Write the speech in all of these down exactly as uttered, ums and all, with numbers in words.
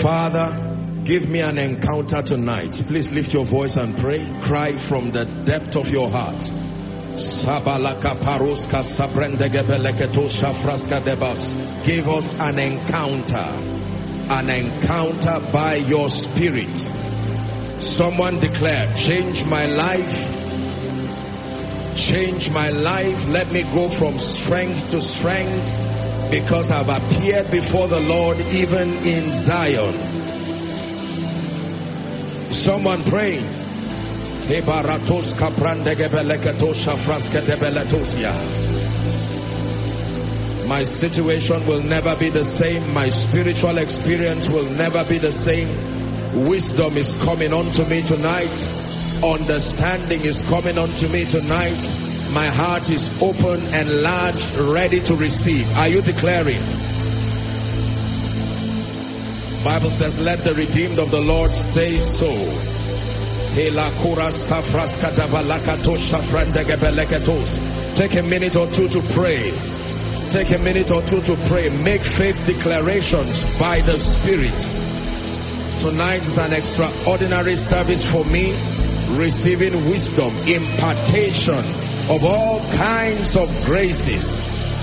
Father, give me an encounter tonight. Please lift your voice and pray. Cry from the depth of your heart. Give us an encounter. An encounter by your spirit. Someone declare, change my life. Change my life. Let me go from strength to strength, because I've appeared before the Lord even in Zion. Someone praying. My situation will never be the same. My spiritual experience will never be the same. Wisdom is coming unto me tonight. Understanding is coming unto me tonight. My heart is open, enlarged, ready to receive. Are you declaring? Bible says, let the redeemed of the Lord say so. Take a minute or two to pray. Take a minute or two to pray. Make faith declarations by the Spirit. Tonight is an extraordinary service for me, receiving wisdom, impartation of all kinds of graces.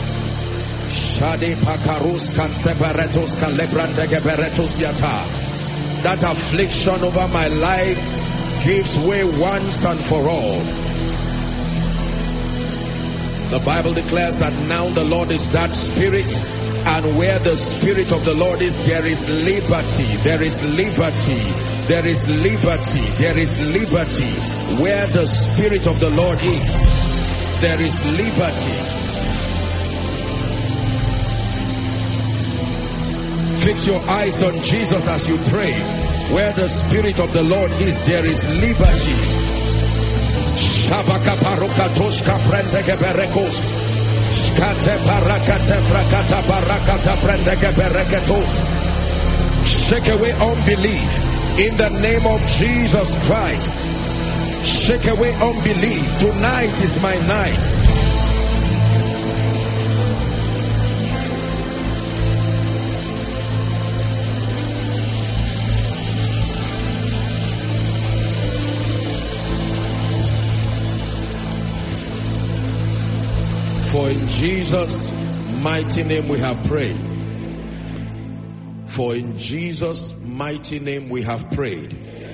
That affliction over my life gives way once and for all. The Bible declares that now the Lord is that Spirit, and where the Spirit of the Lord is, there is liberty. There is liberty. There is liberty. There is liberty. Where the Spirit of the Lord is, there is liberty. Fix your eyes on Jesus as you pray. Where the Spirit of the Lord is, there is liberty. Shabaka parokatoshka prendege berekos. Skate barakate frakata barakata prendege bereketos. Shake away unbelief in the name of Jesus Christ. Shake away unbelief. Tonight is my night. For in Jesus' mighty name we have prayed. For in Jesus' mighty name we have prayed.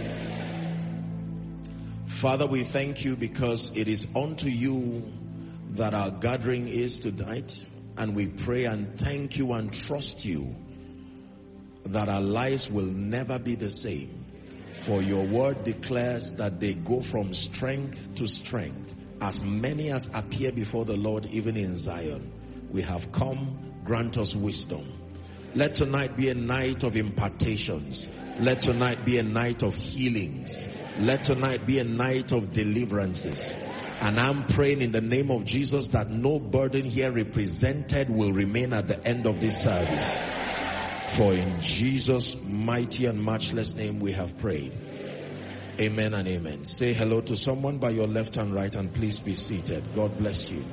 Father, we thank you because it is unto you that our gathering is tonight. And we pray and thank you and trust you that our lives will never be the same. For your word declares that they go from strength to strength. As many as appear before the Lord, even in Zion, we have come, grant us wisdom. Let tonight be a night of impartations. Let tonight be a night of healings. Let tonight be a night of deliverances. And I'm praying in the name of Jesus that no burden here represented will remain at the end of this service. For in Jesus' mighty and matchless name we have prayed. Amen and amen. Say hello to someone by your left and right, and please be seated. God bless you.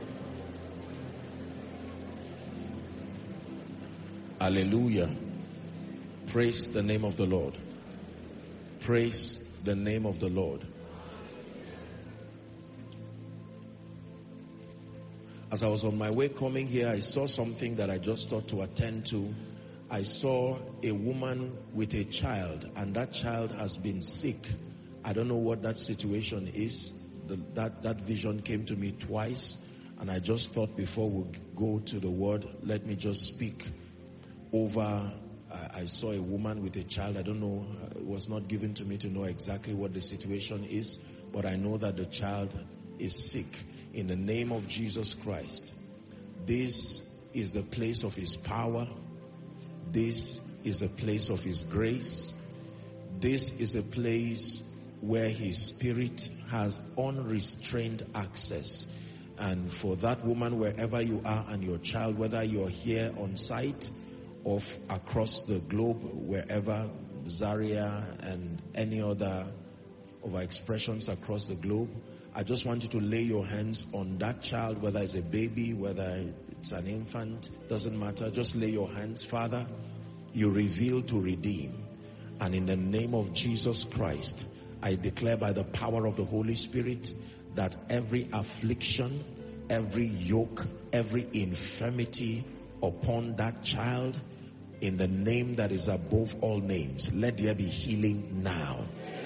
Hallelujah. Praise the name of the Lord. Praise the name of the Lord. As I was on my way coming here, I saw something that I just thought to attend to. I saw a woman with a child, and that child has been sick. I don't know what that situation is. The, that, that vision came to me twice, and I just thought before we go to the word, let me just speak over. I, I saw a woman with a child. I don't know. It was not given to me to know exactly what the situation is, but I know that the child is sick. In the name of Jesus Christ, this is the place of his power. This is a place of his grace. This is a place where his spirit has unrestrained access. And for that woman, wherever you are, and your child, whether you're here on site or across the globe, wherever, Zaria and any other of our expressions across the globe, I just want you to lay your hands on that child, whether it's a baby, whether it's an infant, doesn't matter. Just lay your hands. Father, you reveal to redeem. And in the name of Jesus Christ, I declare by the power of the Holy Spirit that every affliction, every yoke, every infirmity upon that child, in the name that is above all names, let there be healing now.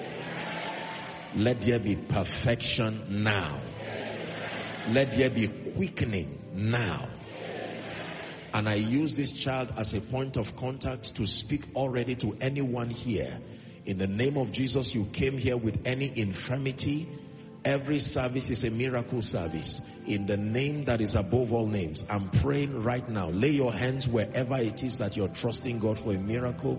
Let there be perfection now. Let there be quickening now. And I use this child as a point of contact to speak already to anyone here. In the name of Jesus, you came here with any infirmity. Every service is a miracle service. In the name that is above all names, I'm praying right now. Lay your hands wherever it is that you're trusting God for a miracle.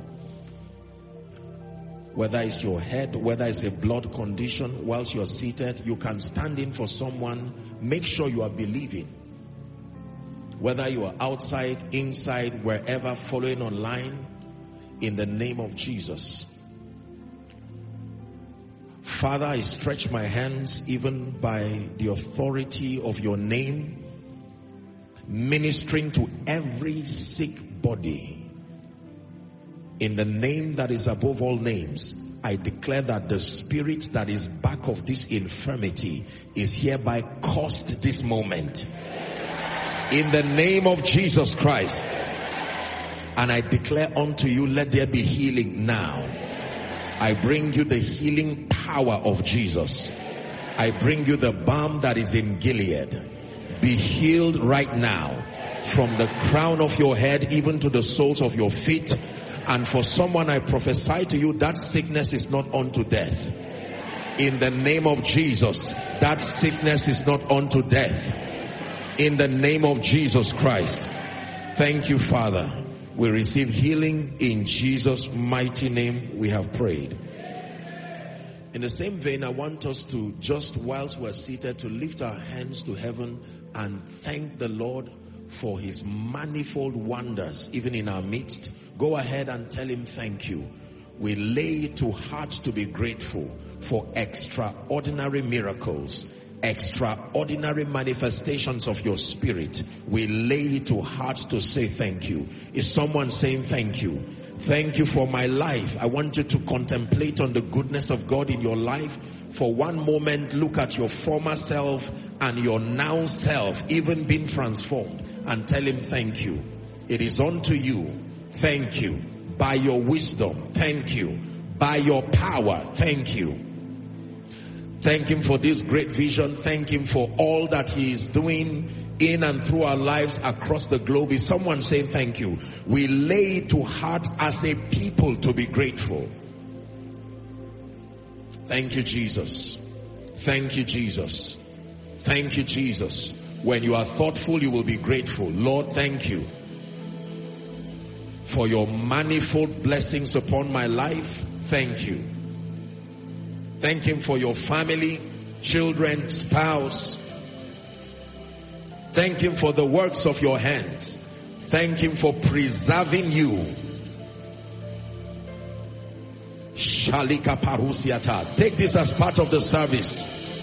Whether it's your head, whether it's a blood condition, whilst you're seated, you can stand in for someone. Make sure you are believing. Whether you are outside, inside, wherever, following online, in the name of Jesus. Father, I stretch my hands even by the authority of your name, ministering to every sick body. In the name that is above all names, I declare that the spirit that is back of this infirmity is hereby cursed this moment. In the name of Jesus Christ. And I declare unto you, let there be healing now. I bring you the healing power of Jesus. I bring you the balm that is in Gilead. Be healed right now, from the crown of your head even to the soles of your feet. And for someone, I prophesy to you, that sickness is not unto death. In the name of Jesus, that sickness is not unto death. In the name of Jesus Christ. Thank you, Father. We receive healing in Jesus' mighty name. We have prayed. In the same vein, I want us to, just whilst we're seated, to lift our hands to heaven and thank the Lord for his manifold wonders, even in our midst. Go ahead and tell him thank you. We lay it to heart to be grateful for extraordinary miracles, extraordinary manifestations of your spirit. We lay it to heart to say thank you. Is someone saying thank you? Thank you for my life. I want you to contemplate on the goodness of God in your life. For one moment, look at your former self and your now self, even being transformed, and tell him thank you. It is unto you. Thank you. By your wisdom, thank you. By your power, thank you. Thank him for this great vision. Thank him for all that he is doing in and through our lives across the globe. Is someone saying thank you? We lay to heart as a people to be grateful. Thank you, Jesus. Thank you, Jesus. Thank you, Jesus. When you are thoughtful, you will be grateful. Lord, thank you for your manifold blessings upon my life. Thank you. Thank him for your family, children, spouse. Thank him for the works of your hands. Thank him for preserving you. Shalika parusiata. Take this as part of the service.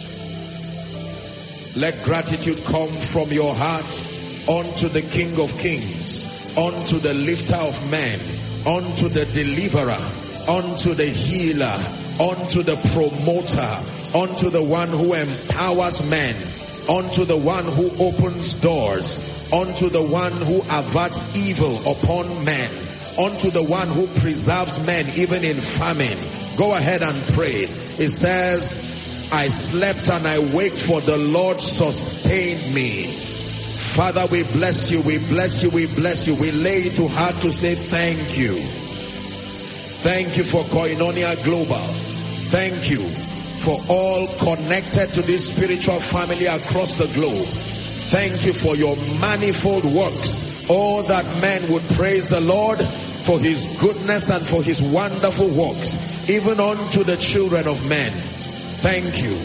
Let gratitude come from your heart unto the King of Kings, unto the lifter of men, unto the deliverer, unto the healer, unto the promoter, unto the one who empowers men, unto the one who opens doors, unto the one who averts evil upon men, unto the one who preserves men even in famine. Go ahead and pray. It says, I slept and I waked, for the Lord sustained me. Father, we bless you, we bless you, we bless you. We lay it to heart to say thank you. Thank you for Koinonia Global. Thank you for all connected to this spiritual family across the globe. Thank you for your manifold works. Oh, that men would praise the Lord for his goodness and for his wonderful works, even unto the children of men. Thank you.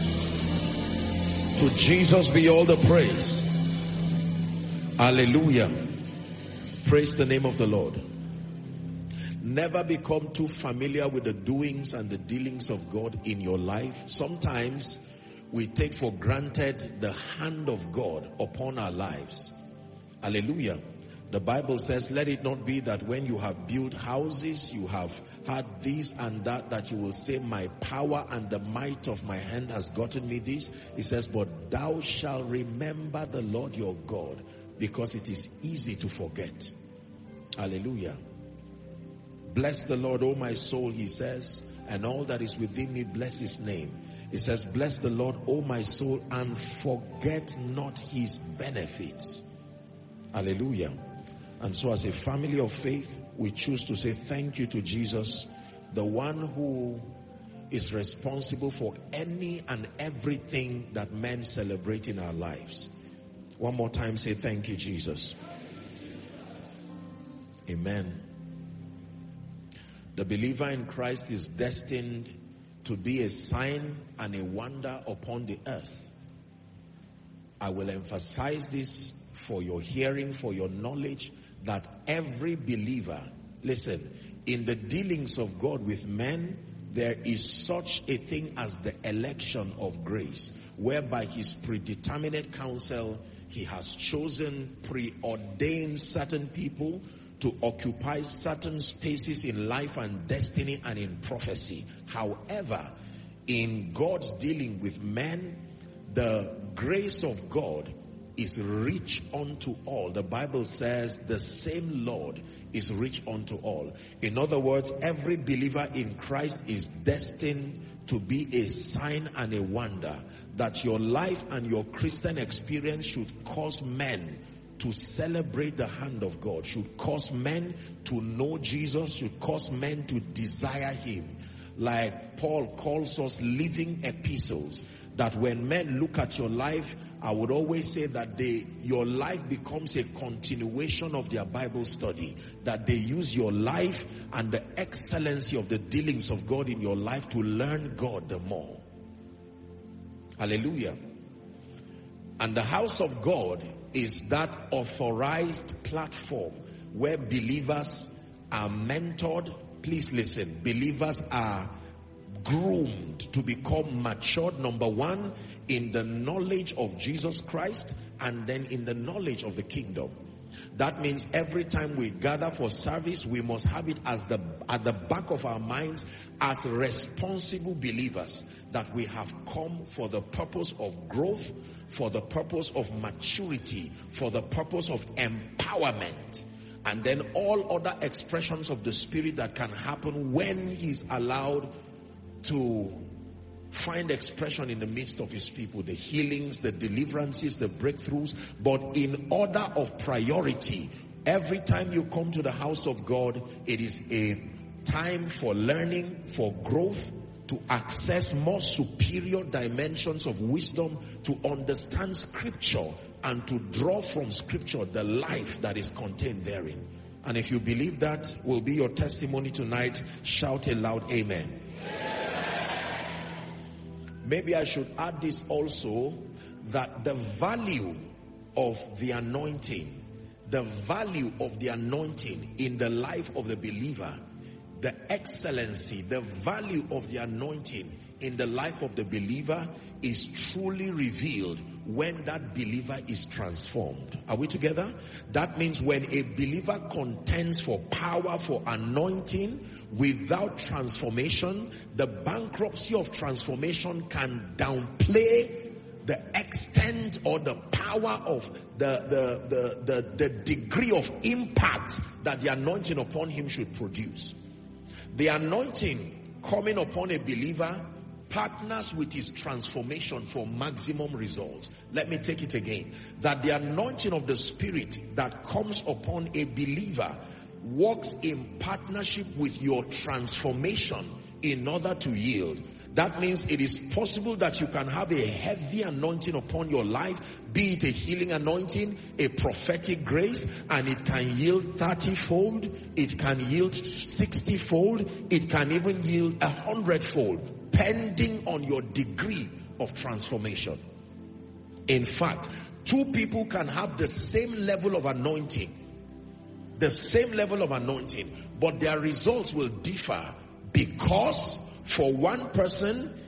To Jesus be all the praise. Hallelujah. Praise the name of the Lord. Never become too familiar with the doings and the dealings of God in your life. Sometimes we take for granted the hand of God upon our lives. Hallelujah. The Bible says, let it not be that when you have built houses, you have had this and that, that you will say, my power and the might of my hand has gotten me this. It says, but thou shalt remember the Lord your God, because it is easy to forget. Hallelujah. Bless the Lord, O my soul, he says, and all that is within me, bless his name. It says, bless the Lord, O my soul, and forget not his benefits. Hallelujah. And so as a family of faith, we choose to say thank you to Jesus, the one who is responsible for any and everything that men celebrate in our lives. One more time, say thank you, Jesus. Amen. The believer in Christ is destined to be a sign and a wonder upon the earth. I will emphasize this for your hearing, for your knowledge, that every believer, listen, in the dealings of God with men, there is such a thing as the election of grace, whereby his predeterminate counsel, he has chosen, preordained certain people to occupy certain spaces in life and destiny and in prophecy. However, in God's dealing with men, the grace of God is rich unto all. The Bible says the same Lord is rich unto all. In other words, every believer in Christ is destined to be a sign and a wonder, that your life and your Christian experience should cause men to celebrate the hand of God, should cause men to know Jesus, should cause men to desire him. Like Paul calls us living epistles, that when men look at your life, I would always say that they, your life becomes a continuation of their Bible study, that they use your life and the excellency of the dealings of God in your life to learn God the more. Hallelujah. And the house of God is that authorized platform where believers are mentored. Please listen, believers are groomed to become matured, number one, in the knowledge of Jesus Christ, and then in the knowledge of the kingdom. That means every time we gather for service, we must have it as the at the back of our minds as responsible believers, that we have come for the purpose of growth, for the purpose of maturity, for the purpose of empowerment, and then all other expressions of the Spirit that can happen when he's allowed to find expression in the midst of his people, the healings, the deliverances, the breakthroughs. But in order of priority, every time you come to the house of God, it is a time for learning, for growth, to access more superior dimensions of wisdom, to understand scripture, and to draw from scripture the life that is contained therein. And if you believe that will be your testimony tonight, shout a loud amen. Maybe I should add this also, that the value of the anointing, the value of the anointing in the life of the believer, the excellency, the value of the anointing in the life of the believer is truly revealed when that believer is transformed. Are we together? That means when a believer contends for power, for anointing, without transformation, the bankruptcy of transformation can downplay the extent or the power of the, the, the, the, the degree of impact that the anointing upon him should produce. The anointing coming upon a believer partners with his transformation for maximum results. Let me take it again. That the anointing of the Spirit that comes upon a believer works in partnership with your transformation in order to yield. That means it is possible that you can have a heavy anointing upon your life, be it a healing anointing, a prophetic grace, and it can yield thirty-fold, it can yield sixty-fold, it can even yield a hundred-fold, depending on your degree of transformation. In fact, two people can have the same level of anointing, the same level of anointing, but their results will differ, because for one person,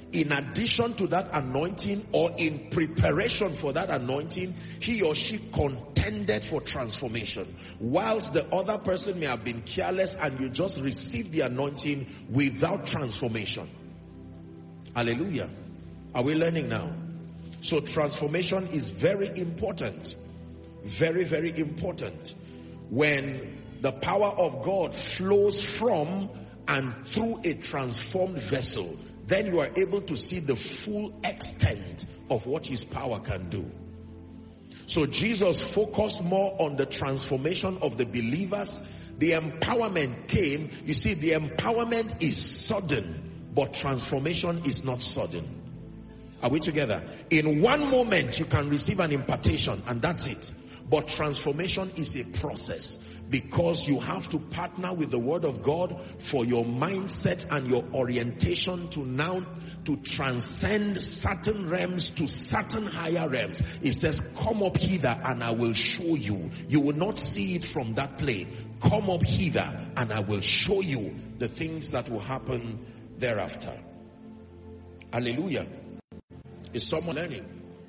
in addition to that anointing or in preparation for that anointing, he or she contended for transformation. Whilst the other person may have been careless and you just received the anointing without transformation. Hallelujah. Are we learning now? So transformation is very important. Very, very important. When the power of God flows from and through a transformed vessel, then you are able to see the full extent of what his power can do. So Jesus focused more on the transformation of the believers. The empowerment came. You see, the empowerment is sudden, but transformation is not sudden. Are we together? In one moment, you can receive an impartation, and that's it. But transformation is a process, because you have to partner with the word of God for your mindset and your orientation to now to transcend certain realms to certain higher realms. It says, come up hither and I will show you. You will not see it from that plane. Come up hither and I will show you the things that will happen thereafter. Hallelujah. Is someone learning?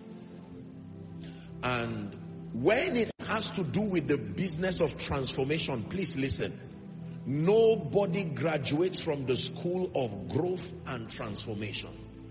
And when it has to do with the business of transformation, please listen. Nobody graduates from the school of growth and transformation.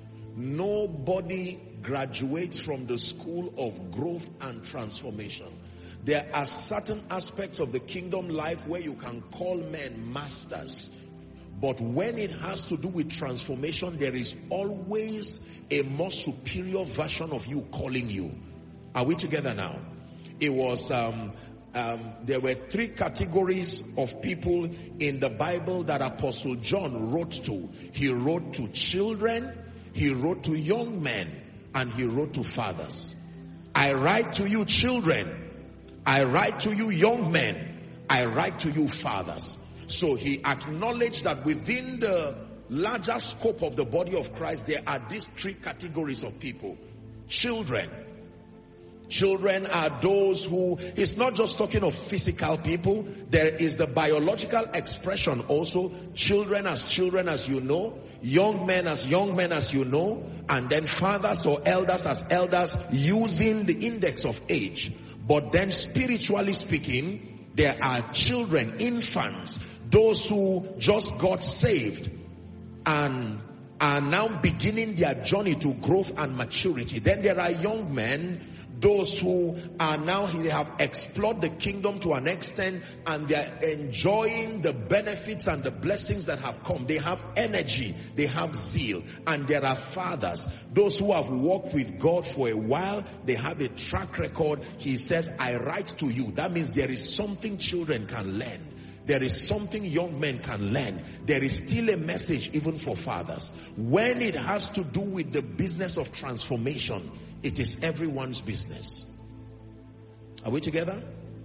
Nobody graduates from the school of growth and transformation. There are certain aspects of the kingdom life where you can call men masters. But when it has to do with transformation, there is always a more superior version of you calling you. Are we together now? It was, um, um, there were three categories of people in the Bible that Apostle John wrote to. He wrote to children, he wrote to young men, and he wrote to fathers. I write to you children, I write to you young men, I write to you fathers. So he acknowledged that within the larger scope of the body of Christ, there are these three categories of people. Children. Children are those who, it's not just talking of physical people. There is the biological expression also. Children as children as you know. Young men as young men as you know. And then fathers or elders as elders using the index of age. But then spiritually speaking, there are children, infants, those who just got saved and are now beginning their journey to growth and maturity. Then there are young men, those who are now, they have explored the kingdom to an extent and they are enjoying the benefits and the blessings that have come. They have energy, they have zeal. And there are fathers, those who have walked with God for a while, they have a track record. He says, I write to you. That means there is something children can learn. There is something young men can learn. There is still a message even for fathers. When it has to do with the business of transformation, it is everyone's business. Are we together?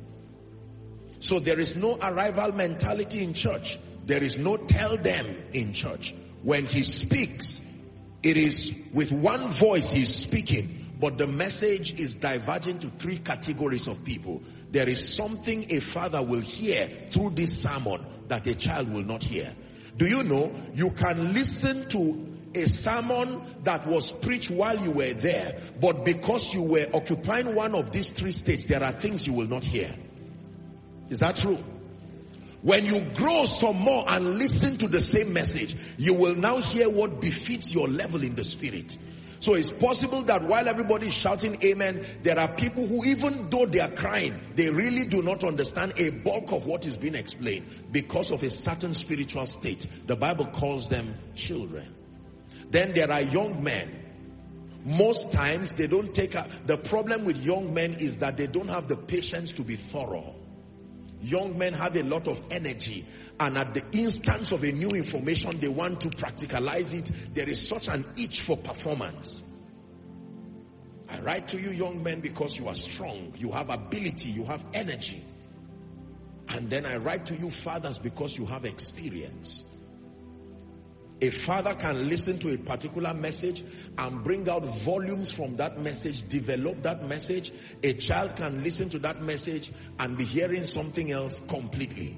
So there is no arrival mentality in church. There is no tell them in church. When he speaks, it is with one voice he's speaking, but the message is diverging to three categories of people. There is something a father will hear through this sermon that a child will not hear. Do you know you can listen to a sermon that was preached while you were there, but because you were occupying one of these three states, there are things you will not hear. Is that true? When you grow some more and listen to the same message, you will now hear what befits your level in the spirit. So it's possible that while everybody is shouting amen, there are people who, even though they are crying, they really do not understand a bulk of what is being explained because of a certain spiritual state. The Bible calls them children. Then there are young men. Most times they don't take a, the problem with young men is that they don't have the patience to be thorough. Young men have a lot of energy, and at the instance of a new information, they want to practicalize it. There is such an itch for performance. I write to you young men because you are strong, you have ability, you have energy. And then I write to you fathers because you have experience. A father can listen to a particular message and bring out volumes from that message, develop that message. A child can listen to that message and be hearing something else completely.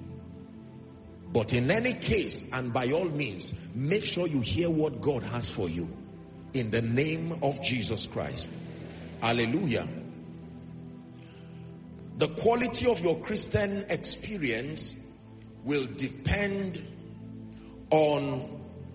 But in any case, and by all means, make sure you hear what God has for you. in the name of Jesus Christ. Hallelujah. The quality of your Christian experience will depend on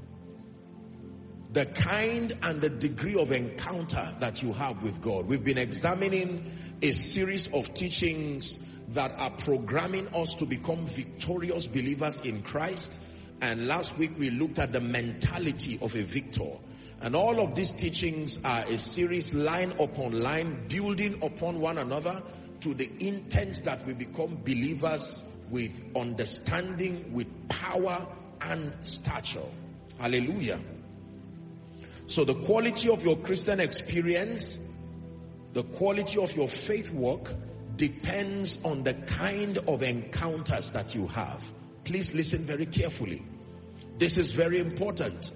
the kind and the degree of encounter that you have with God. We've been examining a series of teachings that are programming us to become victorious believers in Christ. And last week we looked at the mentality of a victor. And all of these teachings are a series, line upon line, building upon one another to the intent that we become believers with understanding, with power and stature. Hallelujah. So the quality of your Christian experience, the quality of your faith work depends on the kind of encounters that you have. Please listen very carefully. This is very important.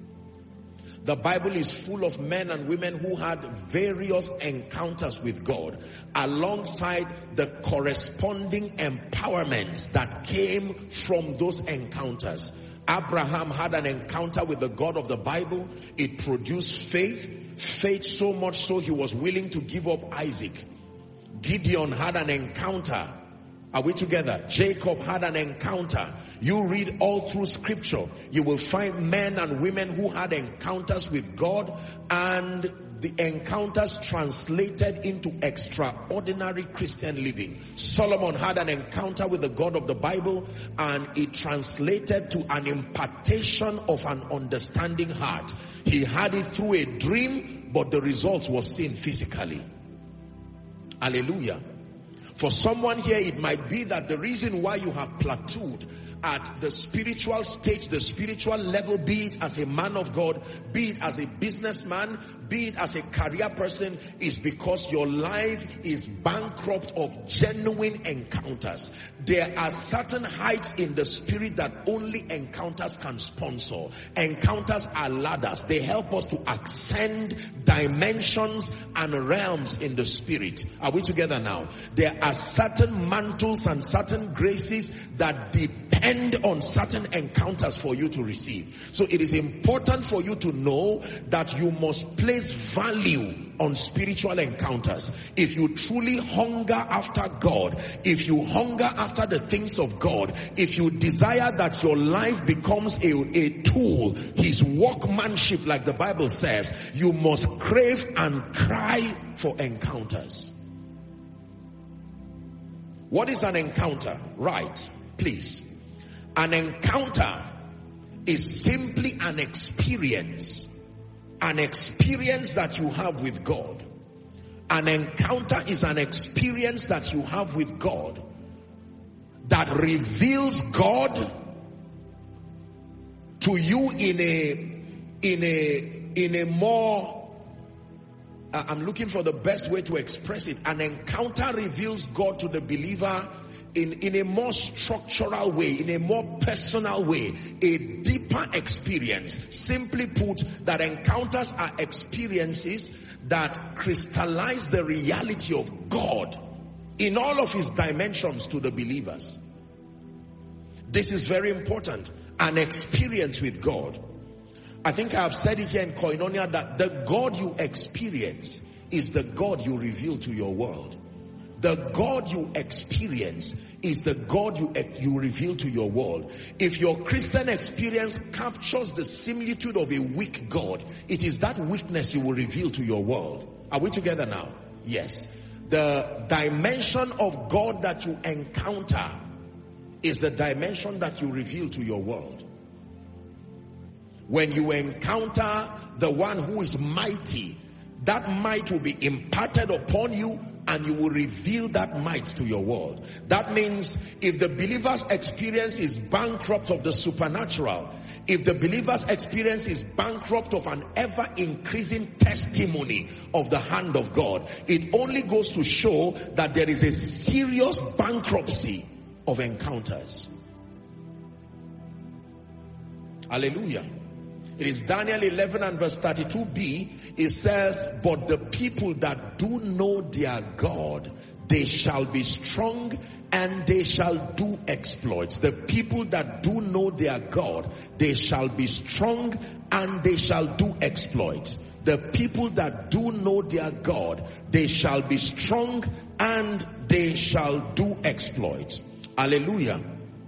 The Bible is full of men and women who had various encounters with God, alongside the corresponding empowerments that came from those encounters. Abraham had an encounter with the God of the Bible. It produced faith, faith so much so he was willing to give up Isaac. Gideon had an encounter. Are we together? Jacob had an encounter. You read all through scripture, you will find men and women who had encounters with God, and the encounters translated into extraordinary Christian living. Solomon had an encounter with the God of the Bible, and it translated to an impartation of an understanding heart. He had it through a dream, but the result was seen physically. Hallelujah. For someone here, it might be that the reason why you have plateaued at the spiritual stage, the spiritual level, be it as a man of God, be it as a businessman, be it as a career person, is because your life is bankrupt of genuine encounters. There are certain heights in the spirit that only encounters can sponsor. Encounters are ladders. They help us to ascend dimensions and realms in the spirit. Are we together now? There are certain mantles and certain graces that depend on certain encounters for you to receive. So it is important for you to know that you must place value on spiritual encounters. If you truly hunger after God, if you hunger after the things of God, if you desire that your life becomes a, a tool, his workmanship, like the Bible says, you must crave and cry for encounters. What is an encounter? Right, please. An encounter is simply an experience. An experience that you have with God. An encounter is an experience that you have with God that reveals God to you in a in a in a more uh, I'm looking for the best way to express it. An encounter reveals God to the believer in in a more structural way, in a more personal way, a deeper experience. Simply put, that encounters are experiences that crystallize the reality of God in all of his dimensions to the believers. This is very important. An experience with God. I think I have said it here in Koinonia that the God you experience is the God you reveal to your world. The God you experience is the God you, you reveal to your world. If your Christian experience captures the similitude of a weak God, it is that weakness you will reveal to your world. Are we together now? Yes. The dimension of God that you encounter is the dimension that you reveal to your world. When you encounter the one who is mighty, that might will be imparted upon you, and you will reveal that might to your world. That means if the believer's experience is bankrupt of the supernatural, if the believer's experience is bankrupt of an ever-increasing testimony of the hand of God, it only goes to show that there is a serious bankruptcy of encounters. Hallelujah. It is Daniel eleven and verse thirty-two b. It says, but the people that do know their God they shall be strong and they shall do exploits. The people that do know their God, they shall be strong and they shall do exploits. The people that do know their God, they shall be strong and they shall do exploits. Hallelujah.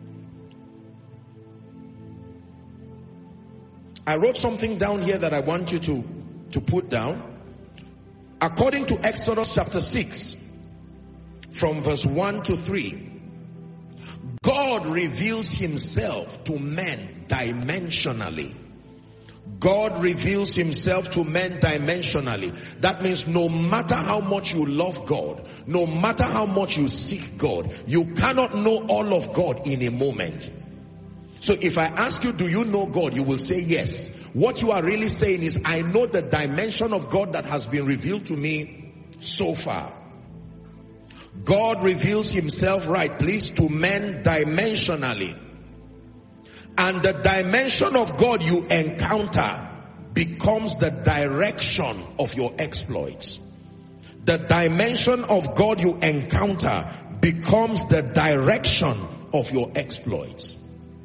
I wrote something down here that I want you to, to put down. According to Exodus chapter six, from verse one to three, God reveals himself to men dimensionally. God reveals himself to men dimensionally. That means no matter how much you love God, no matter how much you seek God, you cannot know all of God in a moment. So if I ask you, do you know God? You will say yes. What you are really saying is, I know the dimension of God that has been revealed to me so far. God reveals himself, right, please, to men dimensionally. And the dimension of God you encounter becomes the direction of your exploits. The dimension of God you encounter becomes the direction of your exploits.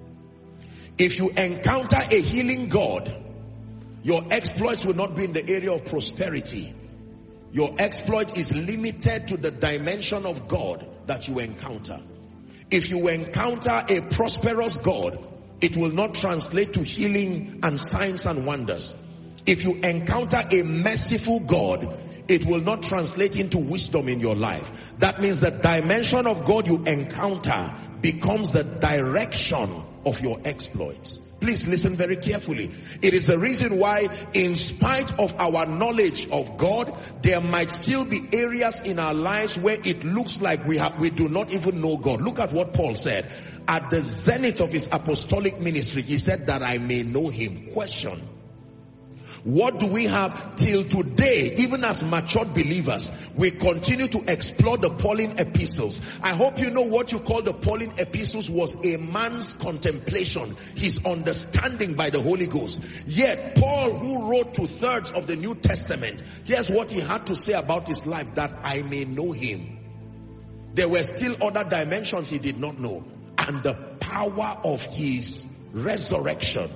If you encounter a healing God, your exploits will not be in the area of prosperity. Your exploit is limited to the dimension of God that you encounter. If you encounter a prosperous God, it will not translate to healing and signs and wonders. If you encounter a merciful God, it will not translate into wisdom in your life. That means the dimension of God you encounter becomes the direction of your exploits. Please listen very carefully. It is the reason why, in spite of our knowledge of God, there might still be areas in our lives where it looks like we have, we do not even know God. Look at what Paul said. At the zenith of his apostolic ministry, he said that I may know him. Question. What do we have till today? Even as matured believers, we continue to explore the Pauline epistles. I hope you know what you call the Pauline epistles was a man's contemplation, his understanding by the Holy Ghost. Yet Paul, who wrote two thirds of the New Testament, here's what he had to say about his life: that I may know him. There were still other dimensions he did not know. And the power of his resurrection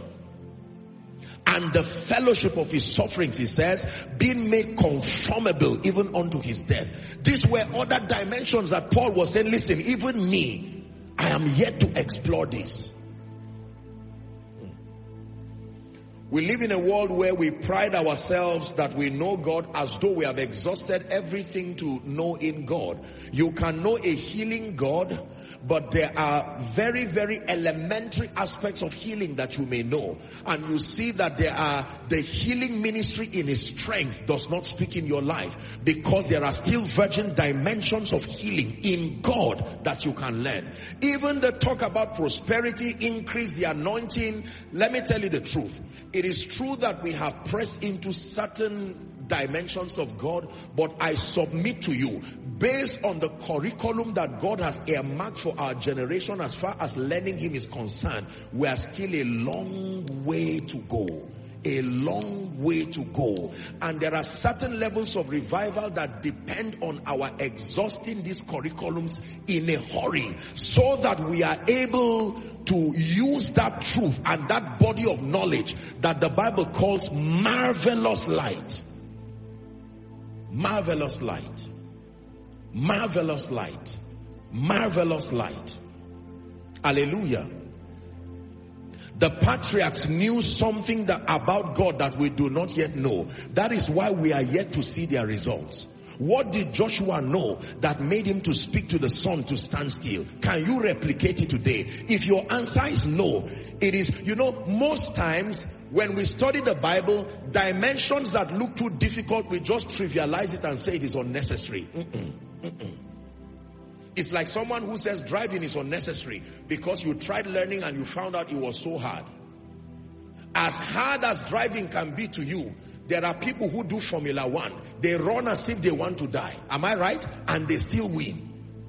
and the fellowship of his sufferings, he says, being made conformable even unto his death. These were other dimensions that Paul was saying, listen, even me, I am yet to explore this. We live in a world where we pride ourselves that we know God as though we have exhausted everything to know in God. You can know a healing God, but there are very, very elementary aspects of healing that you may know. And you see that there are, the healing ministry in his strength does not speak in your life, because there are still virgin dimensions of healing in God that you can learn. Even the talk about prosperity, increase the anointing. Let me tell you the truth. It is true that we have pressed into certain dimensions of God, but I submit to you, based on the curriculum that God has earmarked for our generation as far as learning him is concerned, we are still a long way to go. A long way to go. And there are certain levels of revival that depend on our exhausting these curriculums in a hurry, so that we are able to use that truth and that body of knowledge that the Bible calls marvelous light. Marvelous light. Marvelous light. Marvelous light. Hallelujah. The patriarchs knew something that about God that we do not yet know. That is why we are yet to see their results. What did Joshua know that made him to speak to the sun to stand still? Can you replicate it today? If your answer is no, it is, you know, most times when we study the Bible, dimensions that look too difficult, we just trivialize it and say it is unnecessary. Mm-mm, mm-mm. It's like someone who says driving is unnecessary because you tried learning and you found out it was so hard. As hard as driving can be to you, there are people who do Formula One. They run as if they want to die. Am I right? And they still win.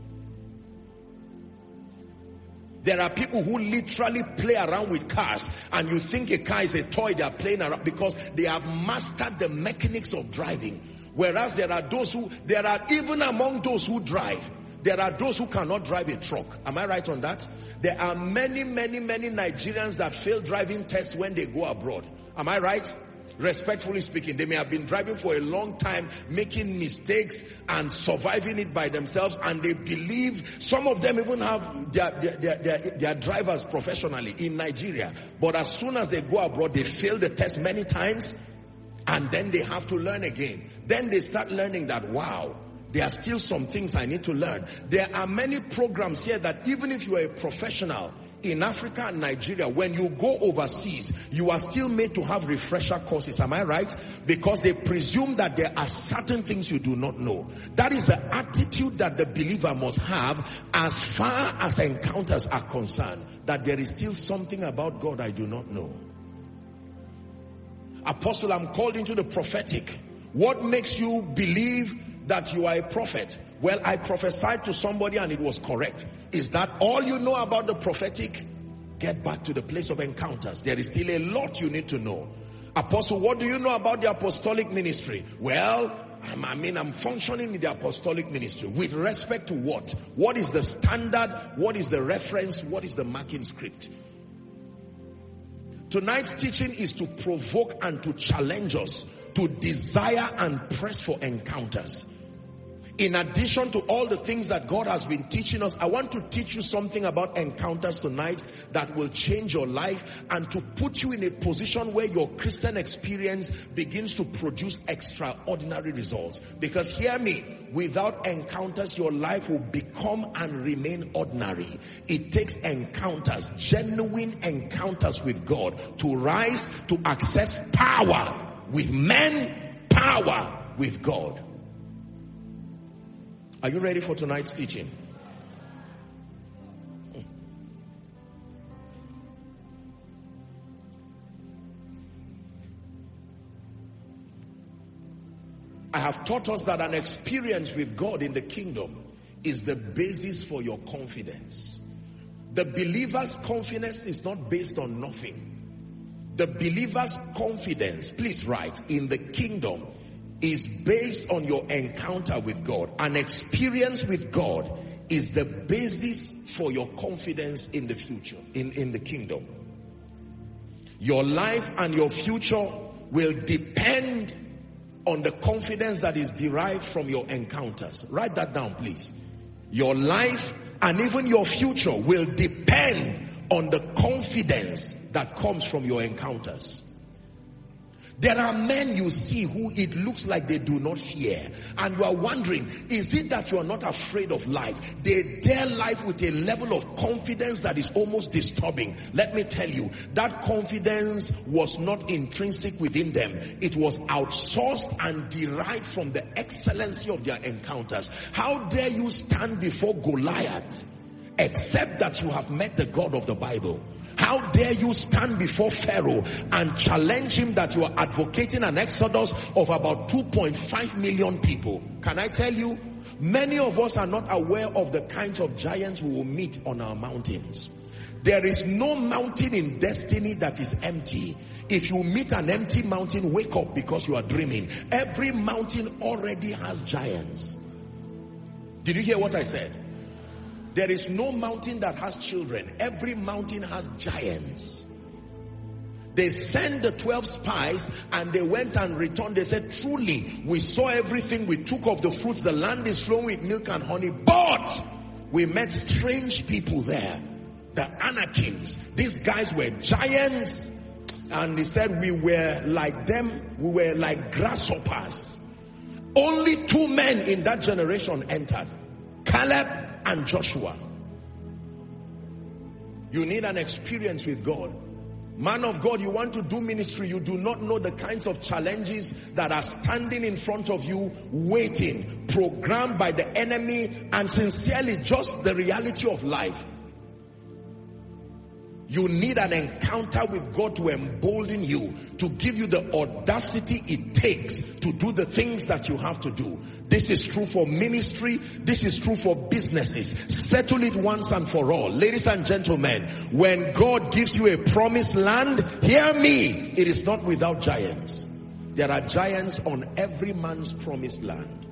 There are people who literally play around with cars, and you think a car is a toy they are playing around because they have mastered the mechanics of driving. Whereas there are those who, there are even among those who drive, there are those who cannot drive a truck. Am I right on that? There are many, many, many Nigerians that fail driving tests when they go abroad. Am I right? Respectfully speaking, they may have been driving for a long time, making mistakes and surviving it by themselves, and they believe, some of them even have their, their, their, their, their drivers professionally in Nigeria. But as soon as they go abroad, they fail the test many times, and then they have to learn again. Then they start learning that, wow, there are still some things I need to learn. There are many programs here that even if you are a professional in Africa and Nigeria, when you go overseas, you are still made to have refresher courses. Am I right? Because they presume that there are certain things you do not know. That is the attitude that the believer must have as far as encounters are concerned. That there is still something about God I do not know. Apostle, I'm called into the prophetic. What makes you believe that you are a prophet? Well, I prophesied to somebody and it was correct. Is that all you know about the prophetic? Get back to the place of encounters. There is still a lot you need to know. Apostle, what do you know about the apostolic ministry? Well, I mean, I'm functioning in the apostolic ministry. With respect to what? What is the standard? What is the reference? What is the marking script? Tonight's teaching is to provoke and to challenge us to desire and press for encounters. In addition to all the things that God has been teaching us, I want to teach you something about encounters tonight that will change your life and to put you in a position where your Christian experience begins to produce extraordinary results. Because hear me, without encounters, your life will become and remain ordinary. It takes encounters, genuine encounters with God to rise, to access power with men, power with God. Are you ready for tonight's teaching? I have taught us that an experience with God in the kingdom is the basis for your confidence. The believer's confidence is not based on nothing. The believer's confidence, please write, in the kingdom is based on your encounter with God. An experience with God is the basis for your confidence in the future, in, in the kingdom. Your life and your future will depend on the confidence that is derived from your encounters. Write that down, please. Your life and even your future will depend on the confidence that comes from your encounters. There are men you see who it looks like they do not fear. And you are wondering, is it that you are not afraid of life? They dare life with a level of confidence that is almost disturbing. Let me tell you, that confidence was not intrinsic within them. It was outsourced and derived from the excellency of their encounters. How dare you stand before Goliath except that you have met the God of the Bible? How dare you stand before Pharaoh and challenge him that you are advocating an exodus of about two point five million people? Can I tell you, many of us are not aware of the kinds of giants we will meet on our mountains. There is no mountain in destiny that is empty. If you meet an empty mountain, wake up, because you are dreaming. Every mountain already has giants. Did you hear what I said? There is no mountain that has children. Every mountain has giants. They sent the twelve spies and they went and returned. They said, truly, we saw everything. We took of the fruits. The land is flowing with milk and honey. But we met strange people there. The Anakims. These guys were giants. And he said, we were like them. We were like grasshoppers. Only two men in that generation entered. Caleb and Joshua. You need an experience with God. Man of God, you want to do ministry, you do not know the kinds of challenges that are standing in front of you, waiting, programmed by the enemy, and sincerely just the reality of life. You need an encounter with God to embolden you, to give you the audacity it takes to do the things that you have to do. This is true for ministry. This is true for businesses. Settle it once and for all. Ladies and gentlemen, when God gives you a promised land, hear me, it is not without giants. There are giants on every man's promised land.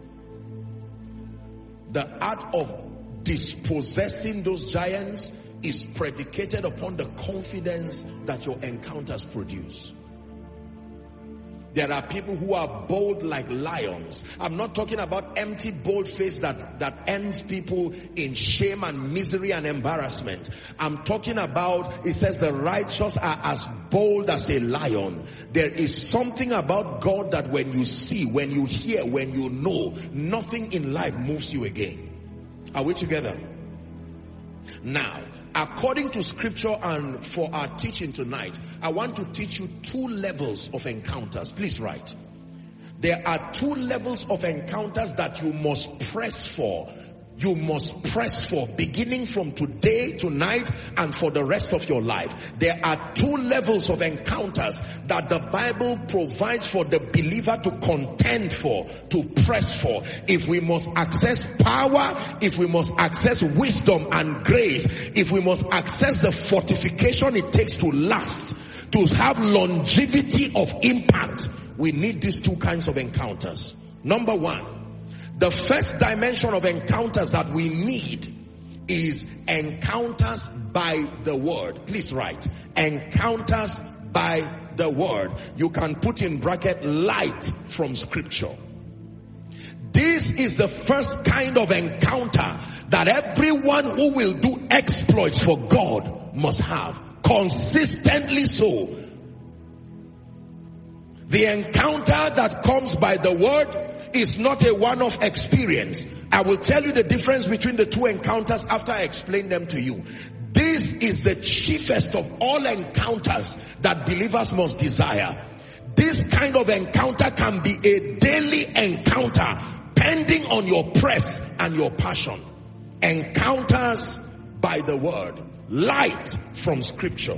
The art of dispossessing those giants is predicated upon the confidence that your encounters produce. There are people who are bold like lions. I'm not talking about empty bold face that, that ends people in shame and misery and embarrassment. I'm talking about, it says the righteous are as bold as a lion. There is something about God that when you see, when you hear, when you know, nothing in life moves you again. Are we together? Now, according to scripture and for our teaching tonight, I want to teach you two levels of encounters. Please write. There are two levels of encounters that you must press for. You must press for beginning from today, tonight, and for the rest of your life. There are two levels of encounters that the Bible provides for the believer to contend for, to press for. If we must access power, if we must access wisdom and grace, if we must access the fortification it takes to last, to have longevity of impact, we need these two kinds of encounters. Number one, the first dimension of encounters that we need is encounters by the word. Please write. Encounters by the word. You can put in bracket light from scripture. This is the first kind of encounter that everyone who will do exploits for God must have. Consistently so. The encounter that comes by the word is not a one-off experience. I will tell you the difference between the two encounters after I explain them to you. This is the chiefest of all encounters that believers must desire. This kind of encounter can be a daily encounter pending on your press and your passion. Encounters by the word. Light from scripture.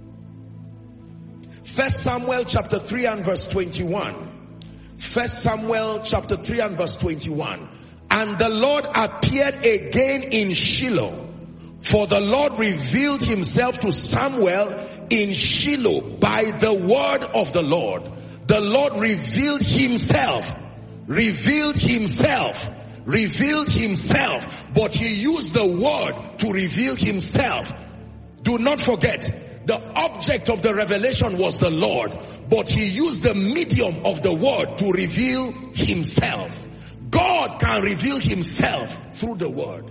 First Samuel chapter three and verse twenty-one. First Samuel chapter three and verse twenty-one. And the Lord appeared again in Shiloh, for the Lord revealed himself to Samuel in Shiloh by the word of the Lord. The Lord revealed himself, revealed himself, revealed himself, but he used the word to reveal himself. Do not forget, the object of the revelation was the Lord, but he used the medium of the word to reveal himself. God can reveal himself through the word.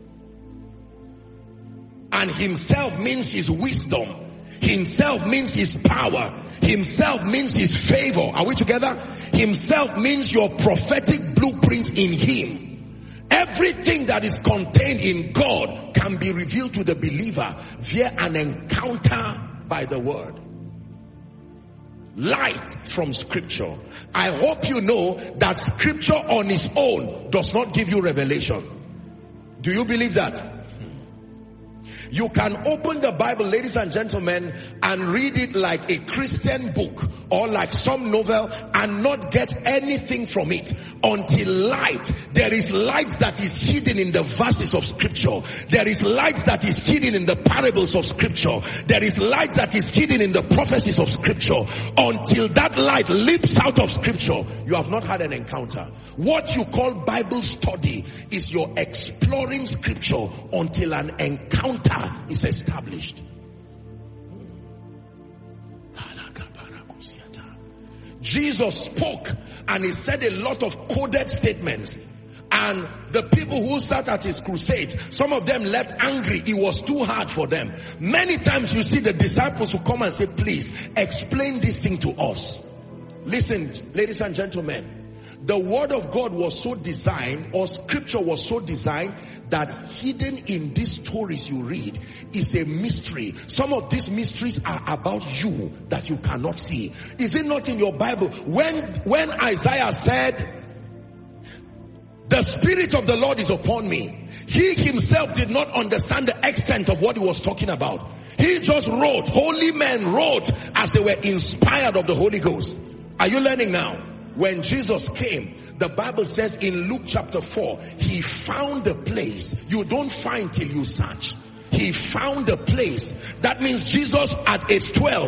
And himself means his wisdom. Himself means his power. Himself means his favor. Are we together? Himself means your prophetic blueprint in him. Everything that is contained in God can be revealed to the believer via an encounter by the word. Light from scripture. I hope you know that scripture on its own does not give you revelation. Do you believe that? You can open the Bible, ladies and gentlemen, and read it like a Christian book or like some novel and not get anything from it until light. There is light that is hidden in the verses of scripture. There is light that is hidden in the parables of scripture. There is light that is hidden in the prophecies of scripture. Until that light leaps out of scripture, you have not had an encounter. What you call Bible study is your exploring scripture until an encounter is established. Jesus spoke and he said a lot of coded statements, and the people who sat at his crusade, some of them left angry. It was too hard for them. Many times you see the disciples who come and say, please explain this thing to us. Listen, ladies and gentlemen, the word of God was so designed, or scripture was so designed, that hidden in these stories you read is a mystery. Some of these mysteries are about you that you cannot see. Is it not in your Bible? When, when Isaiah said, the Spirit of the Lord is upon me, he himself did not understand the extent of what he was talking about. He just wrote, holy men wrote as they were inspired of the Holy Ghost. Are you learning now? When Jesus came, the Bible says in Luke chapter four, he found a place. You don't find till you search. He found a place. That means Jesus at age twelve,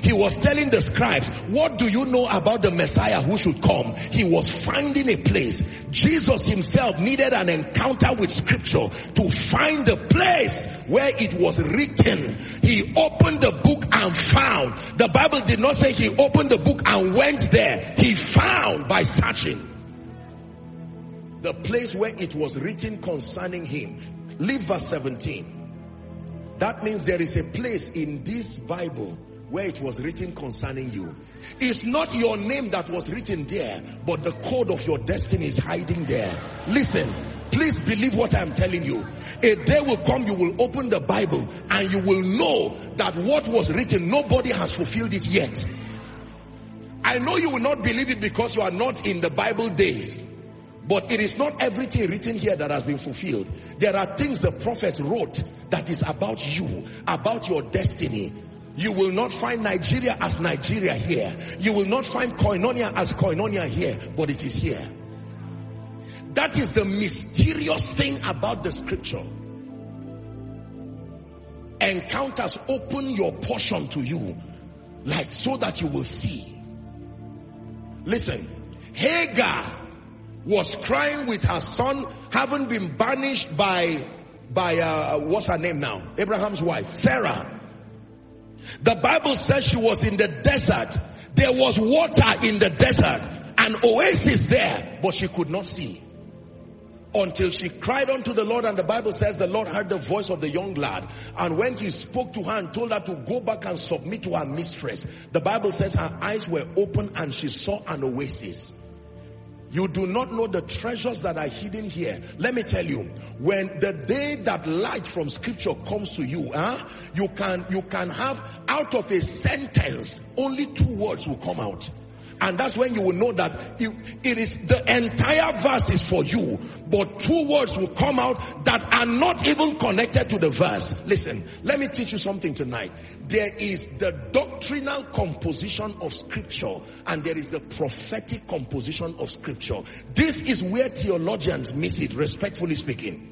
He was telling the scribes, what do you know about the Messiah who should come? He was finding a place. Jesus himself needed an encounter with scripture to find the place where it was written. He opened the book and found. The Bible did not say he opened the book and went there. He found by searching the place where it was written concerning him. Leave verse seventeen. That means there is a place in this Bible where it was written concerning you. It's not your name that was written there, but the code of your destiny is hiding there. Listen, please believe what I'm telling you. A day will come, you will open the Bible and you will know that what was written, nobody has fulfilled it yet. I know you will not believe it because you are not in the Bible days. But it is not everything written here that has been fulfilled. There are things the prophets wrote that is about you, about your destiny. You will not find Nigeria as Nigeria here. You will not find Koinonia as Koinonia here, but it is here. That is the mysterious thing about the scripture. Encounters open your portion to you, like so that you will see. Listen, Hagar was crying with her son, having been banished by, by uh, what's her name now? Abraham's wife, Sarah. The Bible says she was in the desert. There was water in the desert, an oasis there, but she could not see. Until she cried unto the Lord, and the Bible says the Lord heard the voice of the young lad. And when he spoke to her and told her to go back and submit to her mistress, the Bible says her eyes were open and she saw an oasis. You do not know the treasures that are hidden here. Let me tell you, when the day that light from scripture comes to you, huh, you can, you can have out of a sentence, only two words will come out. And that's when you will know that it, it is the entire verse is for you, but two words will come out that are not even connected to the verse. Listen, let me teach you something tonight. There is the doctrinal composition of scripture and there is the prophetic composition of scripture. This is where theologians miss it, respectfully speaking.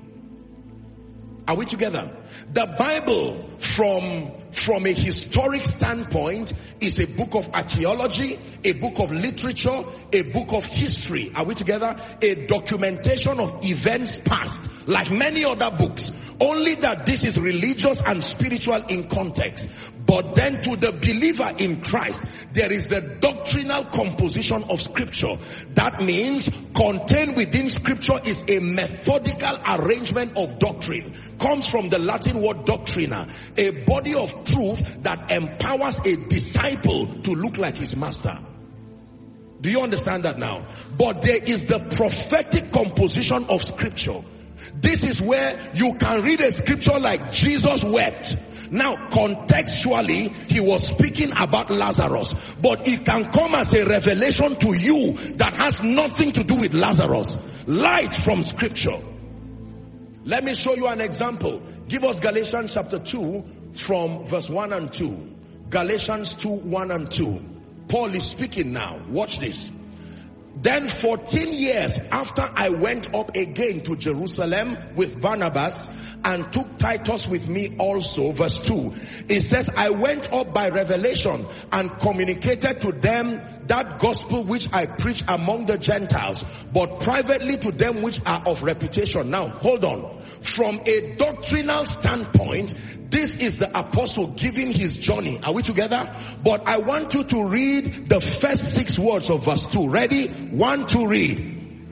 Are we together? The Bible from, from a historic standpoint is a book of archaeology, a book of literature, a book of history. Are we together? A documentation of events past, like many other books. Only that this is religious and spiritual in context. But then to the believer in Christ, there is the doctrinal composition of scripture. That means contained within scripture is a methodical arrangement of doctrine. Comes from the Latin word doctrina, a body of truth that empowers a disciple to look like his master. Do you understand that now? But there is the prophetic composition of scripture. This is where you can read a scripture like Jesus wept. Now, contextually, he was speaking about Lazarus, but it can come as a revelation to you that has nothing to do with Lazarus. Light from scripture. Let me show you an example. Give us Galatians chapter two from verse one and two. Galatians two, one and two. Paul is speaking now. Watch this. Then fourteen years after I went up again to Jerusalem with Barnabas and took Titus with me also, verse two. It says, I went up by revelation and communicated to them that gospel which I preach among the Gentiles, but privately to them which are of reputation. Now, hold on. From a doctrinal standpoint, this is the apostle giving his journey. Are we together? But I want you to read the first six words of verse two. Ready? One, two, read.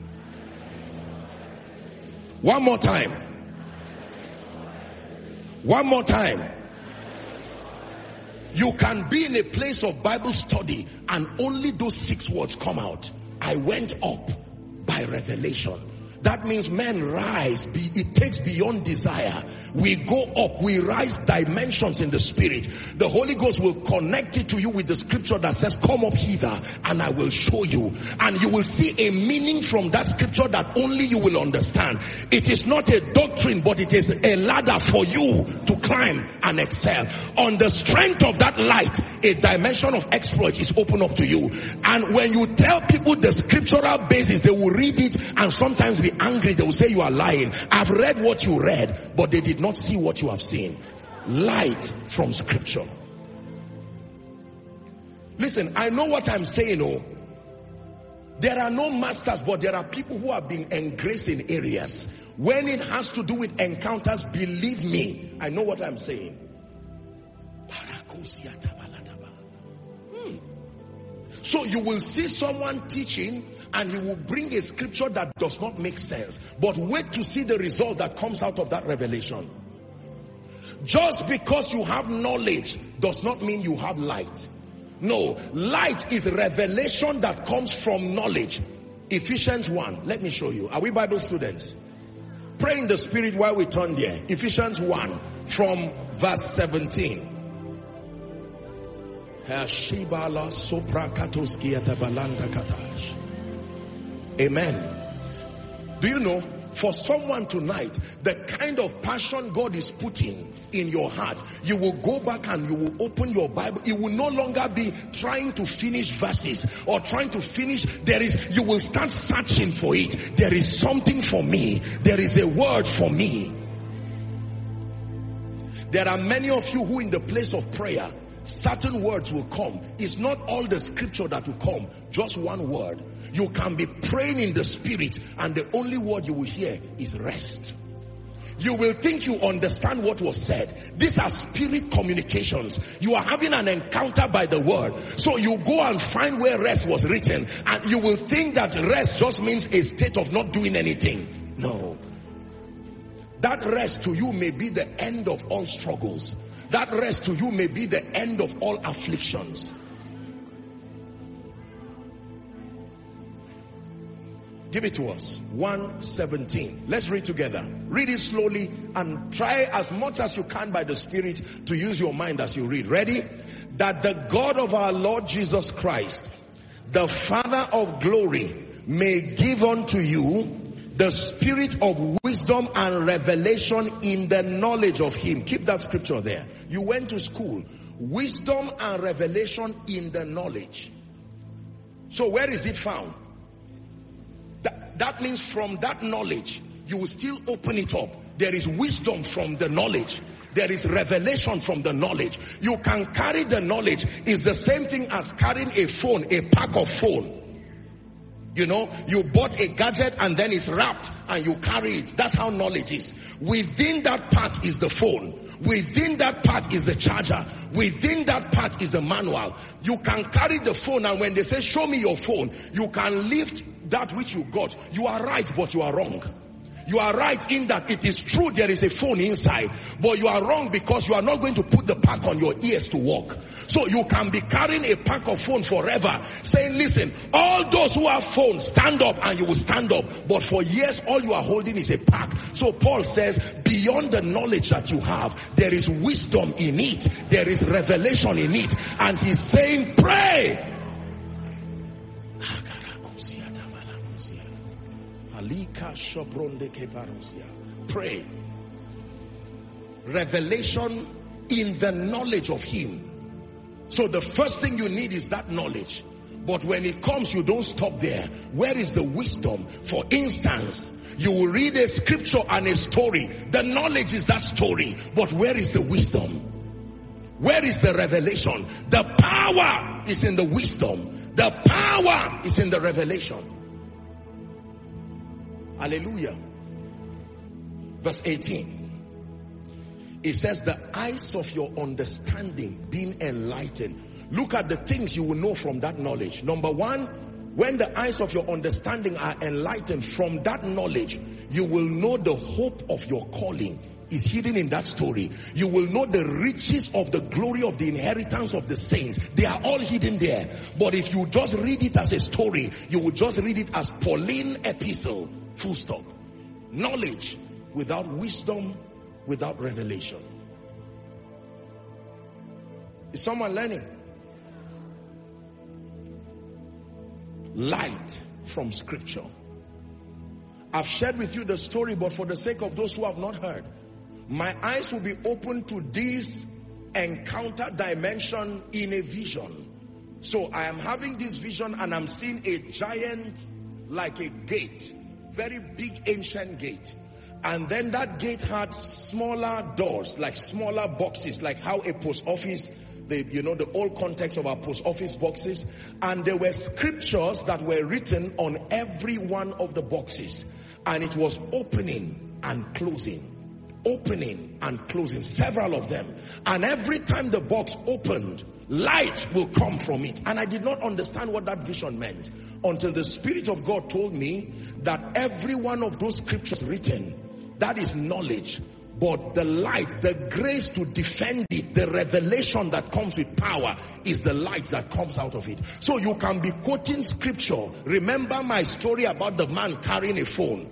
One more time. One more time. You can be in a place of Bible study and only those six words come out. I went up by revelation. That means men rise. It takes beyond desire. We go up. We rise dimensions in the spirit. The Holy Ghost will connect it to you with the scripture that says, come up hither and I will show you. And you will see a meaning from that scripture that only you will understand. It is not a doctrine, but it is a ladder for you to climb and excel. On the strength of that light, a dimension of exploit is open up to you. And when you tell people the scriptural basis, they will read it and sometimes be angry. They will say you are lying. I've read what you read, but they did not see what you have seen. Light from scripture. Listen, I know what I'm saying. Oh, there are no masters, but there are people who have been engraced in areas. When it has to do with encounters, believe me, I know what I'm saying. Hmm. So you will see someone teaching and he will bring a scripture that does not make sense. But wait to see the result that comes out of that revelation. Just because you have knowledge does not mean you have light. No, light is revelation that comes from knowledge. Ephesians one, let me show you. Are we Bible students? Pray in the spirit while we turn there. Ephesians one from verse seventeen. Amen. Do you know, for someone tonight, the kind of passion God is putting in your heart, you will go back and you will open your Bible. It will no longer be trying to finish verses or trying to finish. There is, you will start searching for it. There is something for me. There is a word for me. There are many of you who in the place of prayer, certain words will come. It's not all the scripture that will come, just one word. You can be praying in the spirit and the only word you will hear is rest. You will think you understand what was said. These are spirit communications. You are having an encounter by the word. So you go and find where rest was written and you will think that rest just means a state of not doing anything. No. That rest to you may be the end of all struggles. That rest to you may be the end of all afflictions. Give it to us. one seventeen. Let's read together. Read it slowly and try as much as you can by the Spirit to use your mind as you read. Ready? That the God of our Lord Jesus Christ, the Father of glory, may give unto you the spirit of wisdom and revelation in the knowledge of him. Keep that scripture there. You went to school. Wisdom and revelation in the knowledge. So where is it found? That, that means from that knowledge, you will still open it up. There is wisdom from the knowledge. There is revelation from the knowledge. You can carry the knowledge. It's the same thing as carrying a phone, a pack of phone. You know, you bought a gadget and then it's wrapped and you carry it. That's how knowledge is. Within that pack is the phone. Within that pack is the charger. Within that pack is the manual. You can carry the phone and when they say, show me your phone, you can lift that which you got. You are right, but you are wrong. You are right in that it is true there is a phone inside, but you are wrong because you are not going to put the pack on your ears to walk. So you can be carrying a pack of phone forever, saying, listen, all those who have phones, stand up, and you will stand up. But for years, all you are holding is a pack. So Paul says, beyond the knowledge that you have, there is wisdom in it. There is revelation in it. And he's saying, pray. Pray. Revelation in the knowledge of him. So the first thing you need is that knowledge. But when it comes, you don't stop there. Where is the wisdom? For instance, you will read a scripture and a story. The knowledge is that story. But where is the wisdom? Where is the revelation? The power is in the wisdom. The power is in the revelation. Hallelujah. Verse eighteen. It says the eyes of your understanding being enlightened. Look at the things you will know from that knowledge. Number one, when the eyes of your understanding are enlightened from that knowledge, you will know the hope of your calling is hidden in that story. You will know the riches of the glory of the inheritance of the saints. They are all hidden there. But if you just read it as a story, you will just read it as Pauline epistle. Full stop. Knowledge without wisdom, without revelation. Is someone learning? Light from scripture. I've shared with you the story, but for the sake of those who have not heard, my eyes will be open to this encounter dimension in a vision. So I am having this vision and I'm seeing a giant, like a gate, very big ancient gate. And then that gate had smaller doors, like smaller boxes, like how a post office the, you know, the old context of our post office boxes, and there were scriptures that were written on every one of the boxes, and it was opening and closing, opening and closing, several of them. And every time the box opened, light will come from it. And I did not understand what that vision meant until the Spirit of God told me that every one of those scriptures written, that is knowledge. But the light, the grace to defend it, the revelation that comes with power is the light that comes out of it. So you can be quoting scripture. Remember my story about the man carrying a phone.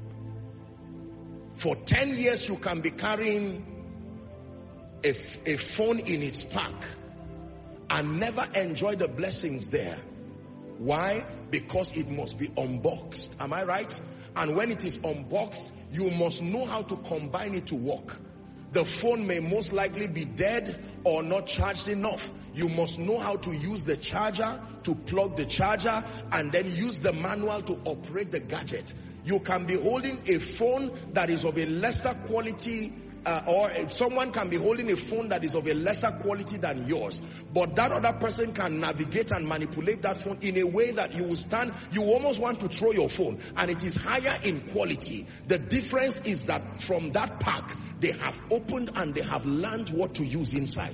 For ten years you can be carrying a, a phone in its pack and never enjoy the blessings there. Why? Because it must be unboxed. Am I right? And when it is unboxed, you must know how to combine it to work. The phone may most likely be dead or not charged enough. You must know how to use the charger, to plug the charger, and then use the manual to operate the gadget. You can be holding a phone that is of a lesser quality, uh, or someone can be holding a phone that is of a lesser quality than yours. But that other person can navigate and manipulate that phone in a way that you will stand, you almost want to throw your phone. And it is higher in quality. The difference is that from that pack, they have opened and they have learned what to use inside.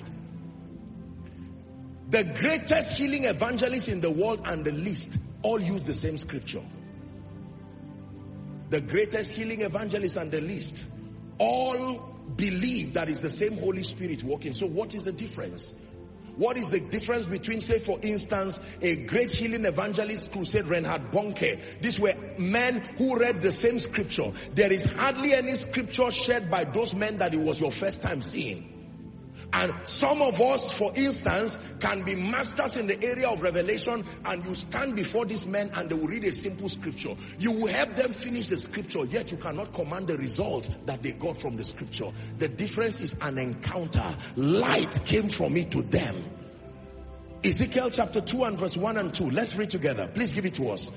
The greatest healing evangelists in the world and the least all use the same scripture. The greatest healing evangelists and the least all believe that it's the same Holy Spirit working. So what is the difference? What is the difference between, say for instance, a great healing evangelist crusade, Reinhard Bonnke? These were men who read the same scripture. There is hardly any scripture shared by those men that it was your first time seeing. And some of us, for instance, can be masters in the area of revelation, and you stand before these men and they will read a simple scripture. You will help them finish the scripture, yet you cannot command the result that they got from the scripture. The difference is an encounter. Light came from it to them. Ezekiel chapter two and verse one and two. Let's read together. Please give it to us.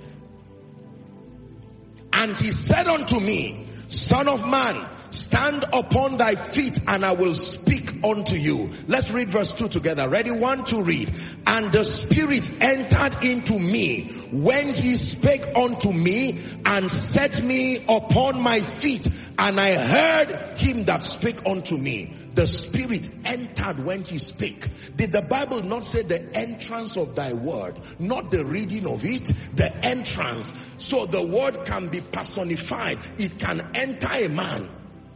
And he said unto me, Son of man, stand upon thy feet and I will speak unto you. Let's read verse two together. Ready? One, two, read. And the Spirit entered into me when he spake unto me and set me upon my feet. And I heard him that spake unto me. The Spirit entered when he spake. Did the Bible not say the entrance of thy word? Not the reading of it, the entrance. So the word can be personified. It can enter a man.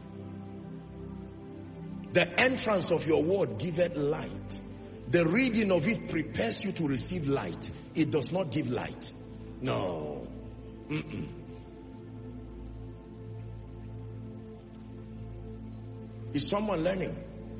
The entrance of your word giveth light. The reading of it prepares you to receive light. It does not give light. No. Mm-mm. Is someone learning?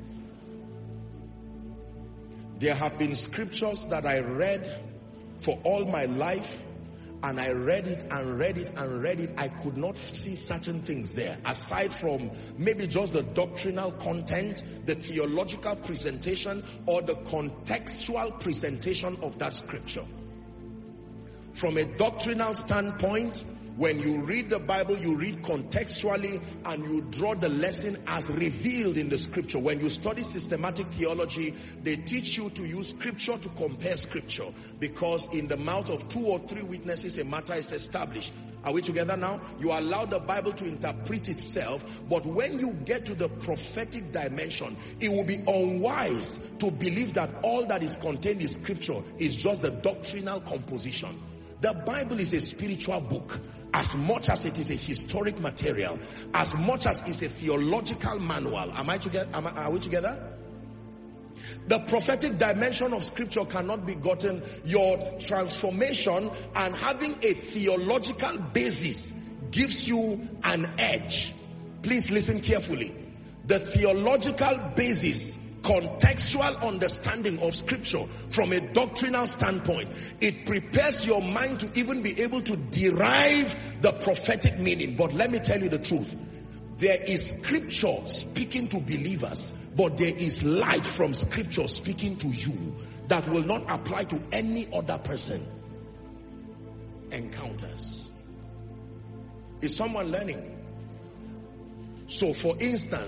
There have been scriptures that I read for all my life, and I read it and read it and read it. I could not see certain things there, aside from maybe just the doctrinal content, the theological presentation, or the contextual presentation of that scripture. From a doctrinal standpoint, when you read the Bible, you read contextually and you draw the lesson as revealed in the scripture. When you study systematic theology, they teach you to use scripture to compare scripture, because in the mouth of two or three witnesses a matter is established. Are we together now? You allow the Bible to interpret itself, but when you get to the prophetic dimension, it will be unwise to believe that all that is contained in scripture is just the doctrinal composition. The Bible is a spiritual book as much as it is a historic material, as much as it's a theological manual. Am I together? Am I, are we together? The prophetic dimension of scripture cannot be gotten. Your transformation and having a theological basis gives you an edge. Please listen carefully. The theological basis, contextual understanding of scripture from a doctrinal standpoint, it prepares your mind to even be able to derive the prophetic meaning. But let me tell you the truth. There is scripture speaking to believers, but there is light from scripture speaking to you that will not apply to any other person. Encounters. Is someone learning? So for instance,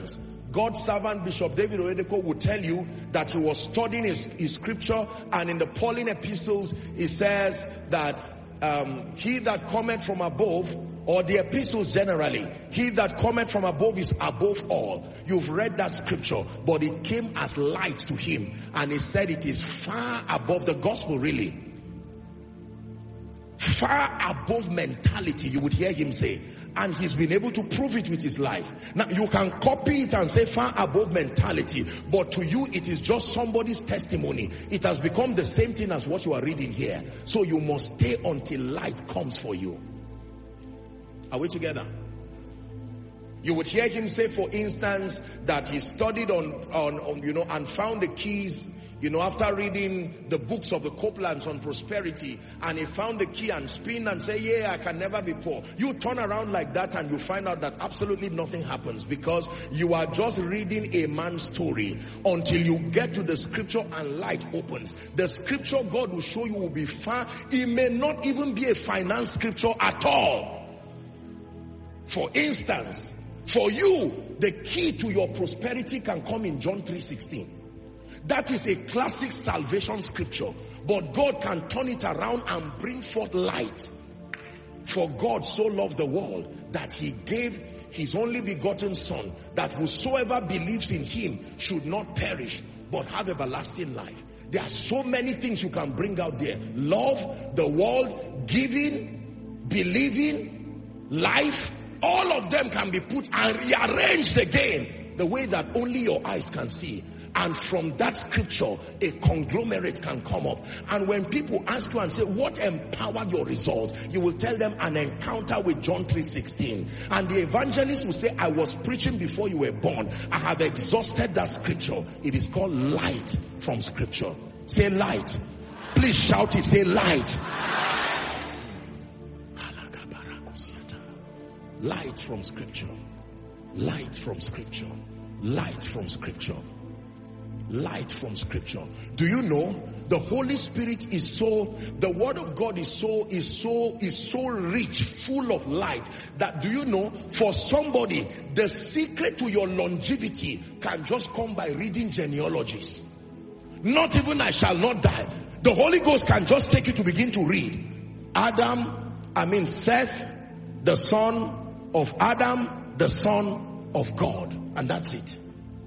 God's servant Bishop David Oyedepo would tell you that he was studying his, his scripture, and in the Pauline epistles he says that um, he that cometh from above, or the epistles generally, he that cometh from above is above all. You've read that scripture, but it came as light to him, and he said it is far above the gospel, really. Far above mentality, you would hear him say. And he's been able to prove it with his life. Now, you can copy it and say far above mentality, but to you, it is just somebody's testimony. It has become the same thing as what you are reading here. So you must stay until light comes for you. Are we together? You would hear him say, for instance, that he studied on, on, on you know, and found the keys, you know, after reading the books of the Copelands on prosperity, and he found the key and spin and say, yeah, I can never be poor. You turn around like that and you find out that absolutely nothing happens, because you are just reading a man's story until you get to the scripture and light opens. The scripture God will show you will be far. It may not even be a finance scripture at all. For instance, for you, the key to your prosperity can come in John three sixteen. That is a classic salvation scripture. But God can turn it around and bring forth light. For God so loved the world that he gave his only begotten son, that whosoever believes in him should not perish, but have everlasting life. There are so many things you can bring out there. Love, the world, giving, believing, life. All of them can be put and rearranged again the way that only your eyes can see. And from that scripture, a conglomerate can come up. And when people ask you and say, what empowered your result? You will tell them an encounter with John three sixteen. And the evangelist will say, I was preaching before you were born. I have exhausted that scripture. It is called light from scripture. Say light. Please shout it. Say light. Light from scripture. Light from scripture. Light from scripture. Light from scripture. Do you know the Holy Spirit is so, the word of God is so, is so, is so rich, full of light, that do you know, for somebody, the secret to your longevity can just come by reading genealogies. Not even I shall not die. The Holy Ghost can just take you to begin to read. Adam, I mean Seth, the son of Adam, the son of God. And that's it.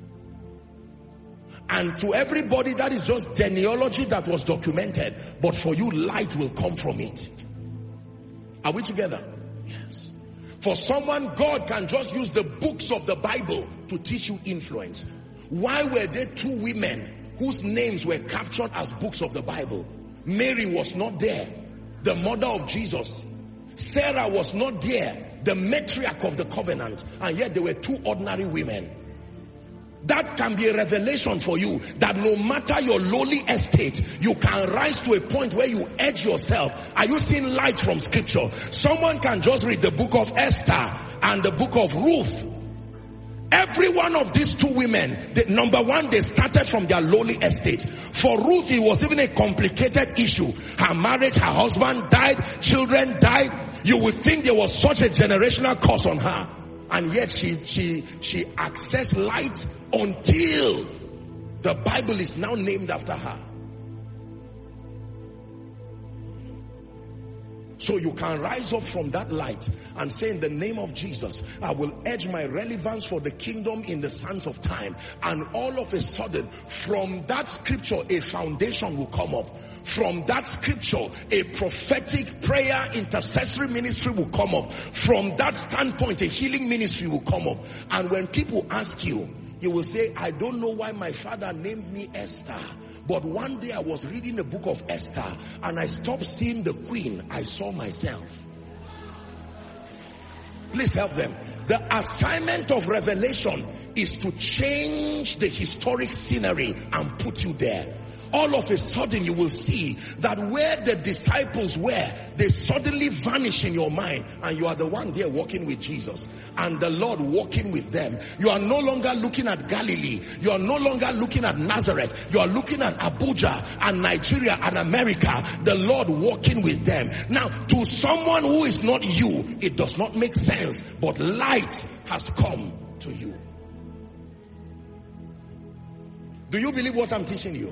And to everybody, that is just genealogy that was documented. But for you, light will come from it. Are we together? Yes. For someone, God can just use the books of the Bible to teach you influence. Why were there two women whose names were captured as books of the Bible? Mary was not there, the mother of Jesus. Sarah was not there, the matriarch of the covenant. And yet there were two ordinary women. That can be a revelation for you, that no matter your lowly estate, you can rise to a point where you edge yourself. Are you seeing light from scripture? Someone can just read the book of Esther and the book of Ruth. Every one of these two women, the, number one, they started from their lowly estate. For Ruth, it was even a complicated issue. Her marriage, her husband died, children died. You would think there was such a generational curse on her. And yet she, she, she accessed light until the Bible is now named after her. So you can rise up from that light and say, in the name of Jesus, I will edge my relevance for the kingdom in the sands of time. And all of a sudden, from that scripture, a foundation will come up. From that scripture, a prophetic prayer intercessory ministry will come up. From that standpoint, a healing ministry will come up. And when people ask you, you will say, I don't know why my father named me Esther. But one day I was reading the book of Esther and I stopped seeing the queen. I saw myself. Please help them. The assignment of revelation is to change the historic scenery and put you there. All of a sudden you will see that where the disciples were, they suddenly vanish in your mind, and you are the one there walking with Jesus and the Lord walking with them. You are no longer looking at Galilee. You are no longer looking at Nazareth. You are looking at Abuja and Nigeria and America. The Lord walking with them. Now, to someone who is not you, it does not make sense, but light has come to you. Do you believe what I'm teaching you?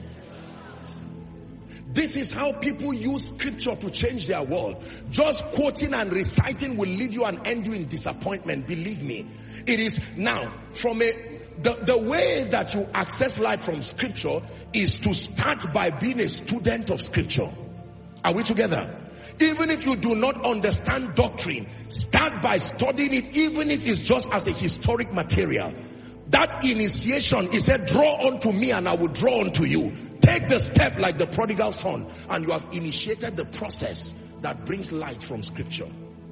This is how people use scripture to change their world. Just quoting and reciting will leave you and end you in disappointment. Believe me. It is now from a the, the way that you access light from scripture is to start by being a student of scripture. Are we together? Even if you do not understand doctrine, start by studying it, even if it's just as a historic material. That initiation, he said, draw unto me and I will draw unto you. Take the step like the prodigal son, and you have initiated the process that brings light from scripture.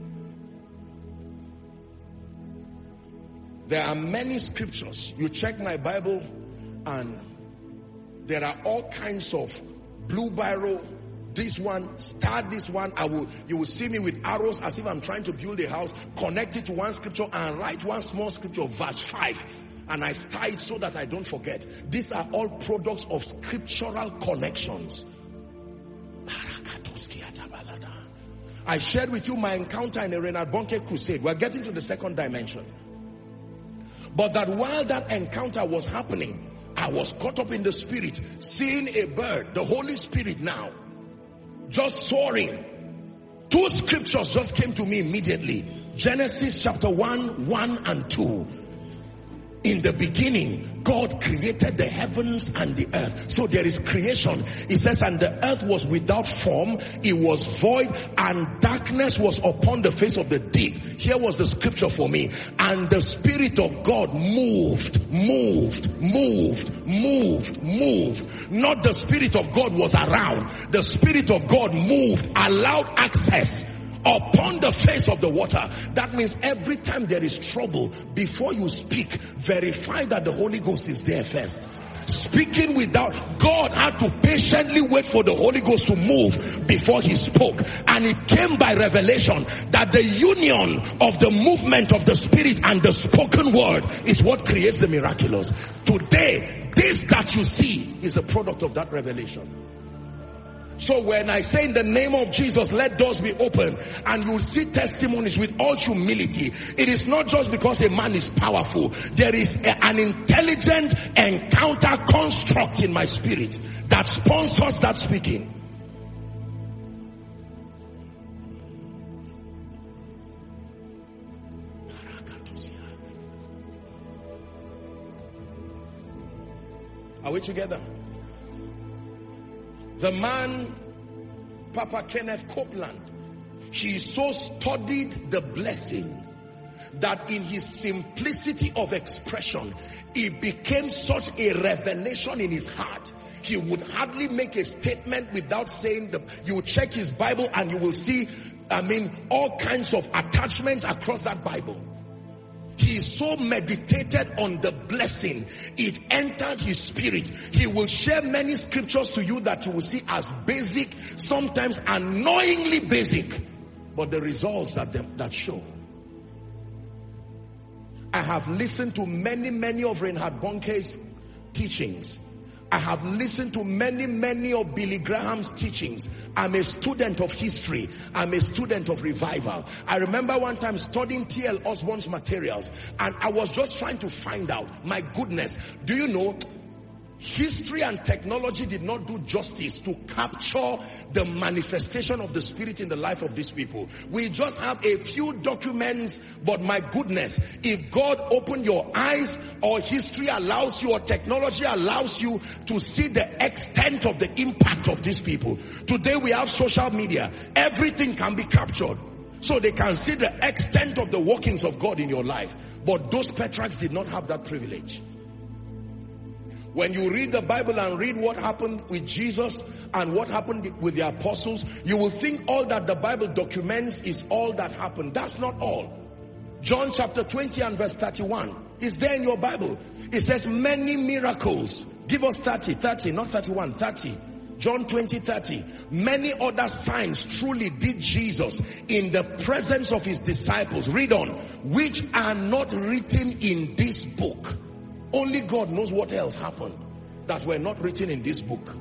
There are many scriptures. You check my Bible and there are all kinds of blue biro, this one, start this one. I will, you will see me with arrows as if I'm trying to build a house, connect it to one scripture and write one small scripture, verse five. And I star it so that I don't forget. These are all products of scriptural connections. I shared with you my encounter in a Reinhard Bonnke crusade. We're getting to the second dimension. But that while that encounter was happening, I was caught up in the spirit, seeing a bird, the Holy Spirit now, just soaring. Two scriptures just came to me immediately. Genesis chapter one, one and two. In the beginning, God created the heavens and the earth. So there is creation. It says, and the earth was without form, it was void, and darkness was upon the face of the deep. Here was the scripture for me. And the Spirit of God moved, moved, moved, moved, moved. Not the Spirit of God was around. The Spirit of God moved, allowed access upon the face of the water. That means every time there is trouble, before you speak, verify that the Holy Ghost is there first. Speaking without, God had to patiently wait for the Holy Ghost to move before he spoke. And it came by revelation that the union of the movement of the Spirit and the spoken word is what creates the miraculous. Today, this that you see is a product of that revelation. So when I say in the name of Jesus, let doors be open, and you will see testimonies with all humility, it is not just because a man is powerful. There is a, an intelligent encounter construct in my spirit that sponsors that speaking. Are we together? The man, Papa Kenneth Copeland, he so studied the blessing that in his simplicity of expression, it became such a revelation in his heart. He would hardly make a statement without saying the, you check his Bible and you will see, I mean, all kinds of attachments across that Bible. He so meditated on the blessing, it entered his spirit. He will share many scriptures to you that you will see as basic, sometimes annoyingly basic, but the results that them, that show. I have listened to many, many of Reinhard Bonnke's teachings. I have listened to many, many of Billy Graham's teachings. I'm a student of history. I'm a student of revival. I remember one time studying T L Osborne's materials, and I was just trying to find out, my goodness, do you know, history and technology did not do justice to capture the manifestation of the Spirit in the life of these people. We just have a few documents, but my goodness, if God opened your eyes, or history allows you, or technology allows you to see the extent of the impact of these people. Today we have social media. Everything can be captured. So they can see the extent of the workings of God in your life. But those patriarchs did not have that privilege. When you read the Bible and read what happened with Jesus and what happened with the apostles, you will think all that the Bible documents is all that happened. That's not all. John chapter twenty and verse thirty-one is there in your Bible. It says many miracles. Give us thirty, thirty, not thirty-one, thirty. John twenty, thirty. Many other signs truly did Jesus in the presence of his disciples. Read on. Which are not written in this book. Only God knows what else happened that were not written in this book.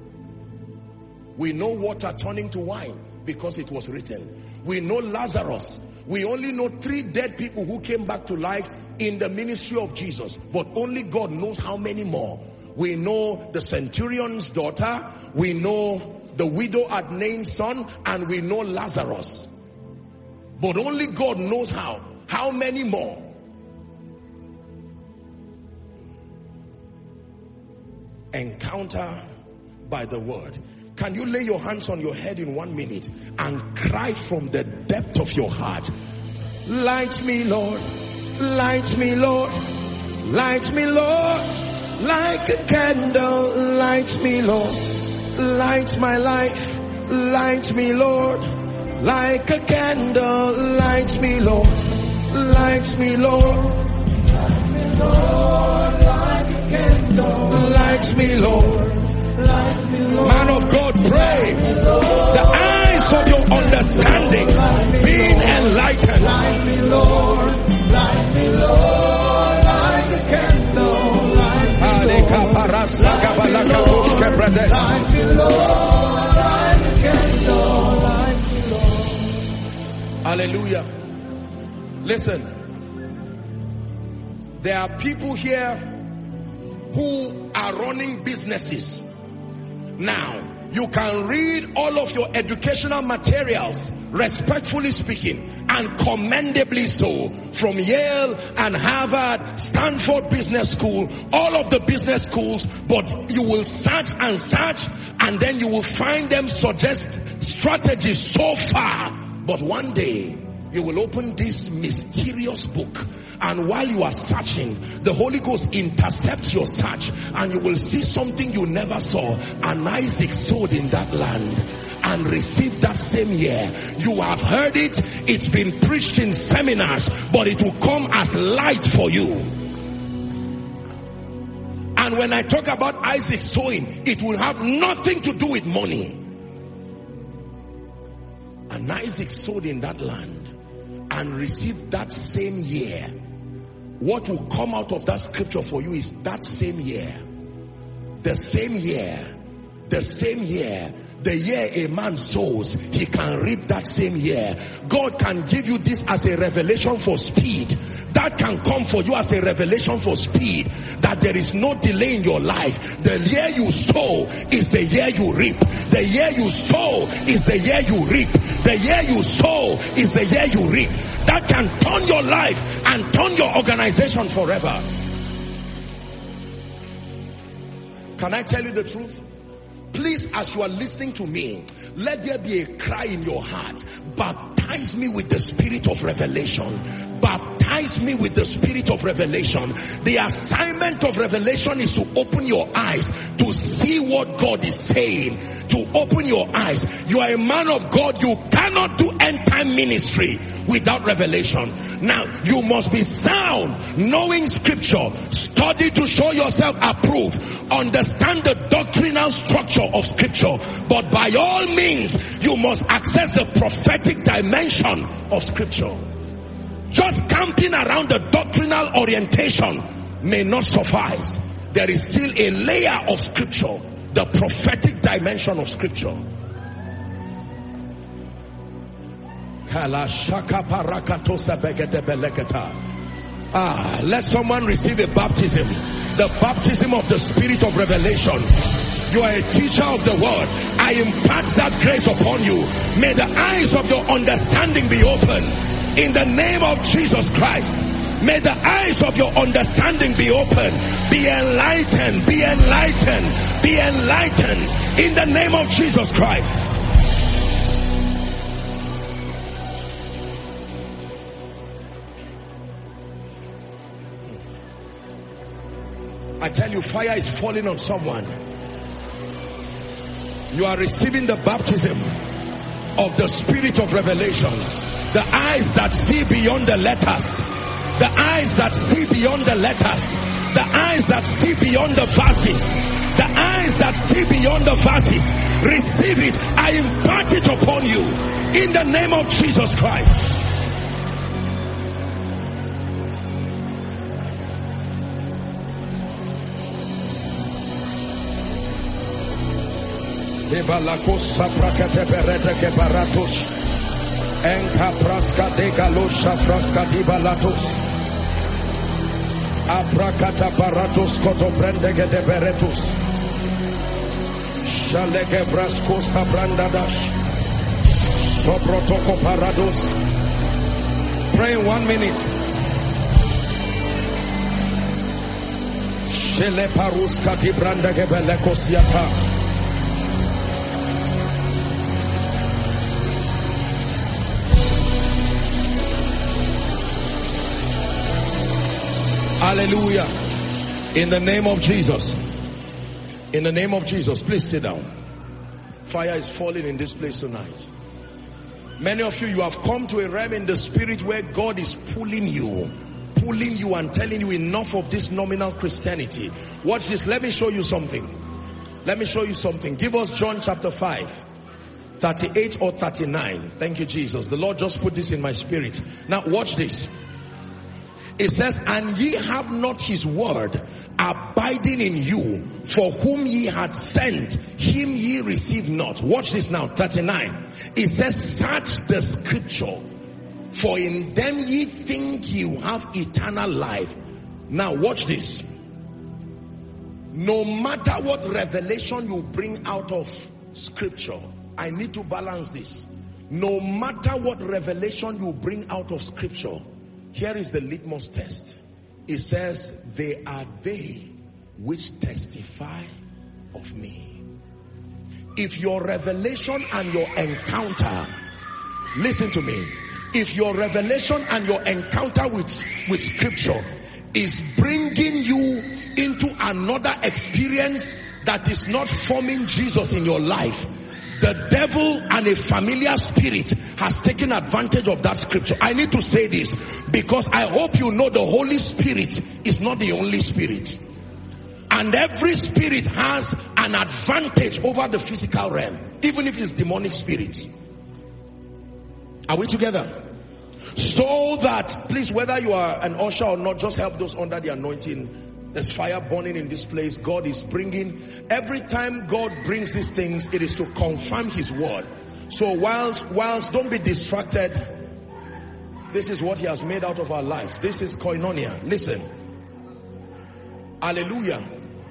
We know water turning to wine because it was written. We know Lazarus. We only know three dead people who came back to life in the ministry of Jesus. But only God knows how many more. We know the centurion's daughter. We know the widow at Nain's son. And we know Lazarus. But only God knows how. How many more? Encounter by the word. Can you lay your hands on your head in one minute and cry from the depth of your heart? Light me, Lord. Light me, Lord. Light me, Lord. Like a candle. Light me, Lord. Light my life. Light me, Lord. Like a candle. Light me, Lord. Light me, Lord. Light me, Lord. Like a candle. Light me, Lord. Light me, Lord. Man of God, pray. The eyes of your understanding being enlightened. Light me, Lord. Light me, Lord. Like a candle. Light me, Lord. Light me, Lord. Like a candle. Light me, Lord. Hallelujah. Listen. There are people here who are running businesses. Now, you can read all of your educational materials, respectfully speaking, and commendably so, from Yale and Harvard, Stanford Business School, all of the business schools, but you will search and search, and then you will find them suggest strategies so far. But one day, you will open this mysterious book, and while you are searching, the Holy Ghost intercepts your search, and you will see something you never saw. And Isaac sowed in that land and received that same year. You have heard it, it's been preached in seminars, but it will come as light for you. And when I talk about Isaac sowing, it will have nothing to do with money. And Isaac sowed in that land and received that same year. What will come out of that scripture for you is that same year. The same year. The same year. The year a man sows, he can reap that same year. God can give you this as a revelation for speed. That can come for you as a revelation for speed. That there is no delay in your life. The year you sow is the year you reap. The year you sow is the year you reap. The year you sow is the year you reap. That can turn your life and turn your organization forever. Can I tell you the truth? Please, as you are listening to me, let there be a cry in your heart. Baptize me with the spirit of revelation. Baptize me with the spirit of revelation. The assignment of revelation is to open your eyes to see what God is saying. To open your eyes. You are a man of God. You cannot do end time ministry without revelation. Now, you must be sound, knowing scripture. Study to show yourself approved. Understand the doctrinal structure of scripture. But by all means, you must access the prophetic dimension of scripture. Just camping around the doctrinal orientation may not suffice. There is still a layer of scripture, the prophetic dimension of scripture. Ah, let someone receive a baptism, the baptism of the spirit of revelation. You are a teacher of the word. I impart that grace upon you. May the eyes of your understanding be open in the name of Jesus Christ. May the eyes of your understanding be open. Be enlightened, be enlightened, be enlightened in the name of Jesus Christ. I tell you, fire is falling on someone. You are receiving the baptism of the spirit of revelation. The eyes that see beyond the letters. The eyes that see beyond the letters. The eyes that see beyond the verses. The eyes that see beyond the verses. Receive it. I impart it upon you in the name of Jesus Christ. Abrakata baratos koto brendege de beretus. Shalege brasko sabrandadash. Sobrotoko parados. Pray in one minute. Shele paruska di brandege belekos yata. Hallelujah. In the name of Jesus. In the name of Jesus. Please sit down. Fire is falling in this place tonight. Many of you, you have come to a realm in the spirit where God is pulling you. Pulling you and telling you enough of this nominal Christianity. Watch this. Let me show you something. Let me show you something. Give us John chapter five. thirty-eight or thirty-nine. Thank you, Jesus. The Lord just put this in my spirit. Now watch this. It says, and ye have not his word abiding in you, for whom ye had sent, him ye receive not. Watch this now, thirty-nine. It says, search the scripture, for in them ye think you have eternal life. Now watch this. No matter what revelation you bring out of scripture, I need to balance this. No matter what revelation you bring out of scripture, here is the litmus test. It says, they are they which testify of me. If your revelation and your encounter, listen to me, if your revelation and your encounter with, with scripture is bringing you into another experience that is not forming Jesus in your life, the devil and a familiar spirit has taken advantage of that scripture. I need to say this because I hope you know the Holy Spirit is not the only spirit. And every spirit has an advantage over the physical realm, even if it's demonic spirits. Are we together? So that, please, whether you are an usher or not, just help those under the anointing. There's fire burning in this place. God is bringing, every time God brings these things, it is to confirm his word. So whilst, whilst don't be distracted, this is what he has made out of our lives. This is koinonia. Listen. Hallelujah.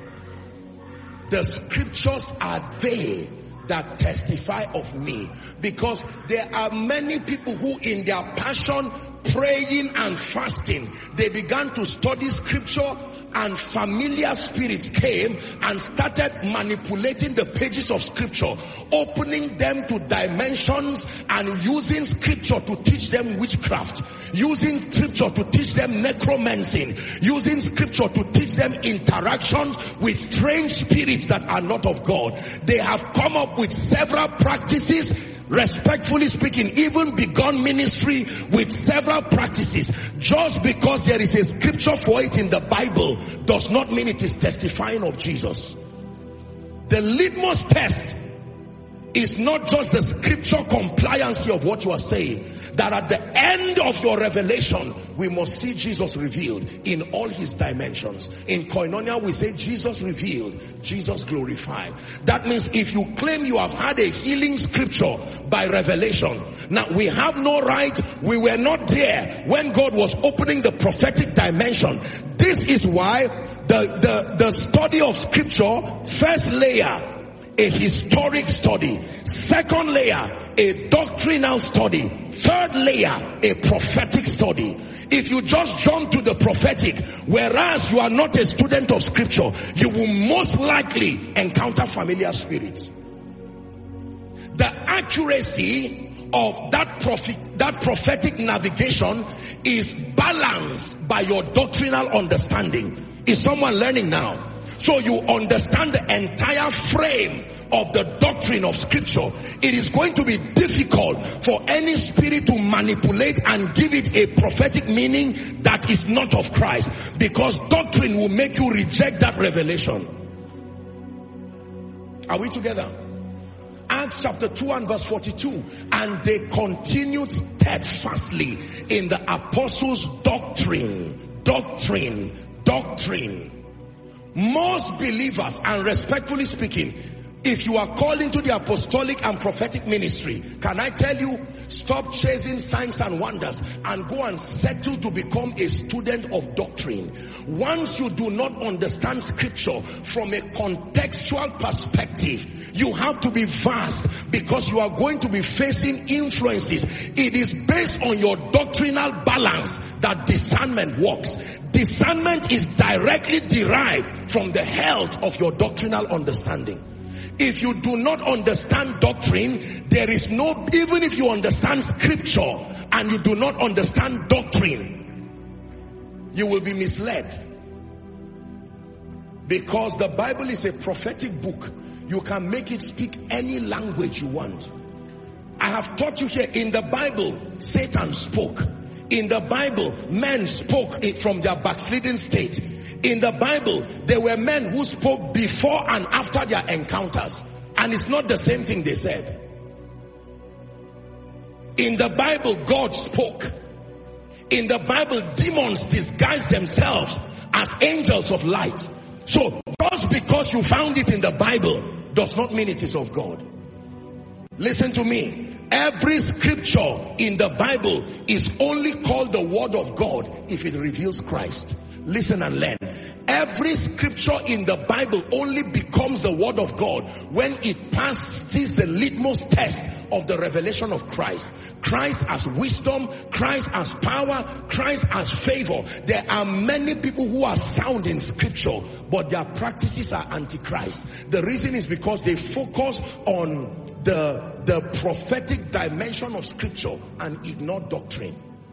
The scriptures are they that testify of me. Because there are many people who in their passion, praying and fasting, they began to study scripture, and familiar spirits came and started manipulating the pages of scripture, opening them to dimensions and using scripture to teach them witchcraft, using scripture to teach them necromancy, using scripture to teach them interactions with strange spirits that are not of God. They have come up with several practices. Respectfully speaking, even begun ministry with several practices. Just because there is a scripture for it in the Bible does not mean it is testifying of Jesus. The litmus test is not just the scripture compliancy of what you are saying. That at the end of your revelation, we must see Jesus revealed in all his dimensions. In koinonia, we say Jesus revealed, Jesus glorified. That means if you claim you have had a healing scripture by revelation, now we have no right, we were not there when God was opening the prophetic dimension. This is why the, the, the study of scripture, first layer, a historic study. Second layer, a doctrinal study. Third layer, a prophetic study. If you just jump to the prophetic, whereas you are not a student of scripture, you will most likely encounter familiar spirits. The accuracy of that prophet, that prophetic navigation is balanced by your doctrinal understanding. Is someone learning now? So you understand the entire frame of the doctrine of scripture. It is going to be difficult for any spirit to manipulate and give it a prophetic meaning that is not of Christ, because doctrine will make you reject that revelation. Are we together? Acts chapter two and verse forty-two. And they continued steadfastly in the apostles' doctrine, doctrine, doctrine. Most believers, and respectfully speaking, If you are called into the apostolic and prophetic ministry, can I tell you, stop chasing signs and wonders and go and settle to become a student of doctrine. Once you do not understand scripture from a contextual perspective, you have to be vast, because you are going to be facing influences. It is based on your doctrinal balance that discernment works. Discernment is directly derived from the health of your doctrinal understanding. If you do not understand doctrine, there is no, even if you understand scripture and you do not understand doctrine, you will be misled. Because the Bible is a prophetic book. You can make it speak any language you want. I have taught you here, in the Bible, Satan spoke. In the Bible, men spoke from their backsliding state. In the Bible, there were men who spoke before and after their encounters. And it's not the same thing they said. In the Bible, God spoke. In the Bible, demons disguised themselves as angels of light. So, just because you found it in the Bible does not mean it is of God. Listen to me. Every scripture in the Bible is only called the word of God if it reveals Christ. Listen and learn. Every scripture in the Bible only becomes the word of God when it passes the litmus test of the revelation of Christ. Christ as wisdom, Christ as power, Christ as favor. There are many people who are sound in scripture, but their practices are antichrist. The reason is because they focus on the, the prophetic dimension of scripture and ignore doctrine.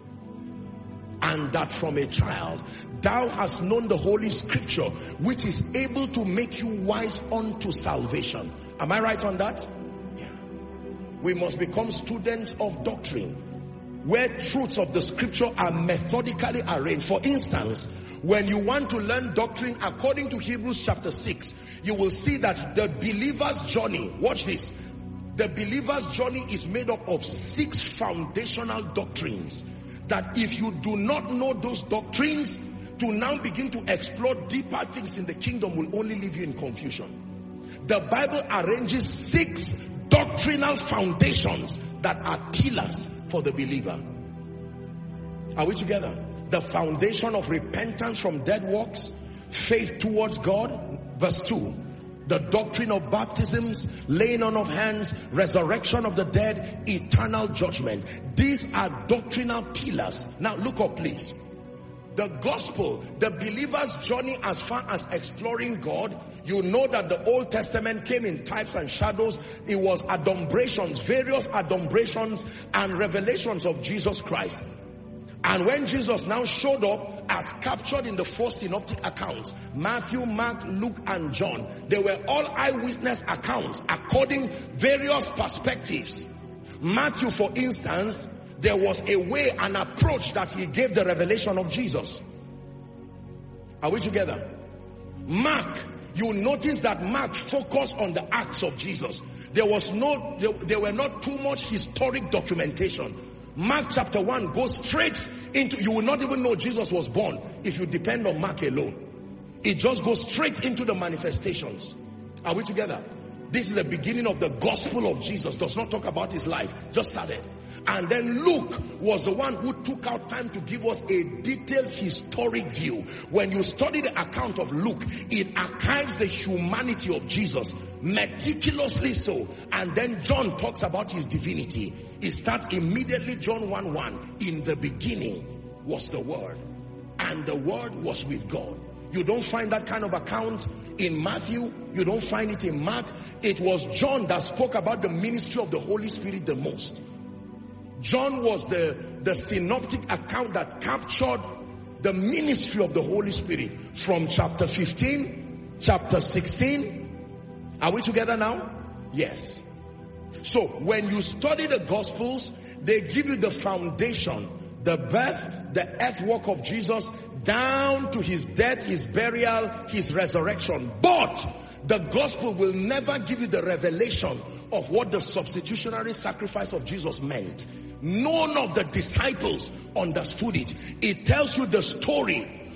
And that from a child, thou hast known the holy scripture, which is able to make you wise unto salvation. Am I right on that? Yeah. We must become students of doctrine, where truths of the scripture are methodically arranged. For instance, when you want to learn doctrine according to Hebrews chapter six, you will see that the believer's journey, watch this, the believer's journey is made up of six foundational doctrines. That if you do not know those doctrines, to now begin to explore deeper things in the kingdom will only leave you in confusion. The Bible arranges six doctrinal foundations that are pillars for the believer. Are we together? The foundation of repentance from dead works, faith towards God, verse two. The doctrine of baptisms, laying on of hands, resurrection of the dead, eternal judgment. These are doctrinal pillars. Now look up please. The gospel, the believer's journey as far as exploring God, you know that the Old Testament came in types and shadows. It was adumbrations, various adumbrations and revelations of Jesus Christ. And when Jesus now showed up as captured in the four synoptic accounts, Matthew, Mark, Luke, and John, they were all eyewitness accounts according various perspectives. Matthew, for instance, there was a way, an approach that he gave the revelation of Jesus. Are we together? Mark, you notice that Mark focused on the acts of Jesus. There was no, there, there were not too much historic documentation. Mark chapter one goes straight into, you will not even know Jesus was born if you depend on Mark alone. It just goes straight into the manifestations. Are we together? This is the beginning of the gospel of Jesus. Does not talk about his life. Just started. And then Luke was the one who took out time to give us a detailed historic view. When you study the account of Luke, it archives the humanity of Jesus, meticulously so. And then John talks about his divinity. It starts immediately, John one one. In the beginning was the Word, and the Word was with God. You don't find that kind of account in Matthew. You don't find it in Mark. It was John that spoke about the ministry of the Holy Spirit the most. John was the, the synoptic account that captured the ministry of the Holy Spirit from chapter fifteen, chapter sixteen. Are we together now? Yes. So when you study the Gospels, they give you the foundation, the birth, the earthwork of Jesus, down to his death, his burial, his resurrection. But the Gospel will never give you the revelation of what the substitutionary sacrifice of Jesus meant. None of the disciples understood it. It tells you the story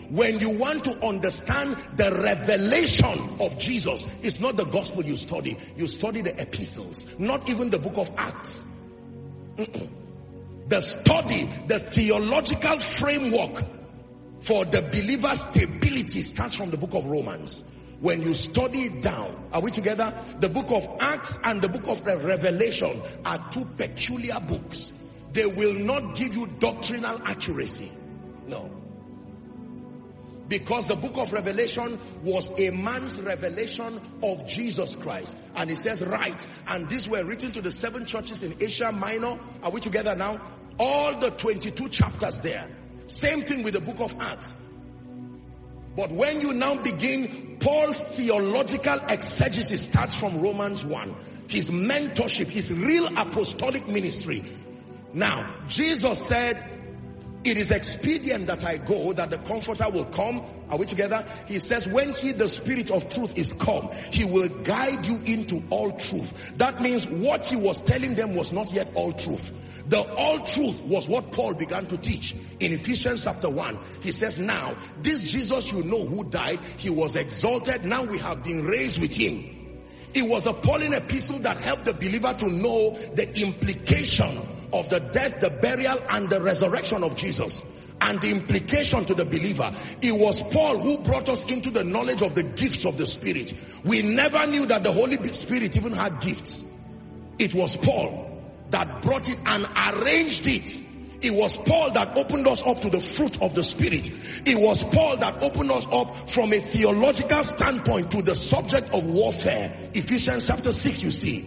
When you want to understand the revelation of Jesus, it's not the gospel you study. You study the epistles, not even the book of Acts. Mm-mm. The study, the theological framework for the believer's stability starts from the book of Romans. When you study it down, are we together? The book of Acts and the book of the Revelation are two peculiar books. They will not give you doctrinal accuracy. No. Because the book of Revelation was a man's revelation of Jesus Christ. And it says, right. And these were written to the seven churches in Asia Minor. Are we together now? All the twenty-two chapters there. Same thing with the book of Acts. But when you now begin, Paul's theological exegesis starts from Romans one. His mentorship, his real apostolic ministry. Now, Jesus said, it is expedient that I go, that the Comforter will come. Are we together? He says, when he, the Spirit of truth, is come, he will guide you into all truth. That means what he was telling them was not yet all truth. The all truth was what Paul began to teach in Ephesians chapter one. He says, now, this Jesus you know who died, he was exalted. Now we have been raised with him. It was a Pauline epistle that helped the believer to know the implication of the death, the burial, and the resurrection of Jesus, and the implication to the believer. It was Paul who brought us into the knowledge of the gifts of the Spirit. We never knew that the Holy Spirit even had gifts. It was Paul that brought it and arranged it. It was Paul that opened us up to the fruit of the Spirit. It was Paul that opened us up from a theological standpoint to the subject of warfare. Ephesians chapter six, you see.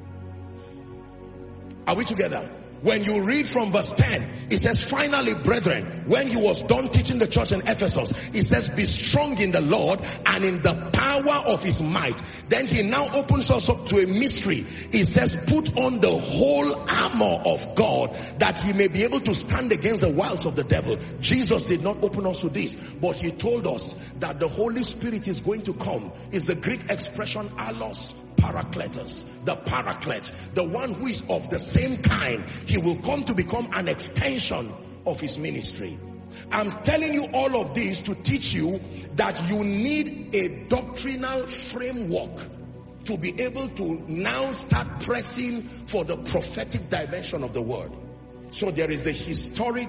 Are we together? When you read from verse ten, it says, finally, brethren, when he was done teaching the church in Ephesus, he says, be strong in the Lord and in the power of his might. Then he now opens us up to a mystery. He says, put on the whole armor of God, that he may be able to stand against the wiles of the devil. Jesus did not open us to this, but he told us that the Holy Spirit is going to come. Is the Greek expression allos parakletos, the paraclete, the one who is of the same kind. He will come to become an extension of his ministry. I'm telling you all of this to teach you that you need a doctrinal framework to be able to now start pressing for the prophetic dimension of the word. So there is a historic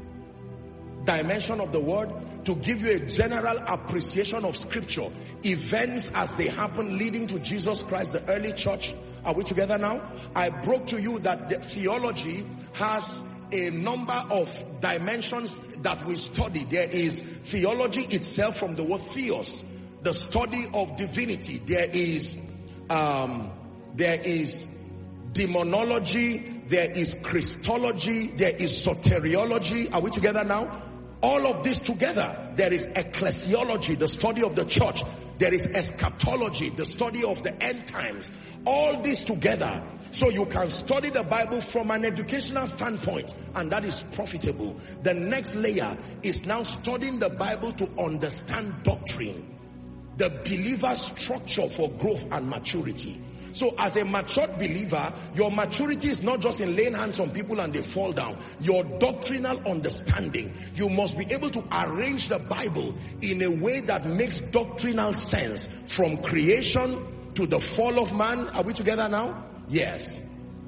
dimension of the word to give you a general appreciation of scripture, events as they happen leading to Jesus Christ, the early church. Are we together now? I broke to you that the theology has a number of dimensions that we study. There is theology itself from the word theos, the study of divinity. There is um, there is demonology, there is Christology, there is soteriology. Are we together now? All of this together. There is ecclesiology, the study of the church. There is eschatology, the study of the end times. All this together. So you can study the Bible from an educational standpoint, and that is profitable. The next layer is now studying the Bible to understand doctrine, the believer's structure for growth and maturity. So as a matured believer, your maturity is not just in laying hands on people and they fall down. Your doctrinal understanding, you must be able to arrange the Bible in a way that makes doctrinal sense, from creation to the fall of man. Are we together now? Yes.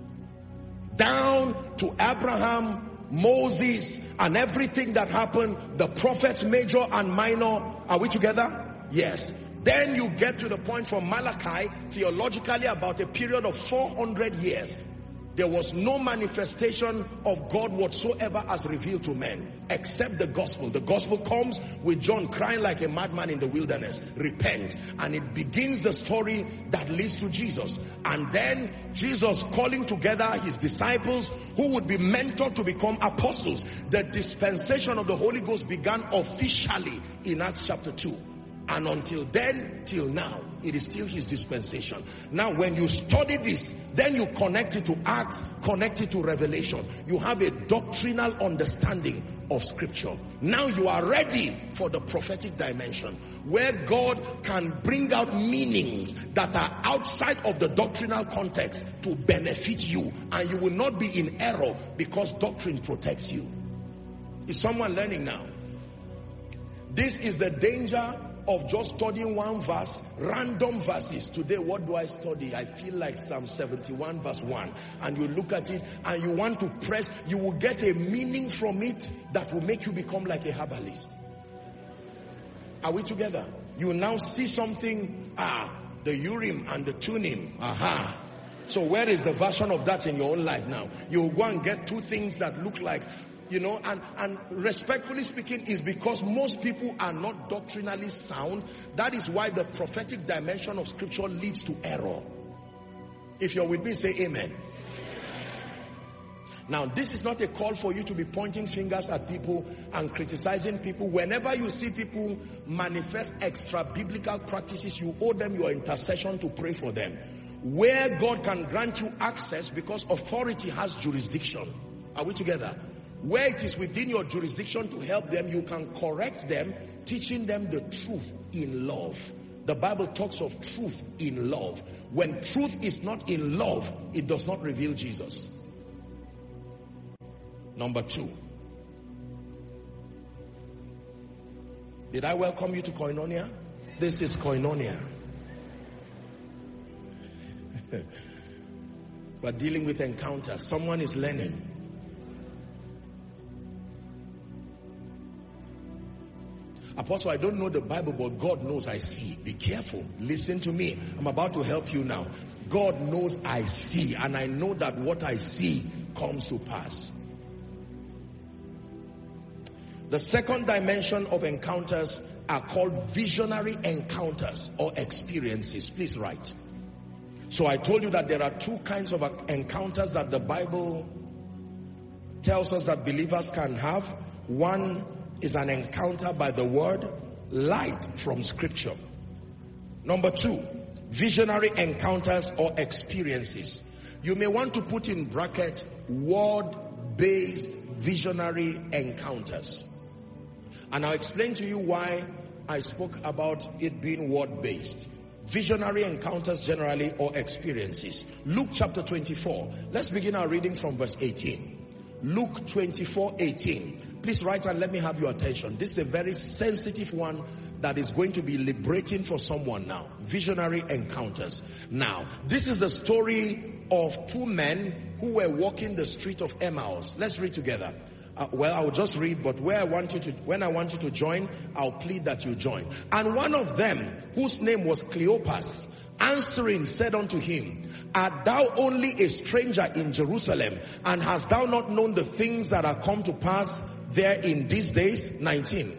Down to Abraham, Moses, and everything that happened, the prophets major and minor. Are we together? Yes. Then you get to the point from Malachi, theologically about a period of four hundred years. There was no manifestation of God whatsoever as revealed to men, except the gospel. The gospel comes with John crying like a madman in the wilderness, repent. And it begins the story that leads to Jesus. And then Jesus calling together his disciples who would be mentored to become apostles. The dispensation of the Holy Ghost began officially in Acts chapter two. And until then, till now, it is still his dispensation. Now, when you study this, then you connect it to Acts, connect it to Revelation. You have a doctrinal understanding of scripture. Now you are ready for the prophetic dimension, where God can bring out meanings that are outside of the doctrinal context to benefit you. And you will not be in error because doctrine protects you. Is someone learning now? This is the danger of just studying one verse, random verses. Today, what do I study? I feel like Psalm seventy-one verse one. And you look at it and you want to press, you will get a meaning from it that will make you become like a herbalist. Are we together? You now see something, ah, the Urim and the Thummim, aha. So where is the version of that in your own life now? You go and get two things that look like, you know, and, and respectfully speaking, is because most people are not doctrinally sound. That is why the prophetic dimension of scripture leads to error. If you're with me, say amen. Now, this is not a call for you to be pointing fingers at people and criticizing people. Whenever you see people manifest extra biblical practices, you owe them your intercession to pray for them. Where God can grant you access, because authority has jurisdiction. Are we together? Where it is within your jurisdiction to help them, you can correct them, teaching them the truth in love. The Bible talks of truth in love. When truth is not in love, it does not reveal Jesus. Number two. Did I welcome you to Koinonia? This is Koinonia. We're dealing with encounters. Someone is learning. Apostle, I don't know the Bible, but God knows I see. Be careful. Listen to me. I'm about to help you now. God knows I see, and I know that what I see comes to pass. The second dimension of encounters are called visionary encounters or experiences. Please write. So I told you that there are two kinds of encounters that the Bible tells us that believers can have. One is an encounter by the word, light from scripture. Number two, visionary encounters or experiences. You may want to put in bracket word-based visionary encounters. And I'll explain to you why I spoke about it being word-based. Visionary encounters generally or experiences. Luke chapter twenty-four. Let's begin our reading from verse eighteen. Luke twenty-four eighteen. Please write and let me have your attention. This is a very sensitive one that is going to be liberating for someone now. Visionary encounters. Now, this is the story of two men who were walking the street of Emmaus. Let's read together. Uh, well, I will just read, but where I want you to, when I want you to join, I'll plead that you join. And one of them, whose name was Cleopas, answering said unto him, Art thou only a stranger in Jerusalem, and hast thou not known the things that are come to pass there in these days? nineteen.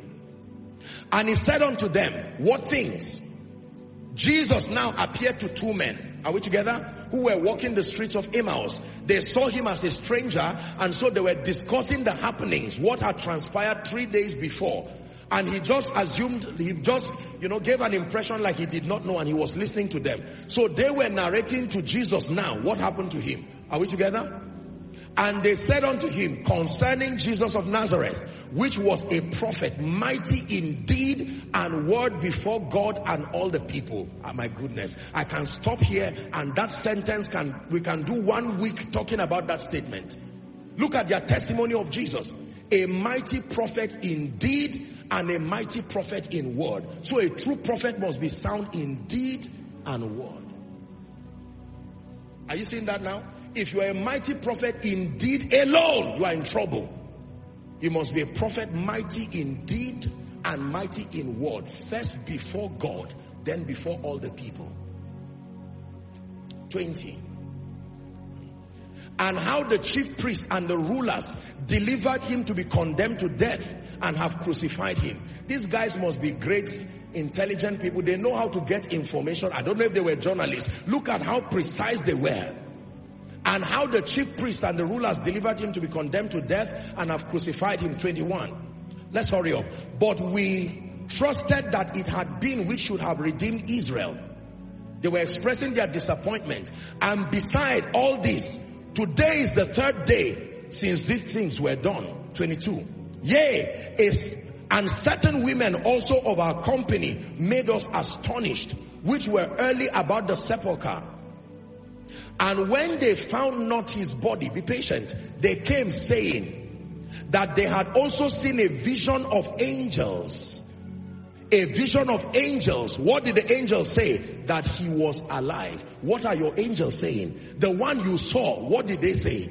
And he said unto them, what things? Jesus now appeared to two men. Are we together? Who were walking the streets of Emmaus. They saw him as a stranger, and so they were discussing the happenings, what had transpired three days before. And he just assumed, he just, you know, gave an impression like he did not know, and he was listening to them. So they were narrating to Jesus now what happened to him. Are we together? And they said unto him concerning Jesus of Nazareth, which was a prophet, mighty in deed and word before God and all the people. Oh, my goodness. I can stop here, and that sentence can, we can do one week talking about that statement. Look at their testimony of Jesus. A mighty prophet in deed and a mighty prophet in word. So a true prophet must be sound in deed and word. Are you seeing that now? If you are a mighty prophet in deed alone, you are in trouble. You must be a prophet mighty in deed and mighty in word. First before God, then before all the people. twenty. And how the chief priests and the rulers delivered him to be condemned to death and have crucified him. These guys must be great, intelligent people. They know how to get information. I don't know if they were journalists. Look at how precise they were. And how the chief priests and the rulers delivered him to be condemned to death and have crucified him. twenty-one. Let's hurry up. But we trusted that it had been which should have redeemed Israel. They were expressing their disappointment. And beside all this, today is the third day since these things were done. twenty-two. Yea, is, and certain women also of our company made us astonished, which were early about the sepulchre. And when they found not his body, be patient, they came saying that they had also seen a vision of angels A vision of angels. What did the angels say? That he was alive. What are your angels saying? The one you saw, what did they say?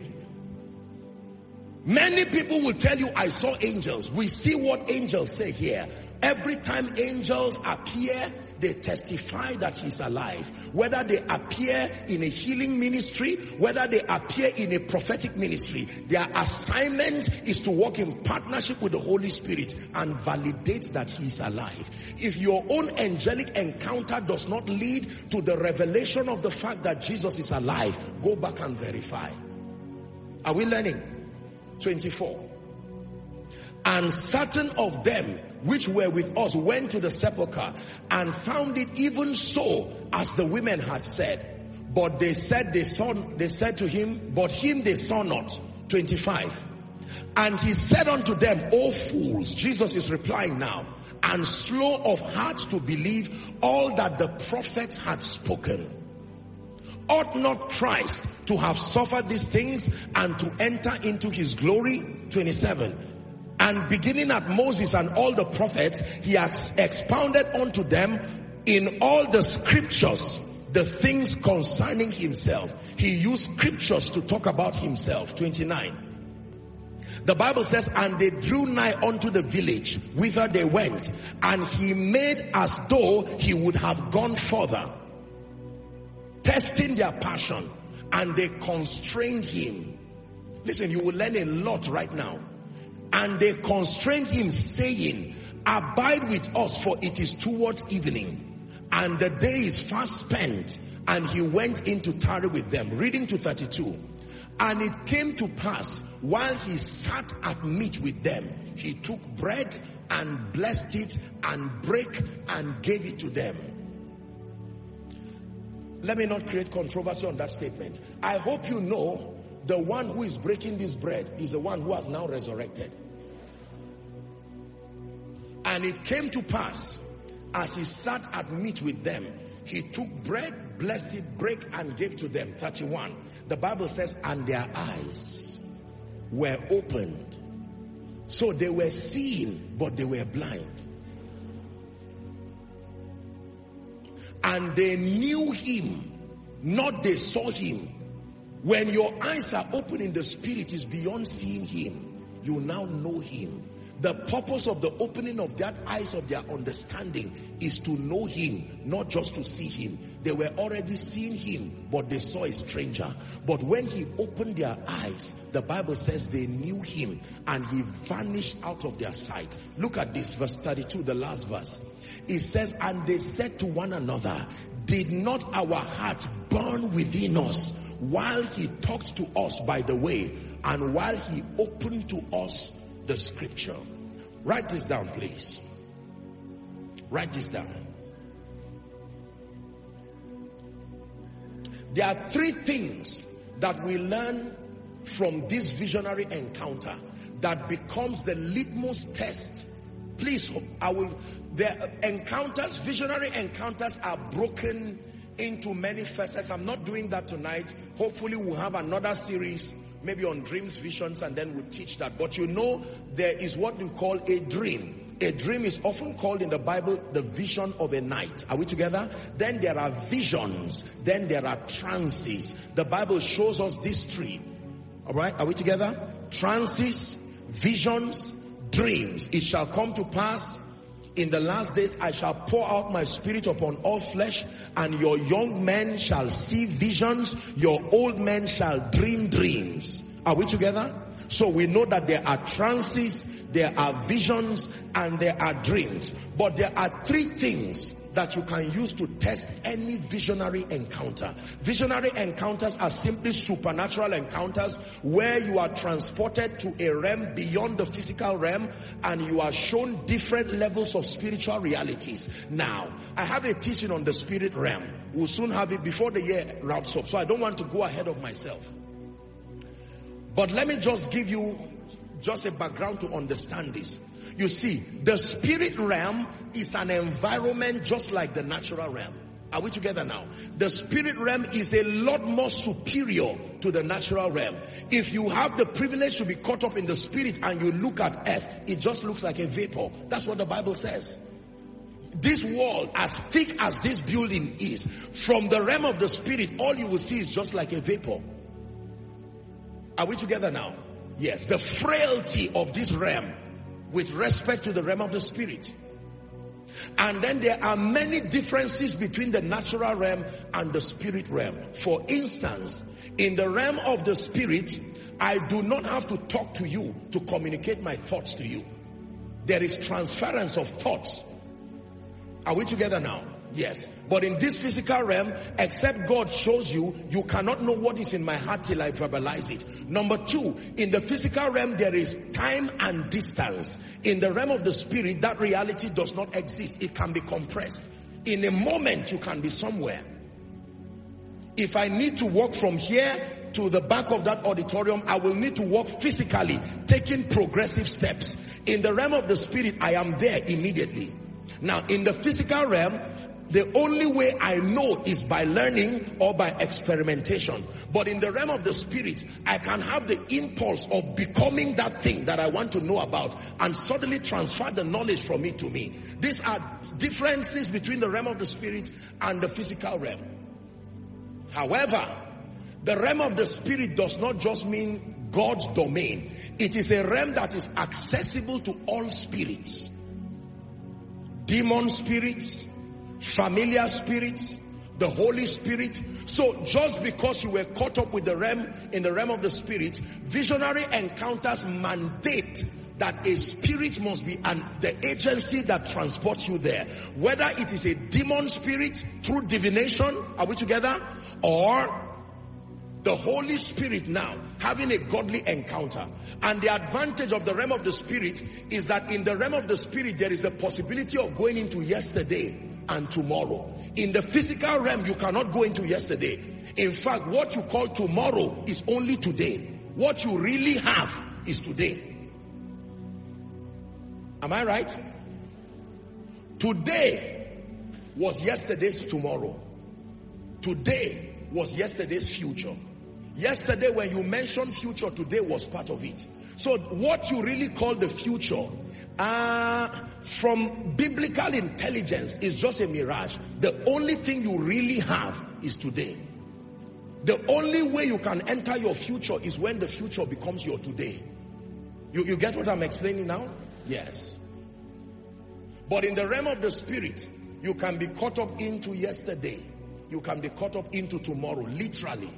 Many people will tell you, I saw angels. We see what angels say here. Every time angels appear, they testify that he's alive. Whether they appear in a healing ministry, whether they appear in a prophetic ministry, their assignment is to work in partnership with the Holy Spirit and validate that he's alive. If your own angelic encounter does not lead to the revelation of the fact that Jesus is alive, go back and verify. Are we learning? twenty-four. And certain of them which were with us went to the sepulchre and found it even so as the women had said. But they said they saw, they said to him, but him they saw not. twenty-five. And he said unto them, O fools, Jesus is replying now, and slow of heart to believe all that the prophets had spoken. Ought not Christ to have suffered these things and to enter into his glory? twenty-seven. And beginning at Moses and all the prophets, he has expounded unto them in all the scriptures the things concerning himself. He used scriptures to talk about himself. twenty-nine. The Bible says, and they drew nigh unto the village whither they went, and he made as though he would have gone further, testing their passion, and they constrained him. Listen, you will learn a lot right now. And they constrained him, saying, abide with us, for it is towards evening, and the day is fast spent. And he went in to tarry with them. Reading to thirty-two. And it came to pass, while he sat at meat with them, he took bread and blessed it and brake and gave it to them. Let me not create controversy on that statement. I hope you know the one who is breaking this bread is the one who has now resurrected. And it came to pass, as he sat at meat with them, he took bread, blessed it, brake, and gave to them. thirty-one. The Bible says, and their eyes were opened. So they were seeing, but they were blind. And they knew him, not they saw him. When your eyes are open in the spirit, is beyond seeing him. You now know him. The purpose of the opening of that eyes of their understanding is to know him, not just to see him. They were already seeing him, but they saw a stranger. But when he opened their eyes, the Bible says they knew him, and he vanished out of their sight. Look at this, verse thirty-two, the last verse. It says, and they said to one another, did not our heart burn within us while he talked to us by the way, and while he opened to us the scripture? Write this down, please. Write this down. There are three things that we learn from this visionary encounter that becomes the litmus test. Please, I will, the encounters, visionary encounters are broken into many facets. I'm not doing that tonight. Hopefully we'll have another series, maybe on dreams, visions, and then we'll teach that. But you know, there is what we call a dream. A dream is often called in the Bible the vision of a night. Are we together? Then there are visions. Then there are trances. The Bible shows us these three. All right? Are we together? Trances, visions, dreams. It shall come to pass in the last days, I shall pour out my spirit upon all flesh, and your young men shall see visions, your old men shall dream dreams. Are we together? So we know that there are trances, there are visions, and there are dreams. But there are three things that you can use to test any visionary encounter. Visionary encounters are simply supernatural encounters where you are transported to a realm beyond the physical realm, and you are shown different levels of spiritual realities. Now, I have a teaching on the spirit realm. We'll soon have it before the year wraps up, so I don't want to go ahead of myself. But let me just give you just a background to understand this. You see, the spirit realm is an environment just like the natural realm. Are we together now? The spirit realm is a lot more superior to the natural realm. If you have the privilege to be caught up in the spirit and you look at earth, it just looks like a vapor. That's what the Bible says. this wall, as thick as this building is, from the realm of the spirit, all you will see is just like a vapor. Are we together now? Yes. The frailty of this realm with respect to the realm of the spirit. And then there are many differences between the natural realm and the spirit realm. For instance, in the realm of the spirit, I do not have to talk to you to communicate my thoughts to you. There is transference of thoughts. Are we together now? Yes. But in this physical realm, except God shows you, you cannot know what is in my heart till I verbalize it. Number two, in the physical realm, there is time and distance. In the realm of the spirit, that reality does not exist. It can be compressed. In a moment, you can be somewhere. If I need to walk from here to the back of that auditorium, I will need to walk physically, taking progressive steps. In the realm of the spirit, I am there immediately. Now, in the physical realm, the only way I know is by learning or by experimentation. But in the realm of the spirit, I can have the impulse of becoming that thing that I want to know about and suddenly transfer the knowledge from it to me. These are differences between the realm of the spirit and the physical realm. However, the realm of the spirit does not just mean God's domain. It is a realm that is accessible to all spirits. Demon spirits, familiar spirits, the Holy Spirit. So just because you were caught up with the realm, in the realm of the spirit, visionary encounters mandate that a spirit must be an, the agency that transports you there. Whether it is a demon spirit through divination, are we together? Or the Holy Spirit now having a godly encounter. And the advantage of the realm of the spirit is that in the realm of the spirit, there is the possibility of going into yesterday and tomorrow. In the physical realm, you cannot go into yesterday. In fact, what you call tomorrow is only today. What you really have is today. Am I right? Today was yesterday's tomorrow. Today was yesterday's future. Yesterday when you mentioned future, today was part of it. So what you really call the future, uh, from biblical intelligence, is just a mirage. The only thing you really have is today. The only way you can enter your future is when the future becomes your today. You, you get what I'm explaining now? Yes. But in the realm of the spirit, you can be caught up into yesterday. You can be caught up into tomorrow, literally.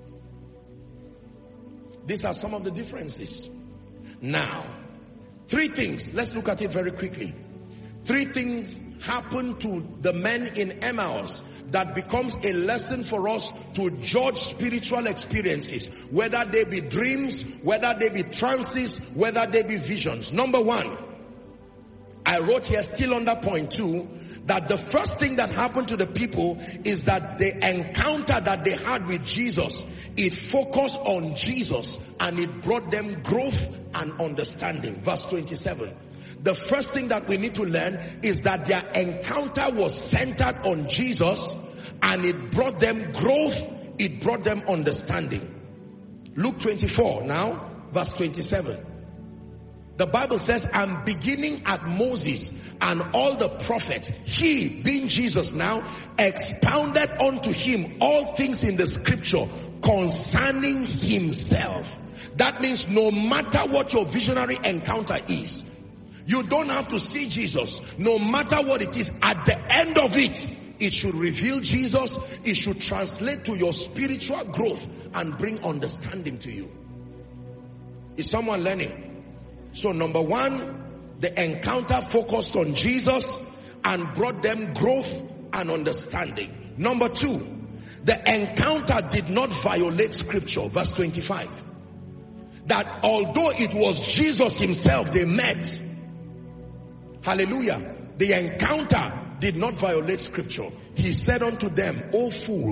These are some of the differences. Now, three things. Let's look at it very quickly. Three things happen to the men in Emmaus that becomes a lesson for us to judge spiritual experiences, whether they be dreams, whether they be trances, whether they be visions. Number one, I wrote here still under point two, that the first thing that happened to the people is that the encounter that they had with Jesus, it focused on Jesus and it brought them growth and understanding. Verse twenty-seven. The first thing that we need to learn is that their encounter was centered on Jesus and it brought them growth, it brought them understanding. Luke twenty-four now, verse twenty-seven. The Bible says, and beginning at Moses and all the prophets, he, being Jesus now, expounded unto him all things in the scripture concerning himself. That means no matter what your visionary encounter is, you don't have to see Jesus. No matter what it is, at the end of it, it should reveal Jesus. It should translate to your spiritual growth and bring understanding to you. Is someone learning? So number one, the encounter focused on Jesus and brought them growth and understanding. Number two, the encounter did not violate scripture. Verse twenty-five. That although it was Jesus himself they met, hallelujah, the encounter did not violate scripture. He said unto them, O fools,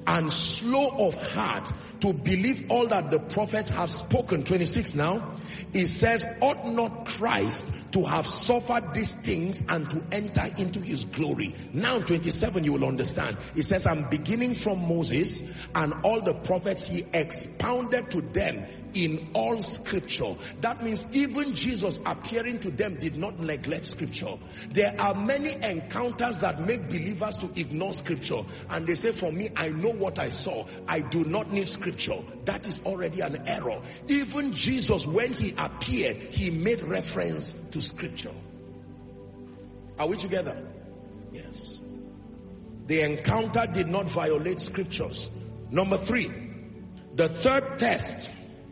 and slow of heart to believe all that the prophets have spoken. twenty-six now. It says, ought not Christ to have suffered these things and to enter into his glory? Now twenty-seven, you will understand. It says, I'm beginning from Moses and all the prophets, he expounded to them in all scripture. That means even Jesus appearing to them did not neglect scripture. There are many encounters that make believers to ignore scripture. And they say, for me, I know what I saw. I do not need scripture. That is already an error. Even Jesus, when he appeared, he made reference to scripture. Are we together? Yes. The encounter did not violate scriptures. Number three, the third test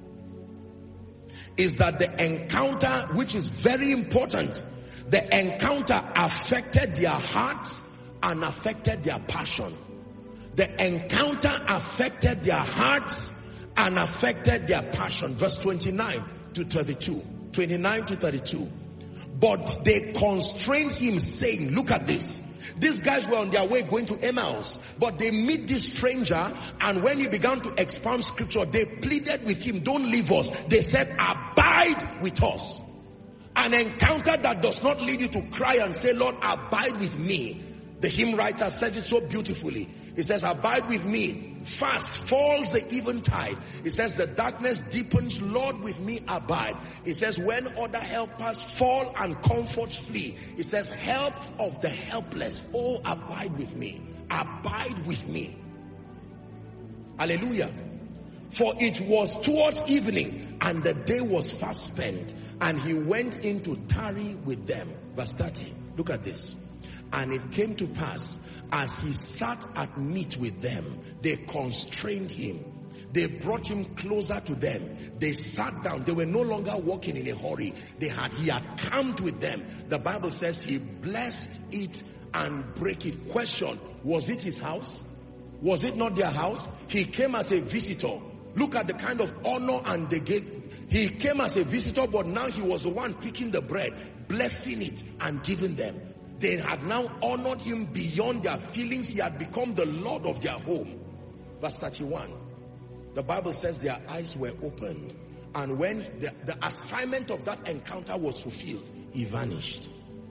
is that the encounter, which is very important, the encounter affected their hearts and affected their passion. The encounter affected their hearts and affected their passion. Verse twenty-nine to thirty-two. twenty-nine to thirty-two. But they constrained him, saying, look at this. These guys were on their way going to Emmaus, but they meet this stranger, and when he began to expound scripture, they pleaded with him, don't leave us. They said, abide with us. An encounter that does not lead you to cry and say, Lord, abide with me. The hymn writer says it so beautifully. He says, abide with me. Fast falls the eventide. It says the darkness deepens. Lord, with me abide. It says when other helpers fall and comforts flee. It says help of the helpless. Oh, abide with me. Abide with me. Hallelujah. For it was towards evening and the day was fast spent, and he went in to tarry with them. Verse thirty. Look at this. And it came to pass, as he sat at meat with them, they constrained him. They brought him closer to them. They sat down. They were no longer walking in a hurry. They had, he had camped with them. The Bible says he blessed it and break it. Question, was it his house? Was it not their house? He came as a visitor. Look at the kind of honor and they gave. He came as a visitor, but now he was the one picking the bread, blessing it and giving them. They had now honored him beyond their feelings. He had become the Lord of their home. Verse thirty-one. The Bible says their eyes were opened. And when the, the assignment of that encounter was fulfilled, he vanished.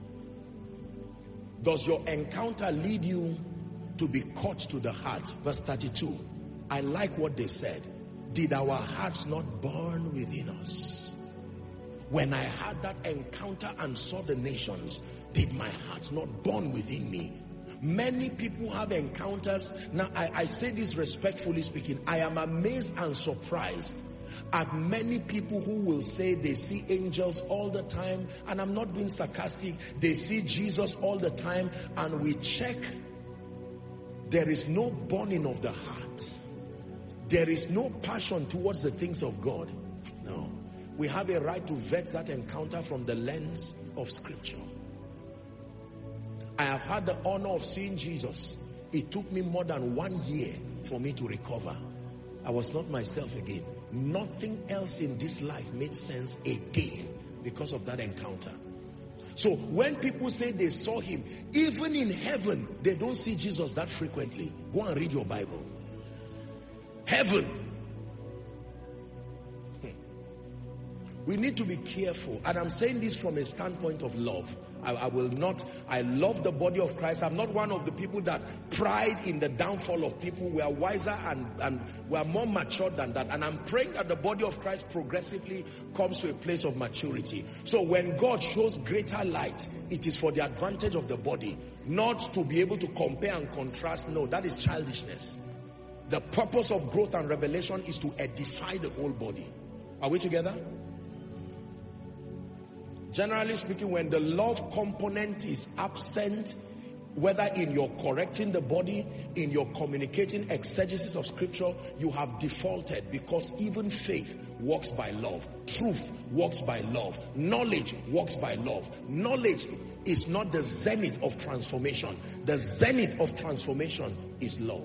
Does your encounter lead you to be caught to the heart? Verse thirty-two. I like what they said. Did our hearts not burn within us? When I had that encounter and saw the nations, did my heart not burn within me? Many people have encounters. Now, I, I say this respectfully speaking. I am amazed and surprised at many people who will say they see angels all the time. And I'm not being sarcastic. They see Jesus all the time. And we check. There is no burning of the heart. There is no passion towards the things of God. No. We have a right to vet that encounter from the lens of scripture. I have had the honor of seeing Jesus. It took me more than one year for me to recover. I was not myself again. Nothing else in this life made sense again because of that encounter. So when people say they saw him, even in heaven, they don't see Jesus that frequently. Go and read your Bible. Heaven. We need to be careful. And I'm saying this from a standpoint of love. I, I will not, I love the body of Christ. I'm not one of the people that pride in the downfall of people. We are wiser and, and we are more mature than that. And I'm praying that the body of Christ progressively comes to a place of maturity. So when God shows greater light, it is for the advantage of the body, not to be able to compare and contrast. No, that is childishness. The purpose of growth and revelation is to edify the whole body. Are we together? Generally speaking, when the love component is absent, whether in your correcting the body, in your communicating exegesis of scripture, you have defaulted, because even faith works by love. Truth works by love. Knowledge works by love. Knowledge is not the zenith of transformation. The zenith of transformation is love.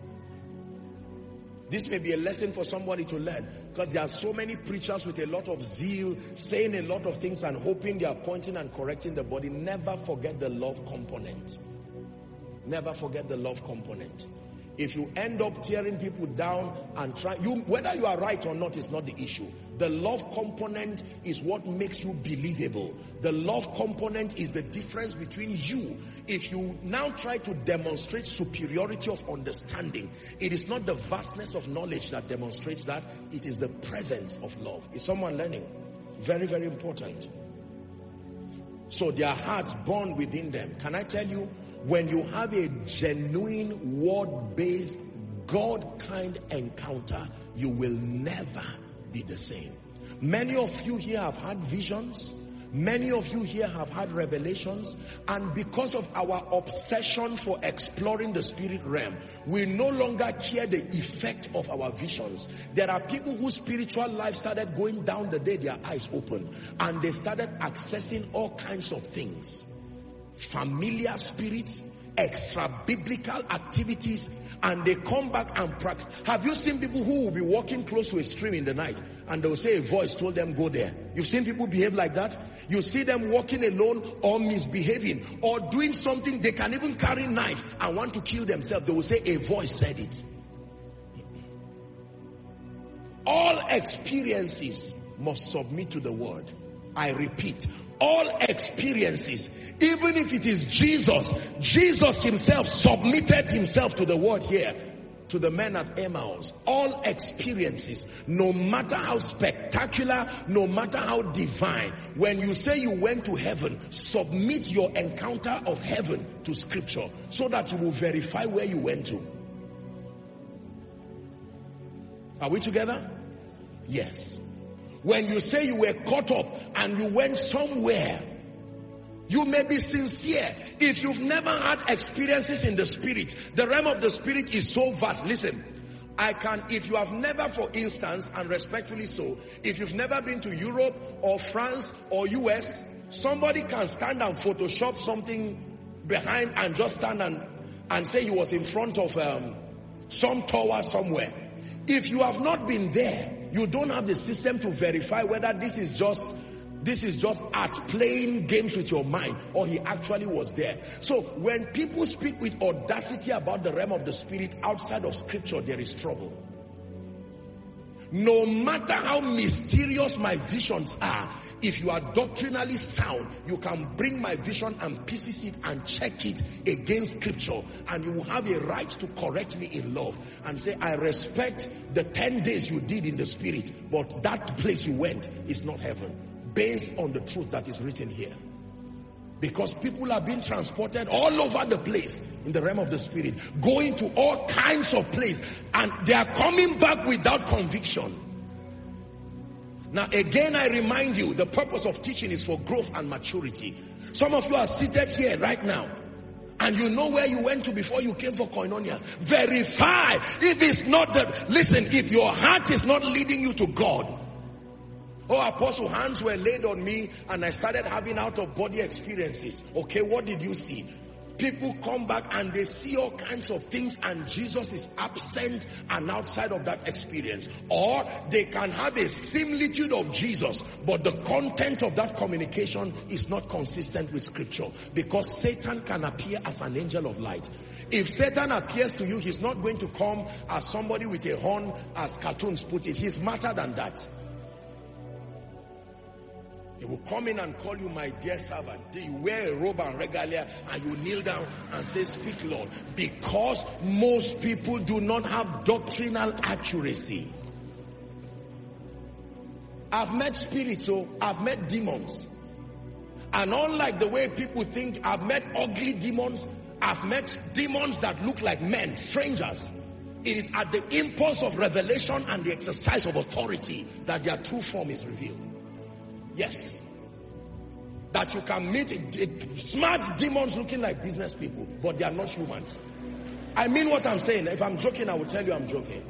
This may be a lesson for somebody to learn, because there are so many preachers with a lot of zeal, saying a lot of things and hoping they are pointing and correcting the body. Never forget the love component. Never forget the love component. If you end up tearing people down and try, you, whether you are right or not is not the issue. The love component is what makes you believable. The love component is the difference between you. If you now try to demonstrate superiority of understanding, it is not the vastness of knowledge that demonstrates that. It is the presence of love. Is someone learning? Very, very important. So their hearts burn within them. Can I tell you, when you have a genuine word-based, God-kind encounter, you will never be the same. Many of you here have had visions. Many of you here have had revelations. And because of our obsession for exploring the spirit realm, we no longer care the effect of our visions. There are people whose spiritual life started going down the day their eyes opened. And they started accessing all kinds of things. Familiar spirits, extra biblical activities, and they come back and practice. Have you seen people who will be walking close to a stream in the night and they will say a voice told them go there? You've seen people behave like that? You see them walking alone or misbehaving or doing something, they can even carry a knife and want to kill themselves. They will say a voice said it. All experiences must submit to the word. I repeat, all experiences, even if it is Jesus, Jesus himself submitted himself to the word here, to the men at Emmaus. All experiences, no matter how spectacular, no matter how divine, when you say you went to heaven, submit your encounter of heaven to scripture so that you will verify where you went to. Are we together? Yes. When you say you were caught up and you went somewhere, you may be sincere. If you've never had experiences in the spirit, the realm of the spirit is so vast. Listen, I can, if you have never, for instance, and respectfully so, if you've never been to Europe or France or U S, somebody can stand and Photoshop something behind and just stand and, and say he was in front of um, some tower somewhere. If you have not been there, you don't have the system to verify whether this is just this is just art, playing games with your mind, or he actually was there. So when people speak with audacity about the realm of the spirit outside of scripture, there is trouble. No matter how mysterious my visions are, if you are doctrinally sound, you can bring my vision and pieces it and check it against scripture, and you will have a right to correct me in love and say, I respect the ten days you did in the spirit, but that place you went is not heaven, based on the truth that is written here. Because people are being transported all over the place in the realm of the spirit, going to all kinds of places, and they are coming back without conviction. Now again, I remind you, the purpose of teaching is for growth and maturity. Some of you are seated here right now, and you know where you went to before you came for koinonia. Verify if it's not the, listen, if your heart is not leading you to God. Oh, Apostle, hands were laid on me and I started having out of body experiences. Okay, what did you see? People come back and they see all kinds of things, and Jesus is absent and outside of that experience. Or they can have a similitude of Jesus, but the content of that communication is not consistent with scripture, because Satan can appear as an angel of light. If Satan appears to you, he's not going to come as somebody with a horn, as cartoons put it. He's smarter than that. He will come in and call you my dear servant. You wear a robe and regalia and you kneel down and say, speak, Lord. Because most people do not have doctrinal accuracy. I've met spirits, so I've met demons. And unlike the way people think, I've met ugly demons. I've met demons that look like men, strangers. It is at the impulse of revelation and the exercise of authority that their true form is revealed. Yes. That you can meet a, a smart demons looking like business people, but they are not humans. I mean what I'm saying. If I'm joking, I will tell you I'm joking.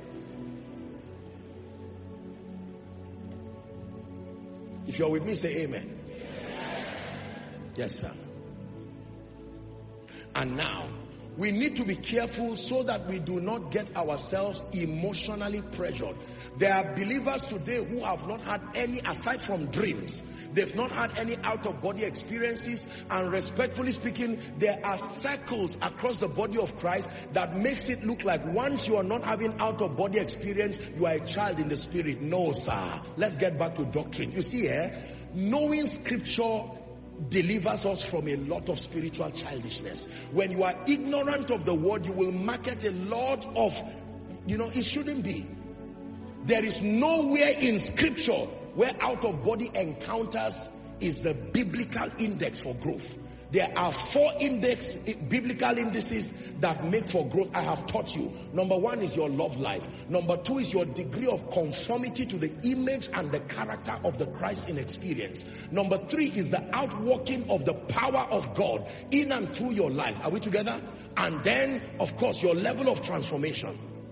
If you're with me, say amen. Yes, sir. And now, We need to be careful so that we do not get ourselves emotionally pressured. There are believers today who have not had any, aside from dreams, they've not had any out-of-body experiences, and respectfully speaking, there are circles across the body of Christ that makes it look like once you are not having out-of-body experience, you are a child in the spirit. No, sir. Let's get back to doctrine. You see here, eh? Knowing scripture delivers us from a lot of spiritual childishness. When you are ignorant of the word, you will market a lot of, you know, it shouldn't be. There is nowhere in scripture where out-of-body encounters is the biblical index for growth. There are four index, biblical indices that make for growth. I have taught you. Number one is your love life. Number two is your degree of conformity to the image and the character of the Christ in experience. Number three is the outworking of the power of God in and through your life. Are we together? And then, of course, your level of transformation.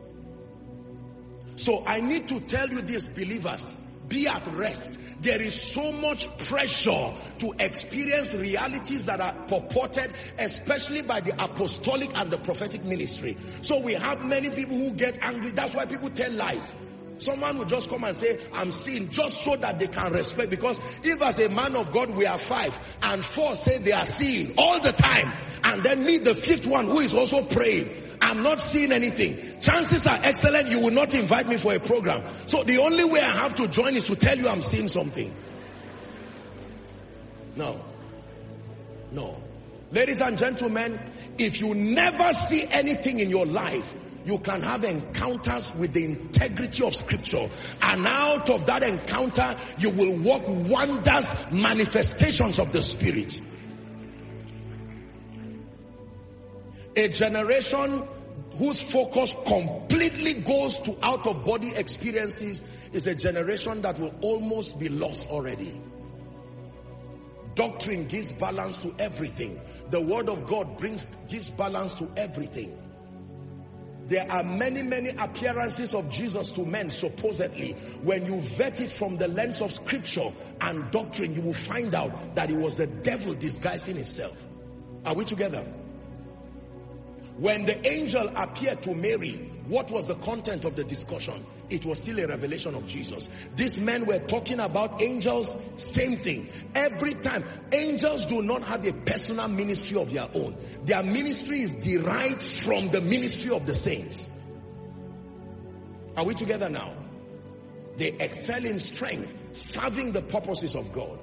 So I need to tell you this, believers, be at rest. There is so much pressure to experience realities that are purported, especially by the apostolic and the prophetic ministry. So we have many people who get angry. That's why people tell lies. Someone will just come and say, I'm seeing, just so that they can respect. Because if as a man of God we are five and four say they are seeing all the time, and then meet the fifth one who is also praying, I'm not seeing anything, chances are excellent you will not invite me for a program. So the only way I have to join is to tell you I'm seeing something. No. No. Ladies and gentlemen, if you never see anything in your life, you can have encounters with the integrity of scripture. And out of that encounter, you will work wonders, manifestations of the spirit. A generation whose focus completely goes to out-of-body experiences is a generation that will almost be lost already. Doctrine gives balance to everything. The word of God brings gives balance to everything. There are many, many appearances of Jesus to men, supposedly. When you vet it from the lens of scripture and doctrine, you will find out that it was the devil disguising himself. Are we together? When the angel appeared to Mary, what was the content of the discussion? It was still a revelation of Jesus. These men were talking about angels, same thing. Every time, angels do not have a personal ministry of their own. Their ministry is derived from the ministry of the saints. Are we together now? They excel in strength, serving the purposes of God.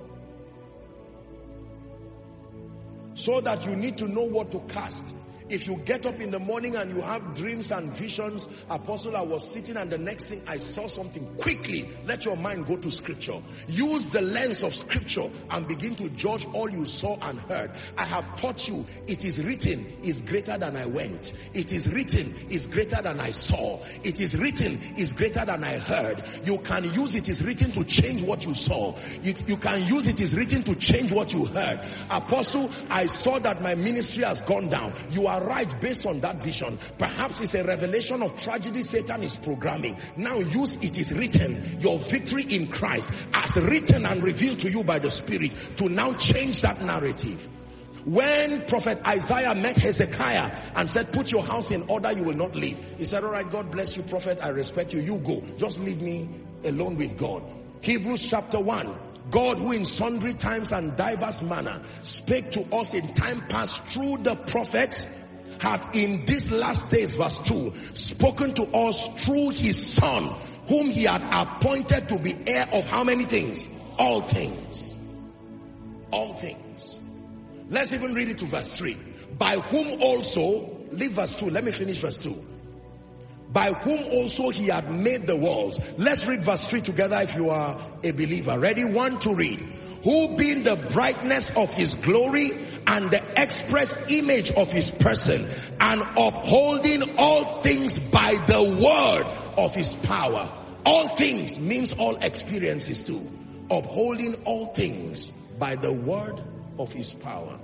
So that you need to know what to cast. If you get up in the morning and you have dreams and visions, Apostle, I was sitting and the next thing I saw something, quickly let your mind go to scripture. Use the lens of scripture and begin to judge all you saw and heard. I have taught you, it is written is greater than I went. It is written is greater than I saw. It is written is greater than I heard. You can use it is written to change what you saw. You, you can use it is written to change what you heard. Apostle, I saw that my ministry has gone down. You are right based on that vision. Perhaps it's a revelation of tragedy Satan is programming. Now use it is written, your victory in Christ, as written and revealed to you by the Spirit, to now change that narrative. When Prophet Isaiah met Hezekiah and said, put your house in order, you will not leave. He said, all right, God bless you, prophet, I respect you, you go. Just leave me alone with God. Hebrews chapter one. God, who in sundry times and diverse manner spake to us in time past through the prophets, hath in these last days, verse two, spoken to us through his Son, whom he had appointed to be heir of how many things? All things. All things. Let's even read it to verse three. By whom also, leave verse two, let me finish verse two. By whom also he had made the worlds. Let's read verse three together if you are a believer. Ready? One to read. Who being the brightness of his glory and the express image of his person, and upholding all things by the word of his power. All things means all experiences too. Upholding all things by the word of his power.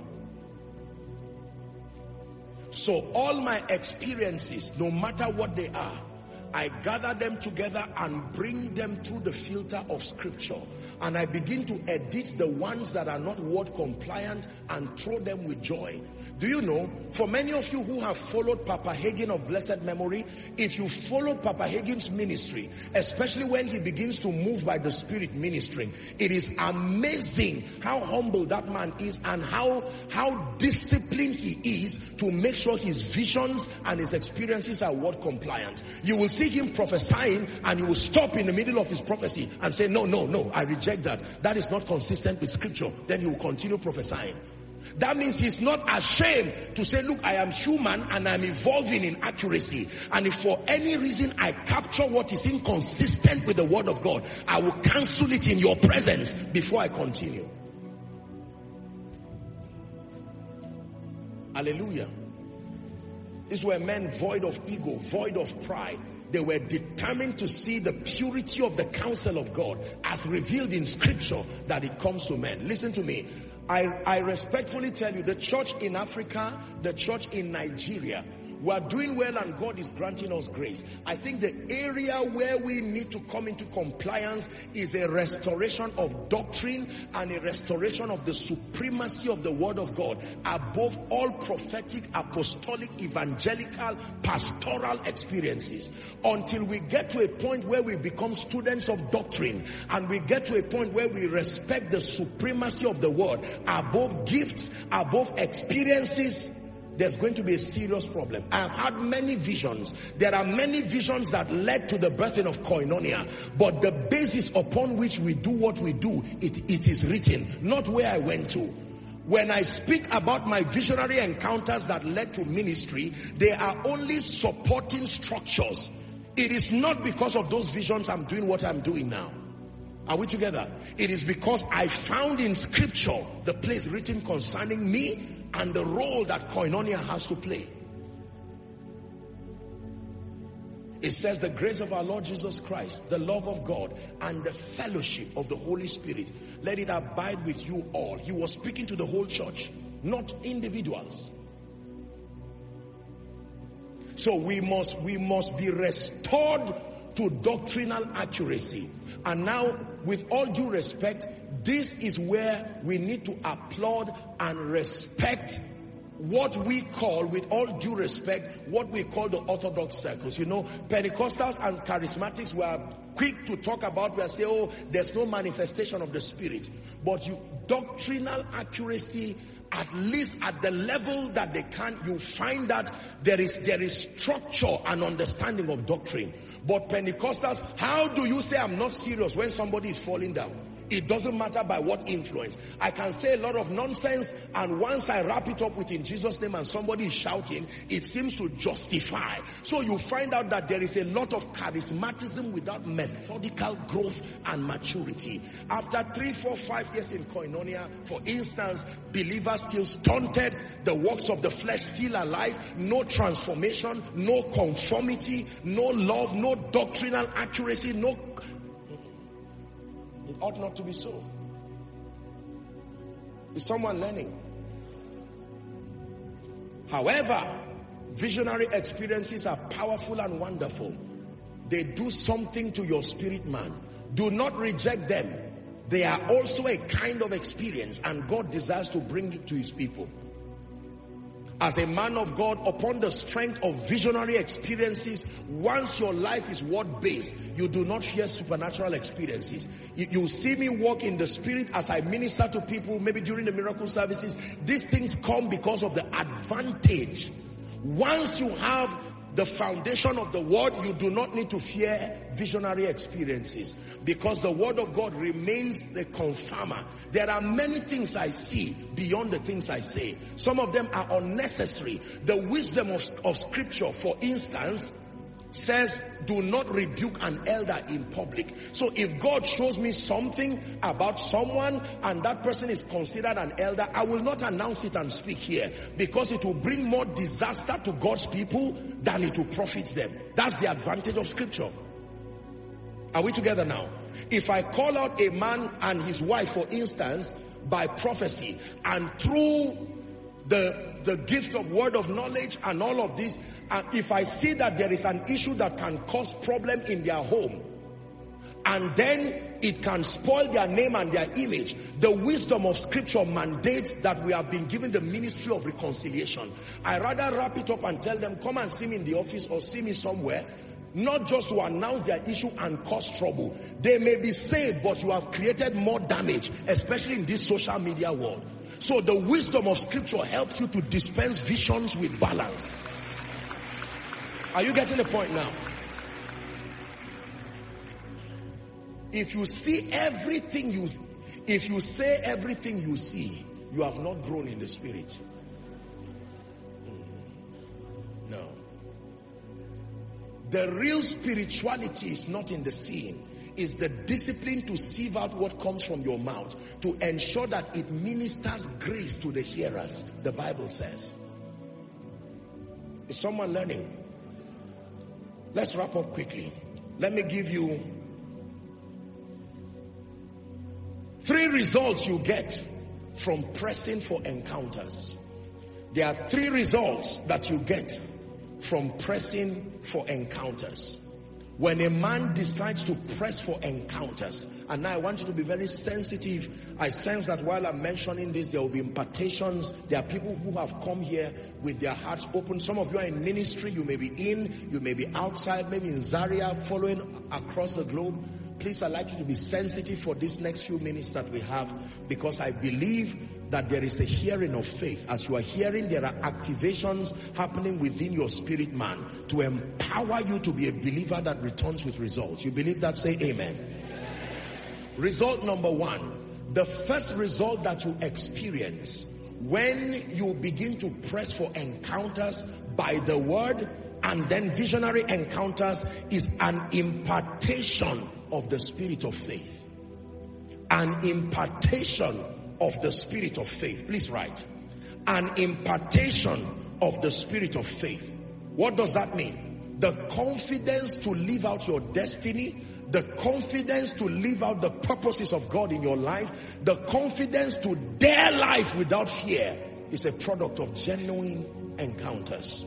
So all my experiences, no matter what they are, I gather them together and bring them through the filter of scripture. And I begin to edit the ones that are not word compliant and throw them with joy. Do you know, for many of you who have followed Papa Hagin of blessed memory, if you follow Papa Hagin's ministry, especially when he begins to move by the Spirit ministering, it is amazing how humble that man is and how, how disciplined he is to make sure his visions and his experiences are word compliant. You will see him prophesying and you will stop in the middle of his prophecy and say, no, no, no, I reject that. That is not consistent with scripture. Then he will continue prophesying. That means he's not ashamed to say, look, I am human and I'm evolving in accuracy. And if for any reason I capture what is inconsistent with the word of God, I will cancel it in your presence before I continue. Hallelujah. These were men void of ego, void of pride. They were determined to see the purity of the counsel of God as revealed in scripture, that it comes to men. Listen to me. I, I respectfully tell you, the church in Africa, the church in Nigeria, we are doing well and God is granting us grace. I think the area where we need to come into compliance is a restoration of doctrine and a restoration of the supremacy of the word of God above all prophetic, apostolic, evangelical, pastoral experiences. Until we get to a point where we become students of doctrine and we get to a point where we respect the supremacy of the word above gifts, above experiences, there's going to be a serious problem. I have had many visions. There are many visions that led to the birthing of Koinonia. But the basis upon which we do what we do, it, it is written, not where I went to. When I speak about my visionary encounters that led to ministry, they are only supporting structures. It is not because of those visions I'm doing what I'm doing now. Are we together? It is because I found in scripture the place written concerning me and the role that Koinonia has to play. It says the grace of our Lord Jesus Christ, the love of God, and the fellowship of the Holy Spirit, let it abide with you all. He was speaking to the whole church, not individuals. So we must, we must be restored to doctrinal accuracy. And now, with all due respect, this is where we need to applaud and respect what we call, with all due respect, what we call the orthodox circles. You know, Pentecostals and charismatics were quick to talk about, we say, oh, there's no manifestation of the Spirit. But you, doctrinal accuracy, at least at the level that they can, you find that there is, there is structure and understanding of doctrine. But Pentecostals, how do you say I'm not serious when somebody is falling down? It doesn't matter by what influence. I can say a lot of nonsense, and once I wrap it up with in Jesus' name and somebody is shouting, it seems to justify. So you find out that there is a lot of charismatism without methodical growth and maturity. After three, four, five years in Koinonia, for instance, believers still stunted, the works of the flesh still alive, no transformation, no conformity, no love, no doctrinal accuracy, no... It ought not to be so. Is someone learning? However, visionary experiences are powerful and wonderful. They do something to your spirit man. Do not reject them. They are also a kind of experience, and God desires to bring it to his people. As a man of God, upon the strength of visionary experiences, once your life is word-based, you do not fear supernatural experiences. You, you see me walk in the Spirit as I minister to people, maybe during the miracle services. These things come because of the advantage. Once you have the foundation of the word, you do not need to fear visionary experiences, because the word of God remains the confirmer. There are many things I see beyond the things I say. Some of them are unnecessary. The wisdom of, of scripture, for instance, says, do not rebuke an elder in public. So if God shows me something about someone and that person is considered an elder, I will not announce it and speak here, because it will bring more disaster to God's people than it will profit them. That's the advantage of scripture. Are we together now? If I call out a man and his wife, for instance, by prophecy, and through the, the gift of word of knowledge and all of this. And if I see that there is an issue that can cause problem in their home, and then it can spoil their name and their image, the wisdom of scripture mandates that we have been given the ministry of reconciliation. I rather wrap it up and tell them, come and see me in the office or see me somewhere, not just to announce their issue and cause trouble. They may be saved, but you have created more damage, especially in this social media world. So the wisdom of scripture helps you to dispense visions with balance. Are you getting the point now? If you see everything you, if you say everything you see, you have not grown in the spirit. No. The real spirituality is not in the seeing. It's the discipline to sieve out what comes from your mouth, to ensure that it ministers grace to the hearers, the Bible says. Is someone learning? Let's wrap up quickly. Let me give you three results you get from pressing for encounters. There are three results that you get from pressing for encounters. When a man decides to press for encounters, and now I want you to be very sensitive. I sense that while I'm mentioning this, there will be impartations. There are people who have come here with their hearts open. Some of you are in ministry. You may be in, you may be outside, maybe in Zaria, following across the globe. Please, I'd like you to be sensitive for these next few minutes that we have, because I believe that there is a hearing of faith. As you are hearing, there are activations happening within your spirit man to empower you to be a believer that returns with results. You believe that? Say amen. Amen. Result number one. The first result that you experience when you begin to press for encounters by the word and then visionary encounters is an impartation of the spirit of faith. An impartation of the spirit of faith. Please write. An impartation of the spirit of faith. What does that mean? The confidence to live out your destiny, the confidence to live out the purposes of God in your life, the confidence to dare life without fear is a product of genuine encounters.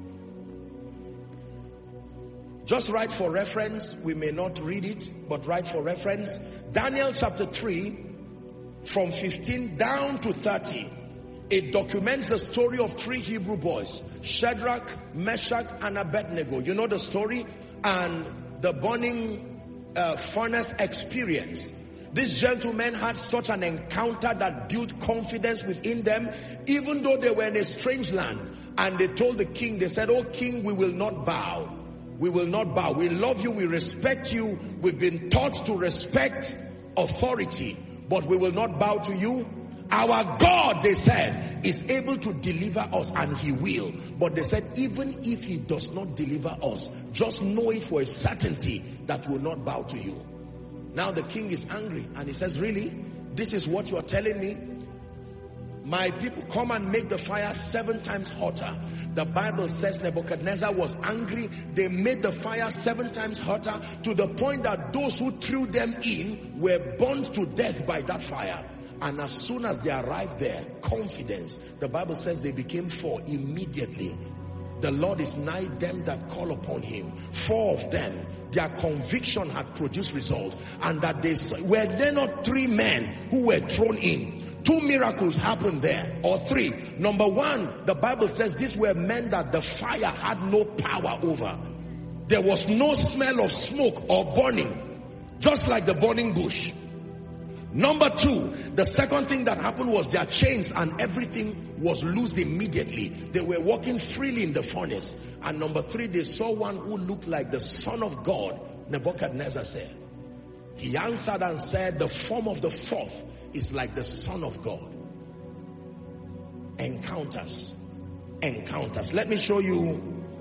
Just write for reference. We may not read it, but write for reference. Daniel chapter three, from fifteen down to thirty, it documents the story of three Hebrew boys, Shadrach, Meshach, and Abednego. You know the story, and the burning uh, furnace experience. These gentlemen had such an encounter that built confidence within them, even though they were in a strange land. And they told the king, they said, "Oh king, we will not bow. We will not bow. We love you. We respect you. We've been taught to respect authority, but we will not bow to you. Our God," they said, "is able to deliver us, and he will." But they said, even if he does not deliver us, just know it for a certainty that we will not bow to you. Now the king is angry, and he says, "Really? This is what you are telling me? My people, come and make the fire seven times hotter." The Bible says Nebuchadnezzar was angry. They made the fire seven times hotter to the point that those who threw them in were burned to death by that fire. And as soon as they arrived there, confidence, the Bible says they became four immediately. The Lord is nigh them that call upon him. Four of them, their conviction had produced result. And that they were there not three men who were thrown in. Two miracles happened there, or three. Number one, the Bible says these were men that the fire had no power over. There was no smell of smoke or burning, just like the burning bush. Number two, the second thing that happened was their chains and everything was loosed immediately. They were walking freely in the furnace. And number three, they saw one who looked like the Son of God, Nebuchadnezzar said. He answered and said, "The form of the fourth is like the Son of God." Encounters. Encounters. Let me show you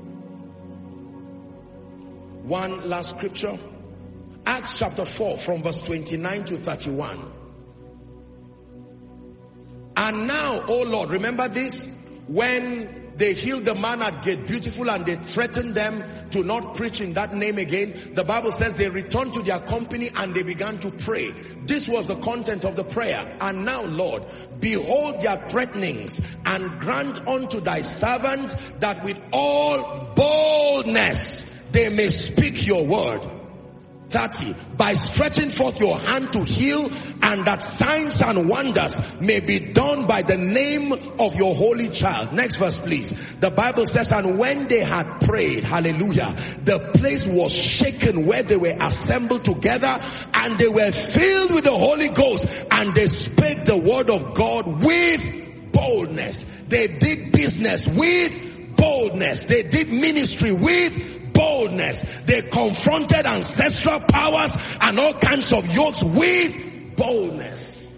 one last scripture. Acts chapter four from verse twenty-nine to thirty-one. "And now, O Lord," remember this, when they healed the man at Gate Beautiful and they threatened them to not preach in that name again. The Bible says they returned to their company and they began to pray. This was the content of the prayer. And now, Lord, behold their threatenings and grant unto thy servant that with all boldness they may speak your word. thirty. By stretching forth your hand to heal, and that signs and wonders may be done by the name of your holy child. Next verse, please. The Bible says, and when they had prayed, hallelujah, the place was shaken where they were assembled together, and they were filled with the Holy Ghost, and they spake the word of God with boldness. They did business with boldness. They did ministry with boldness. They confronted ancestral powers and all kinds of yokes with boldness.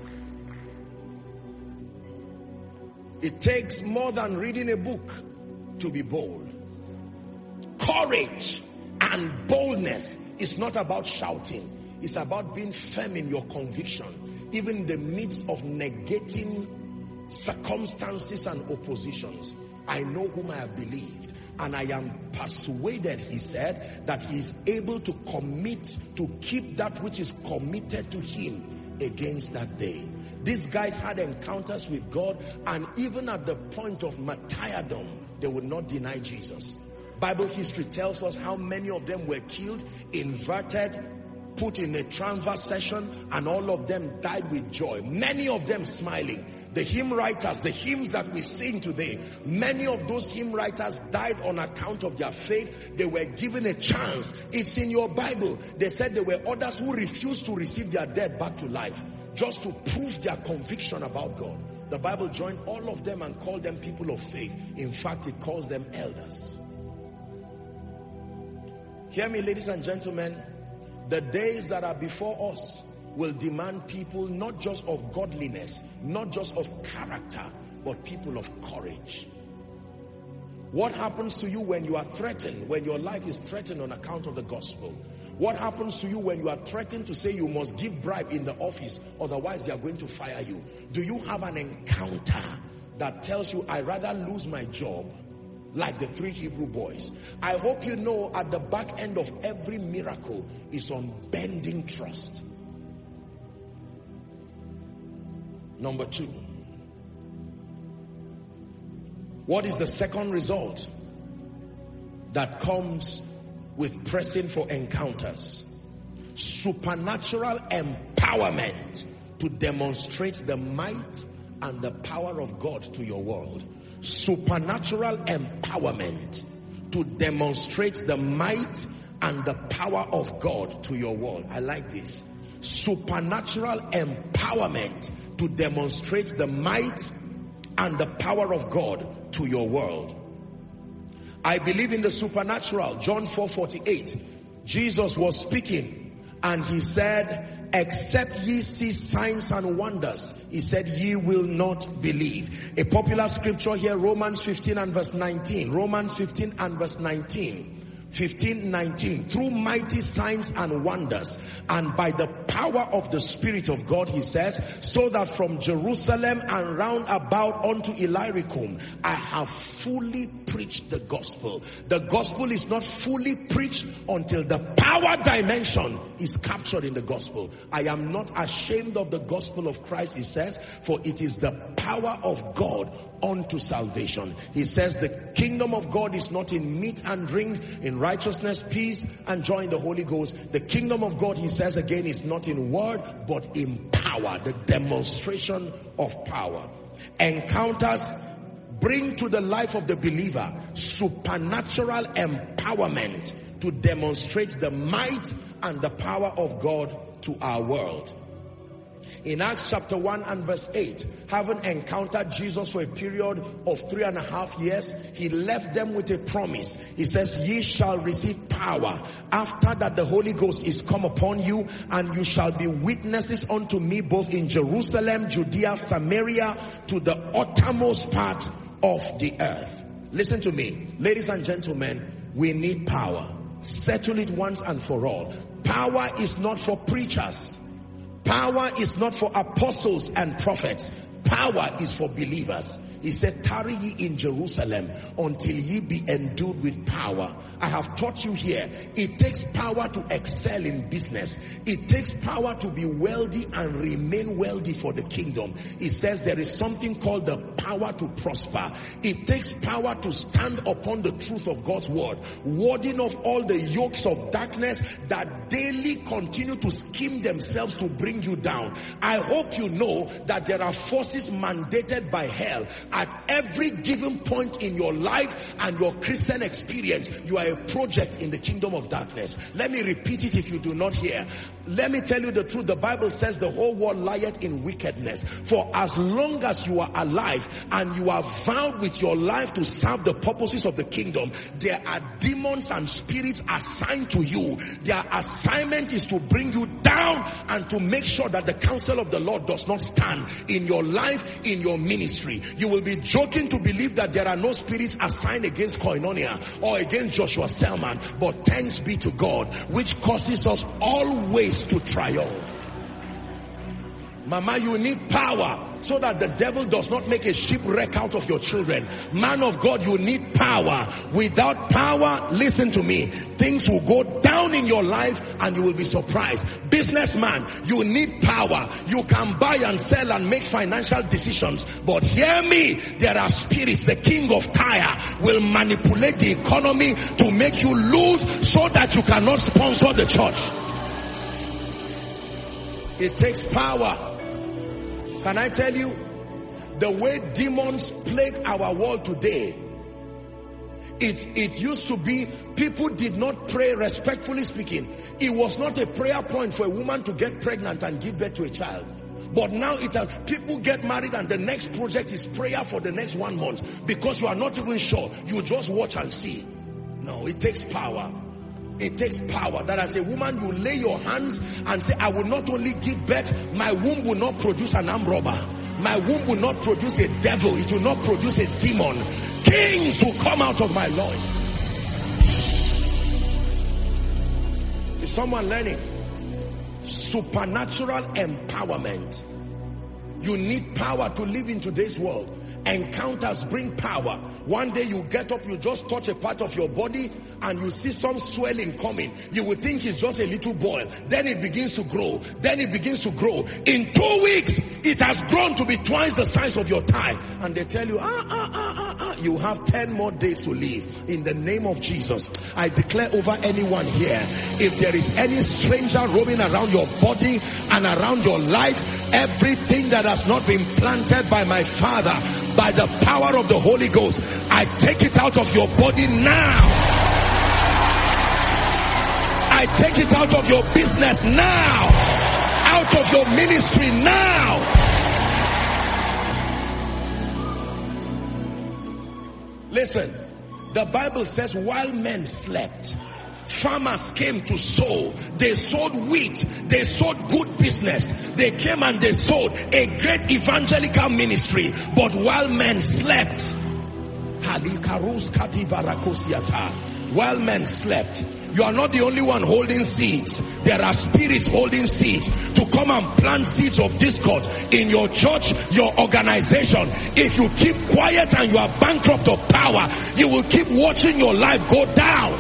It takes more than reading a book to be bold. Courage and boldness is not about shouting. It's about being firm in your conviction, even in the midst of negating circumstances and oppositions. I know whom I have believed, and I am persuaded, he said, that he is able to commit, to keep that which is committed to him against that day. These guys had encounters with God, and even at the point of martyrdom, they would not deny Jesus. Bible history tells us how many of them were killed, inverted, put in a transverse session, and all of them died with joy. Many of them smiling. The hymn writers, the hymns that we sing today, many of those hymn writers died on account of their faith. They were given a chance. It's in your Bible. They said there were others who refused to receive their dead back to life, just to prove their conviction about God. The Bible joined all of them and called them people of faith. In fact, it calls them elders. Hear me, ladies and gentlemen. The days that are before us will demand people not just of godliness, not just of character, but people of courage. What happens to you when you are threatened, when your life is threatened on account of the gospel? What happens to you when you are threatened to say you must give bribe in the office, otherwise they are going to fire you? Do you have an encounter that tells you, I'd rather lose my job, like the three Hebrew boys? I hope you know at the back end of every miracle is unbending trust. Number two. What is the second result that comes with pressing for encounters? Supernatural empowerment to demonstrate the might and the power of God to your world. Supernatural empowerment to demonstrate the might and the power of God to your world. I like this. Supernatural empowerment to demonstrate the might and the power of God to your world. I believe in the supernatural. John four forty-eight. Jesus was speaking and he said, except ye see signs and wonders, he said, ye will not believe. A popular scripture here, Romans fifteen and verse nineteen. Romans fifteen and verse nineteen. fifteen, nineteen. Through mighty signs and wonders, and by the power of the Spirit of God, he says, so that from Jerusalem and round about unto Illyricum, I have fully preached the gospel. The gospel is not fully preached until the power dimension is captured in the gospel. I am not ashamed of the gospel of Christ, he says, for it is the power of God unto salvation. He says the kingdom of God is not in meat and drink, in righteousness, peace, and joy in the Holy Ghost. The kingdom of God, he says again, is not in word, but in power, the demonstration of power. Encounters bring to the life of the believer supernatural empowerment to demonstrate the might and the power of God to our world. In Acts chapter one and verse eight, having encountered Jesus for a period of three and a half years, he left them with a promise. He says, ye shall receive power after that the Holy Ghost is come upon you, and you shall be witnesses unto me both in Jerusalem, Judea, Samaria, to the uttermost part of the earth. Listen to me, ladies and gentlemen, we need power. Settle it once and for all. Power is not for preachers. Power is not for apostles and prophets. Power is for believers. He said, tarry ye in Jerusalem until ye be endued with power. I have taught you here, it takes power to excel in business. It takes power to be wealthy and remain wealthy for the kingdom. He says there is something called the power to prosper. It takes power to stand upon the truth of God's word, warding off all the yokes of darkness that daily continue to scheme themselves to bring you down. I hope you know that there are forces mandated by hell at every given point in your life and your Christian experience. You are a project in the kingdom of darkness. Let me repeat it if you do not hear. Let me tell you the truth. The Bible says the whole world lieth in wickedness. For as long as you are alive and you are vowed with your life to serve the purposes of the kingdom, there are demons and spirits assigned to you. Their assignment is to bring you down and to make sure that the counsel of the Lord does not stand in your life, in your ministry. You will be joking to believe that there are no spirits assigned against Koinonia or against Joshua Selman, but thanks be to God, which causes us always to triumph. Mama, you need power so that the devil does not make a shipwreck out of your children. Man of God, you need power. Without power, listen to me, things will go down in your life and you will be surprised. Businessman, you need power. You can buy and sell and make financial decisions, but hear me, there are spirits. The king of Tyre will manipulate the economy to make you lose so that you cannot sponsor the church. It takes power. Can I tell you, the way demons plague our world today, it, it used to be people did not pray, respectfully speaking. It was not a prayer point for a woman to get pregnant and give birth to a child. But now it has, people get married and the next project is prayer for the next one month because you are not even sure. You just watch and see. No, it takes power. It takes power that as a woman you lay your hands and say, I will not only give birth, my womb will not produce an armed robber. My womb will not produce a devil. It will not produce a demon. Kings will come out of my loins. Is someone learning? Supernatural empowerment. You need power to live in today's world. Encounters bring power. One day you get up, you just touch a part of your body and you see some swelling coming. You would think it's just a little boil. Then it begins to grow. Then it begins to grow. In two weeks, it has grown to be twice the size of your thigh. And they tell you, ah, ah, ah, ah, ah, you have ten more days to live. In the name of Jesus, I declare over anyone here, if there is any stranger roaming around your body and around your life, everything that has not been planted by my Father, by the power of the Holy Ghost, I take it out of your body now. I take it out of your business now. Out of your ministry now. Listen, the Bible says while men slept, farmers came to sow. They sowed wheat. They sowed good business. They came and they sowed a great evangelical ministry. But while men slept, while men slept, you are not the only one holding seeds. There are spirits holding seeds to come and plant seeds of discord in your church, your organization. If you keep quiet and you are bankrupt of power, you will keep watching your life go down.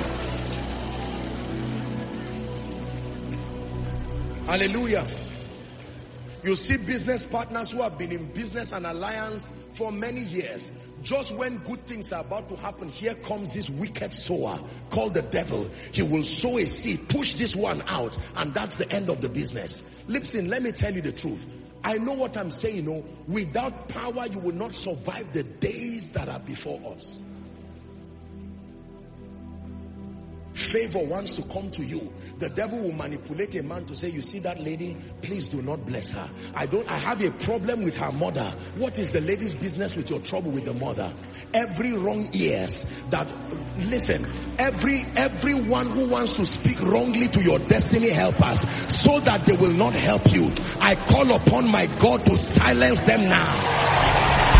Hallelujah. You see business partners who have been in business and alliance for many years. Just when good things are about to happen, here comes this wicked sower called the devil. He will sow a seed, push this one out, and that's the end of the business. Listen, let me tell you the truth. I know what I'm saying. You know, without power, you will not survive the days that are before us. Favor wants to come to you. The devil will manipulate a man to say, you see that lady, please do not bless her. I don't, I have a problem with her mother. What is the lady's business with your trouble with the mother? Every wrong ears that, listen, every, everyone who wants to speak wrongly to your destiny helpers so that they will not help you, I call upon my God to silence them now.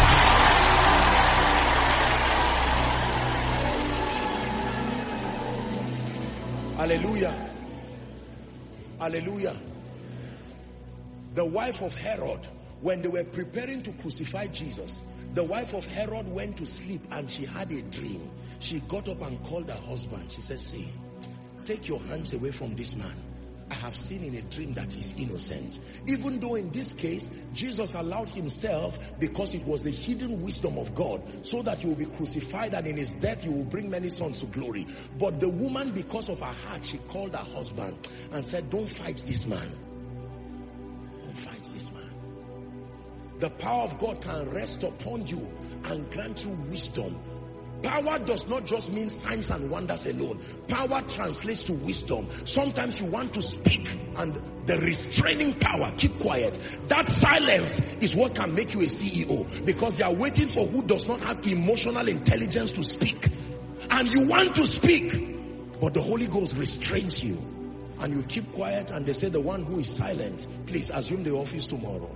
Hallelujah. Hallelujah. The wife of Herod, when they were preparing to crucify Jesus, The wife of Herod went to sleep and she had a dream. She got up and called her husband. She said, see, take your hands away from this man. I have seen in a dream that he's innocent. Even though in this case, Jesus allowed himself because it was the hidden wisdom of God, so that you will be crucified and in his death you will bring many sons to glory. But the woman, because of her heart, she called her husband and said, don't fight this man. Don't fight this man. The power of God can rest upon you and grant you wisdom. Power does not just mean signs and wonders alone. Power translates to wisdom. Sometimes you want to speak and the restraining power, keep quiet. That silence is what can make you a C E O, because they are waiting for who does not have emotional intelligence to speak. And you want to speak, but the Holy Ghost restrains you. And you keep quiet and they say the one who is silent, please assume the office tomorrow.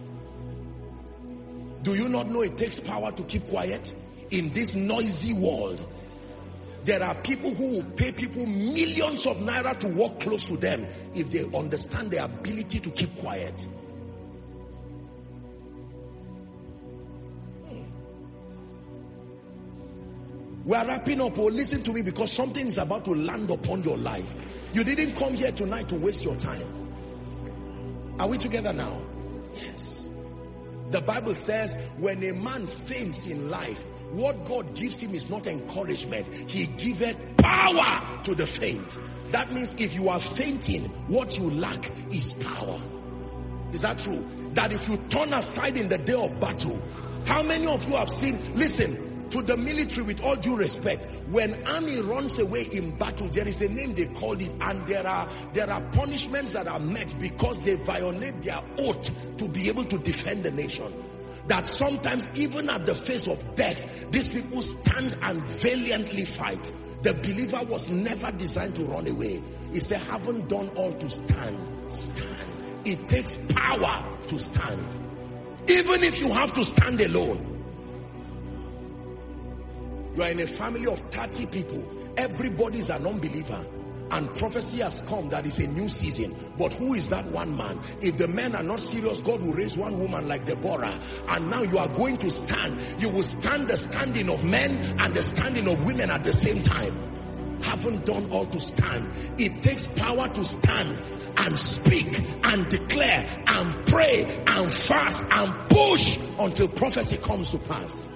Do you not know it takes power to keep quiet? In this noisy world, there are people who will pay people millions of naira to walk close to them if they understand their ability to keep quiet. Hmm. We are wrapping up. Oh, listen to me, because something is about to land upon your life. You didn't come here tonight to waste your time. Are we together now? Yes. The Bible says when a man faints in life, what God gives him is not encouragement. He giveth power to the faint. That means if you are fainting, what you lack is power. Is that true? That if you turn aside in the day of battle, how many of you have seen, listen, to the military, with all due respect, when army runs away in battle, there is a name they call it, and there are, there are punishments that are met because they violate their oath to be able to defend the nation. That sometimes even at the face of death, these people stand and valiantly fight. The believer was never designed to run away. He said, haven't done all to stand. Stand. It takes power to stand. Even if you have to stand alone. You are in a family of thirty people. Everybody is an unbeliever. And prophecy has come that is a new season. But who is that one man? If the men are not serious, God will raise one woman like Deborah. And now you are going to stand. You will stand the standing of men and the standing of women at the same time. Haven't done all to stand. It takes power to stand and speak and declare and pray and fast and push until prophecy comes to pass.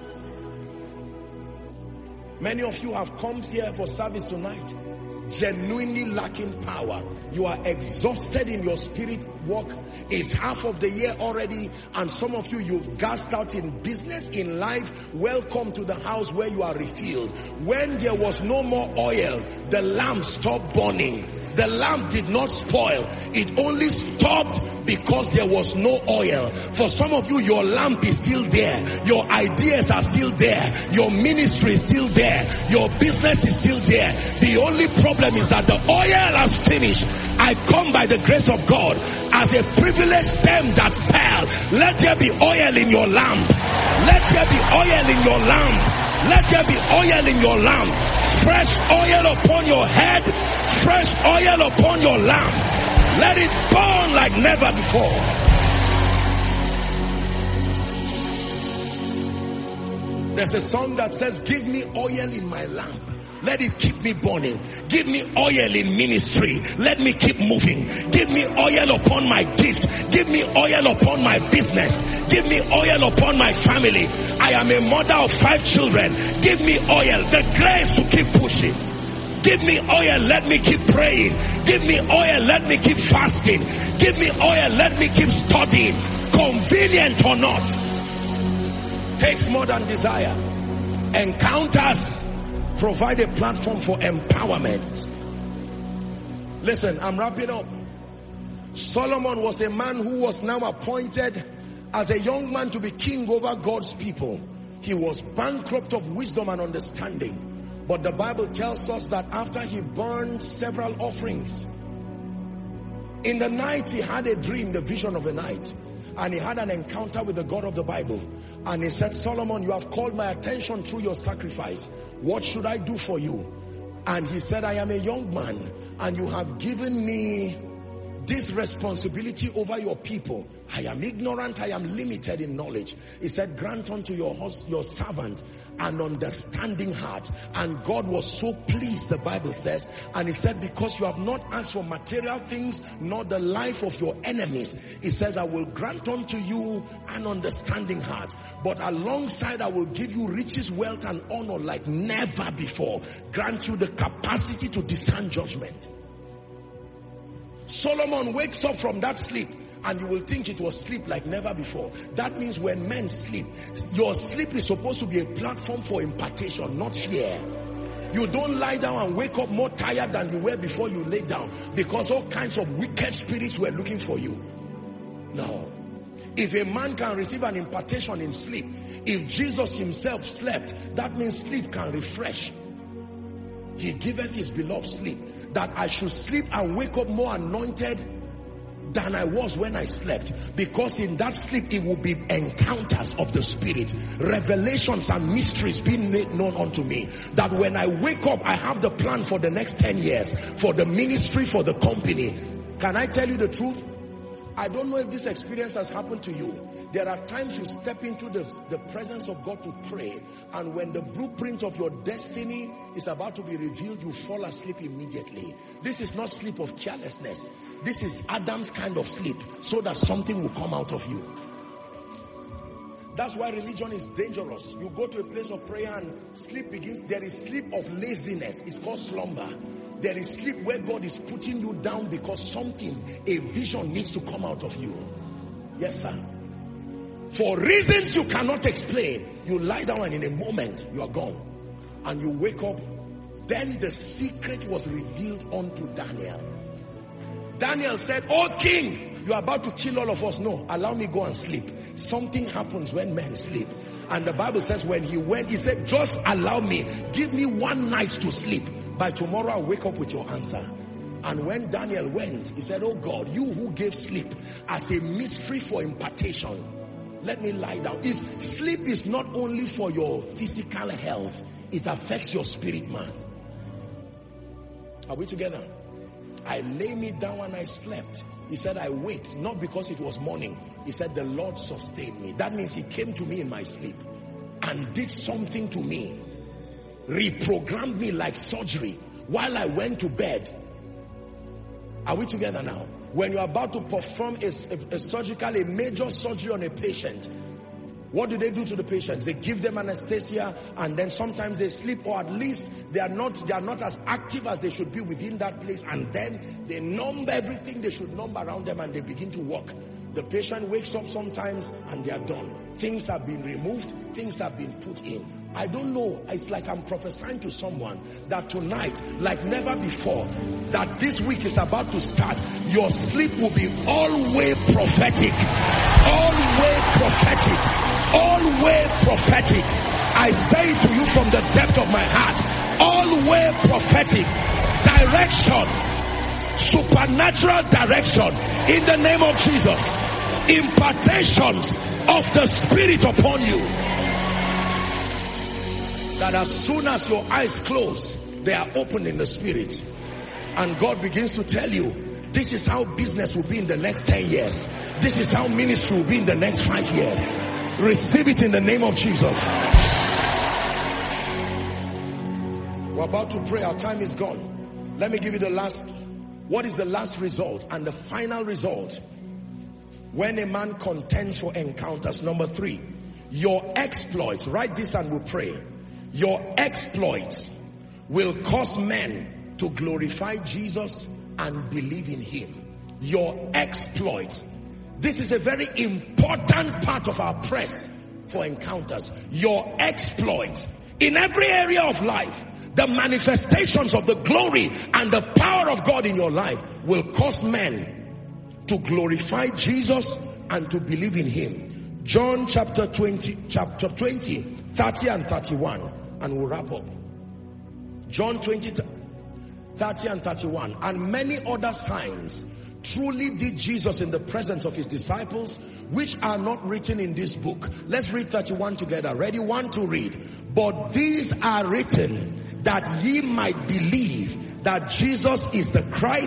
Many of you have come here for service tonight genuinely lacking power. You are exhausted in your spirit work. It's half of the year already, and some of you, you've gassed out in business, in life. Welcome to the house where you are refilled. When there was no more oil, the lamp stopped burning. The lamp did not spoil. It only stopped because there was no oil. For some of you, your lamp is still there. Your ideas are still there. Your ministry is still there. Your business is still there. The only problem is that the oil has finished. I come by the grace of God as a privileged them that sell. Let there be oil in your lamp. Let there be oil in your lamp. Let there be oil in your lamp. Fresh oil upon your head. Fresh oil upon your lamp. Let it burn like never before. There's a song that says, give me oil in my lamp. Let it keep me burning. Give me oil in ministry. Let me keep moving. Give me oil upon my gift. Give me oil upon my business. Give me oil upon my family. I am a mother of five children. Give me oil, the grace to keep pushing. Give me oil, let me keep praying. Give me oil, let me keep fasting. Give me oil, let me keep studying. Convenient or not, takes more than desire. Encounters provide a platform for empowerment. Listen, I'm wrapping up. Solomon was a man who was now appointed as a young man to be king over God's people. He was bankrupt of wisdom and understanding. But the Bible tells us that after he burned several offerings, in the night he had a dream, the vision of the night. And he had an encounter with the God of the Bible. And he said, Solomon, you have called my attention through your sacrifice. What should I do for you? And he said, I am a young man, and you have given me this responsibility over your people. I am ignorant, I am limited in knowledge. He said, grant unto your host, your servant an understanding heart. And God was so pleased, the Bible says, and he said, because you have not asked for material things, nor the life of your enemies, he says, I will grant unto you an understanding heart. But alongside, I will give you riches, wealth, and honor like never before. Grant you the capacity to discern judgment. Solomon wakes up from that sleep, and you will think it was sleep like never before. That means when men sleep, your sleep is supposed to be a platform for impartation, not fear. You don't lie down and wake up more tired than you were before you lay down, because all kinds of wicked spirits were looking for you. No. If a man can receive an impartation in sleep, if Jesus himself slept, that means sleep can refresh. He giveth his beloved sleep, that I should sleep and wake up more anointed than I was when I slept, because in that sleep it will be encounters of the Spirit, revelations and mysteries being made known unto me, that when I wake up I have the plan for the next ten years, for the ministry, for the company. Can I tell you the truth? I don't know if this experience has happened to you. There are times you step into the, the presence of God to pray, and when the blueprint of your destiny is about to be revealed, you fall asleep immediately. This is not sleep of carelessness. This is Adam's kind of sleep, so that something will come out of you. That's why religion is dangerous. You go to a place of prayer and sleep begins. There is sleep of laziness. It's called slumber. There is sleep where God is putting you down because something, a vision needs to come out of you. Yes, sir. For reasons you cannot explain, you lie down and in a moment you are gone. And you wake up. Then the secret was revealed unto Daniel. Daniel said, "Oh king, you are about to kill all of us. No, allow me go and sleep." Something happens when men sleep. And the Bible says when he went, he said, "Just allow me. Give me one night to sleep. By tomorrow I'll wake up with your answer." And when Daniel went, he said, "Oh God, you who gave sleep as a mystery for impartation, let me lie down." Is sleep is not only for your physical health, it affects your spirit, man. Are we together? I lay me down and I slept. He said, I waked, not because it was morning. He said, the Lord sustained me. That means he came to me in my sleep and did something to me. Reprogrammed me like surgery while I went to bed. Are we together now? When you're about to perform a, a, a surgical, a major surgery on a patient, what do they do to the patients? They give them anesthesia, and then sometimes they sleep, or at least they are not they are not as active as they should be within that place, and then they numb everything they should numb around them, and they begin to walk. The patient wakes up sometimes and they are done. Things have been removed, things have been put in. I don't know, it's like I'm prophesying to someone that tonight, like never before, that this week is about to start, your sleep will be all way prophetic. All way prophetic. All way prophetic. I say to you from the depth of my heart, all way prophetic. Direction. Supernatural direction. In the name of Jesus. Impartations of the Spirit upon you. That as soon as your eyes close, they are open in the Spirit. And God begins to tell you, this is how business will be in the next ten years. This is how ministry will be in the next five years. Receive it in the name of Jesus. We're about to pray. Our time is gone. Let me give you the last. What is the last result and the final result? When a man contends for encounters. Number three, your exploits. Write this and we'll pray. Your exploits will cause men to glorify Jesus and believe in him. Your exploits. This is a very important part of our press for encounters. Your exploits in every area of life, the manifestations of the glory and the power of God in your life will cause men to glorify Jesus and to believe in him. John chapter twenty, chapter twenty, thirty and thirty-one, and we'll wrap up. John twenty, thirty and thirty-one. And many other signs truly did Jesus in the presence of his disciples, which are not written in this book. Let's read thirty-one together. Ready? One to read. But these are written that ye might believe that Jesus is the Christ,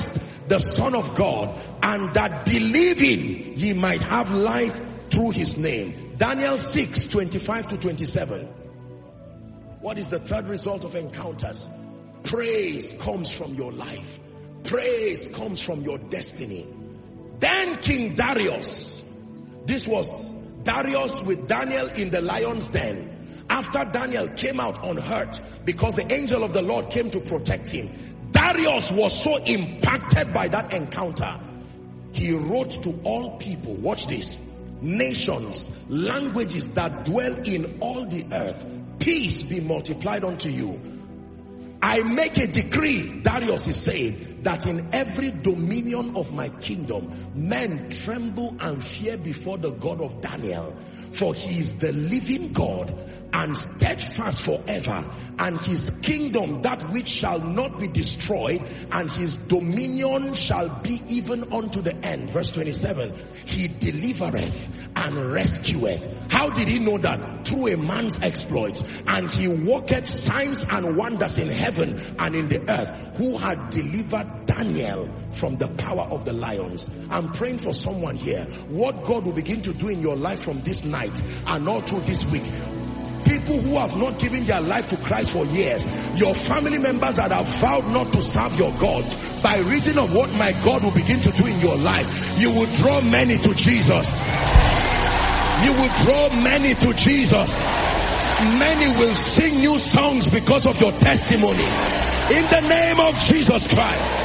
the Son of God, and that believing ye might have life through his name. Daniel six, twenty-five to twenty-seven. What is the third result of encounters? Praise comes from your life. Praise comes from your destiny. Then King Darius, this was Darius with Daniel in the lion's den. After Daniel came out unhurt because the angel of the Lord came to protect him, Darius was so impacted by that encounter, he wrote to all people, watch this, nations, languages that dwell in all the earth, peace be multiplied unto you. I make a decree, Darius is saying, that in every dominion of my kingdom, men tremble and fear before the God of Daniel. For he is the living God and steadfast forever, and his kingdom that which shall not be destroyed, and his dominion shall be even unto the end. Verse twenty-seven, he delivereth and rescueth. How did he know that? Through a man's exploits. And he worketh signs and wonders in heaven and in the earth, who had delivered Daniel from the power of the lions. I'm praying for someone here. What God will begin to do in your life from this night and all through this week. People who have not given their life to Christ for years, your family members that have vowed not to serve your God, by reason of what my God will begin to do in your life, you will draw many to Jesus. You will draw many to Jesus. Many will sing new songs because of your testimony. In the name of Jesus Christ.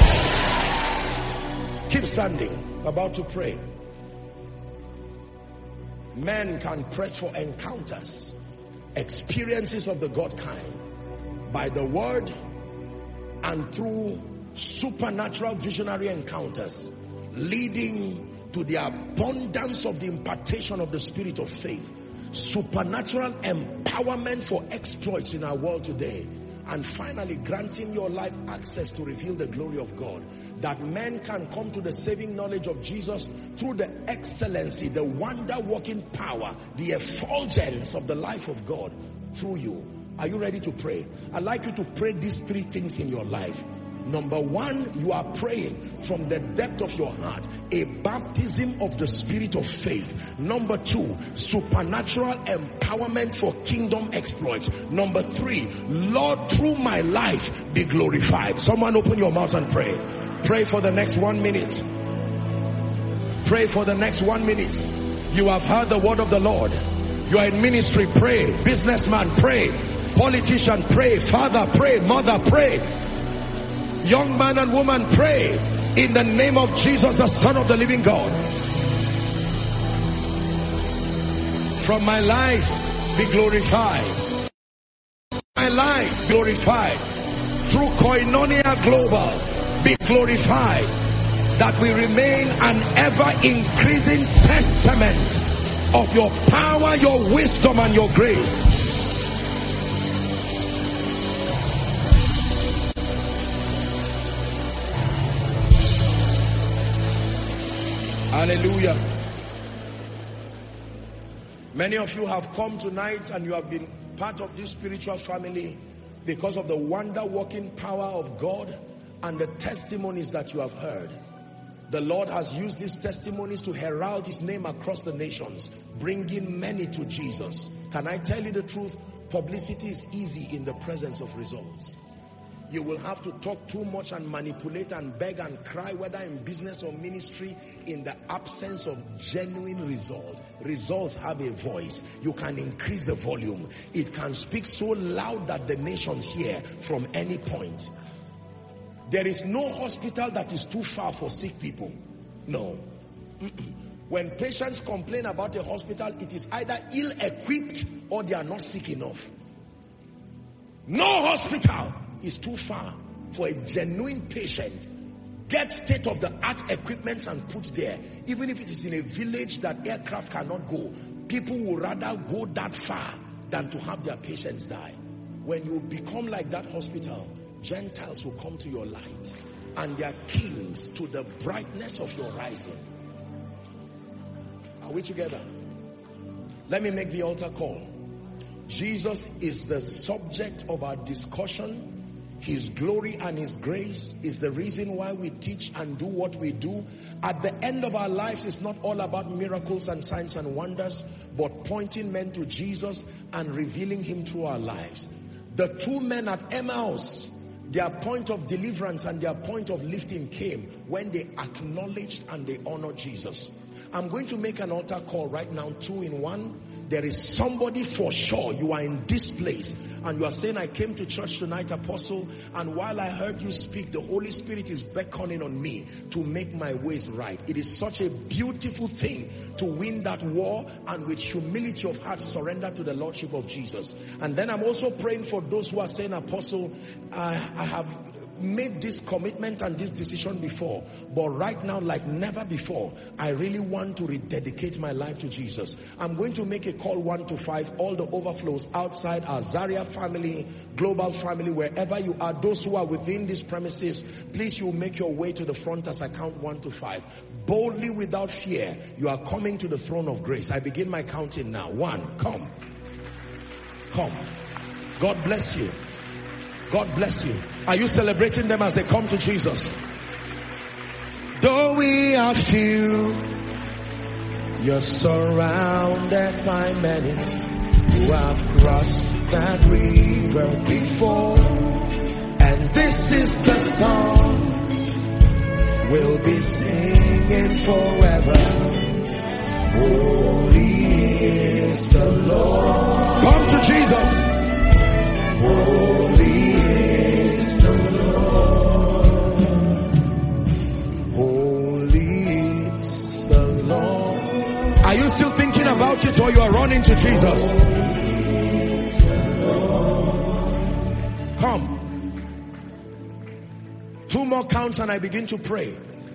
Keep standing. About to pray. Men can press for encounters, experiences of the God kind, by the word and through supernatural visionary encounters, leading to the abundance of the impartation of the spirit of faith, supernatural empowerment for exploits in our world today, and finally granting your life access to reveal the glory of God, that men can come to the saving knowledge of Jesus through the excellency, the wonder-working power, the effulgence of the life of God through you. Are you ready to pray? I'd like you to pray these three things in your life. Number one, you are praying from the depth of your heart, a baptism of the spirit of faith. Number two, supernatural empowerment for kingdom exploits. Number three, Lord, through my life be glorified. Someone open your mouth and pray. Pray for the next one minute. Pray for the next one minute. You have heard the word of the Lord. You are in ministry, pray. Businessman, pray. Politician, pray. Father, pray. Mother, pray. Young man and woman, pray in the name of Jesus, the Son of the living God. From my life be glorified. My life glorified. Through Koinonia Global be glorified. That we remain an ever increasing testament of your power, your wisdom and your grace. Hallelujah. Many of you have come tonight and you have been part of this spiritual family because of the wonder-working power of God and the testimonies that you have heard. The Lord has used these testimonies to herald his name across the nations, bringing many to Jesus. Can I tell you the truth? Publicity is easy in the presence of results. You will have to talk too much and manipulate and beg and cry, whether in business or ministry, in the absence of genuine result. Results have a voice. You can increase the volume. It can speak so loud that the nations hear from any point. There is no hospital that is too far for sick people. No. Mm-mm. When patients complain about a hospital, it is either ill-equipped or they are not sick enough. No hospital is too far for a genuine patient. Get state-of-the-art equipment and put there. Even if it is in a village that aircraft cannot go, people will rather go that far than to have their patients die. When you become like that hospital, Gentiles will come to your light and their kings to the brightness of your rising. Are we together? Let me make the altar call. Jesus is the subject of our discussion. His glory and His grace is the reason why we teach and do what we do. At the end of our lives, it's not all about miracles and signs and wonders, but pointing men to Jesus and revealing Him through our lives. The two men at Emmaus, their point of deliverance and their point of lifting came when they acknowledged and they honored Jesus. I'm going to make an altar call right now, two in one. There is somebody for sure, you are in this place and you are saying, I came to church tonight, Apostle, and while I heard you speak, the Holy Spirit is beckoning on me to make my ways right. It is such a beautiful thing to win that war and with humility of heart surrender to the Lordship of Jesus. And then I'm also praying for those who are saying, Apostle, I, I have made this commitment and this decision before, but right now, like never before, I really want to rededicate my life to Jesus. I'm going to make a call one to five, all the overflows outside our Zaria family, global family, wherever you are, those who are within these premises, please you make your way to the front as I count one to five. Boldly, without fear, you are coming to the throne of grace. I begin my counting now. One, come. Come. God bless you. God bless you. Are you celebrating them as they come to Jesus? Though we are few, you're surrounded by many who have crossed that river before. And this is the song we'll be singing forever. Holy is the Lord. Come to Jesus. Holy is the Lord. Holy is the Lord. Are you still thinking about it or you are running to Jesus? Come. Two more counts and I begin to pray.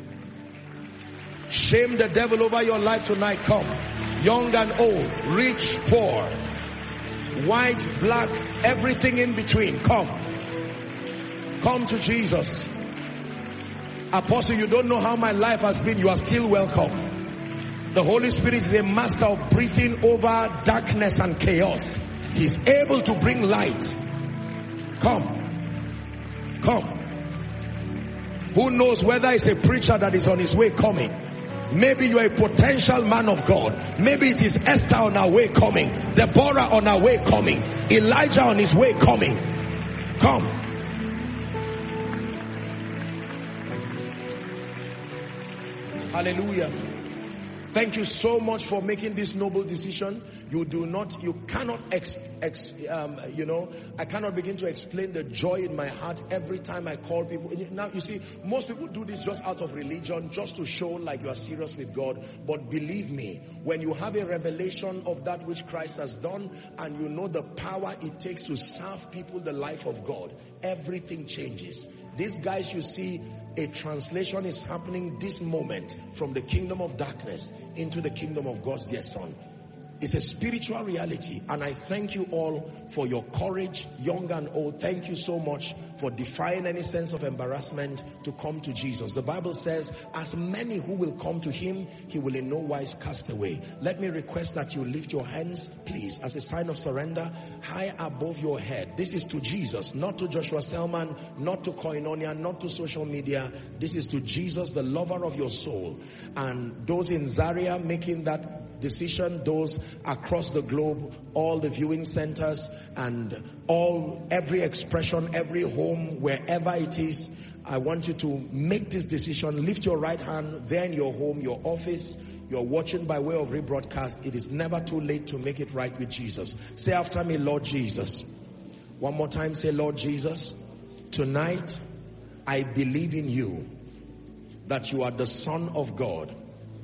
Shame the devil over your life tonight. Come. Young and old, rich, poor, white, black, everything in between. Come. Come to Jesus. Apostle, you don't know how my life has been. You are still welcome. The Holy Spirit is a master of breathing over darkness and chaos. He's able to bring light. Come. Come. Who knows whether it's a preacher that is on his way coming. Maybe you're a potential man of God. Maybe it is Esther on her way coming. Deborah on her way coming. Elijah on his way coming. Come. Hallelujah. Thank you so much for making this noble decision. You do not, you cannot, ex, ex, um, you know, I cannot begin to explain the joy in my heart every time I call people. Now, you see, most people do this just out of religion, just to show like you are serious with God. But believe me, when you have a revelation of that which Christ has done, and you know the power it takes to serve people the life of God, everything changes. These guys you see, a translation is happening this moment from the kingdom of darkness into the kingdom of God's dear Son. It's a spiritual reality, and I thank you all for your courage, young and old. Thank you so much for defying any sense of embarrassment to come to Jesus. The Bible says, as many who will come to him, he will in no wise cast away. Let me request that you lift your hands, please, as a sign of surrender, high above your head. This is to Jesus, not to Joshua Selman, not to Koinonia, not to social media. This is to Jesus, the lover of your soul. And those in Zaria making that decision, those across the globe, all the viewing centers and all, every expression, every home, wherever it is, I want you to make this decision. Lift your right hand there in your home, your office, you're watching by way of rebroadcast. It is never too late to make it right with Jesus. Say after me, Lord Jesus. One more time, say, Lord Jesus, tonight I believe in you, that you are the Son of God.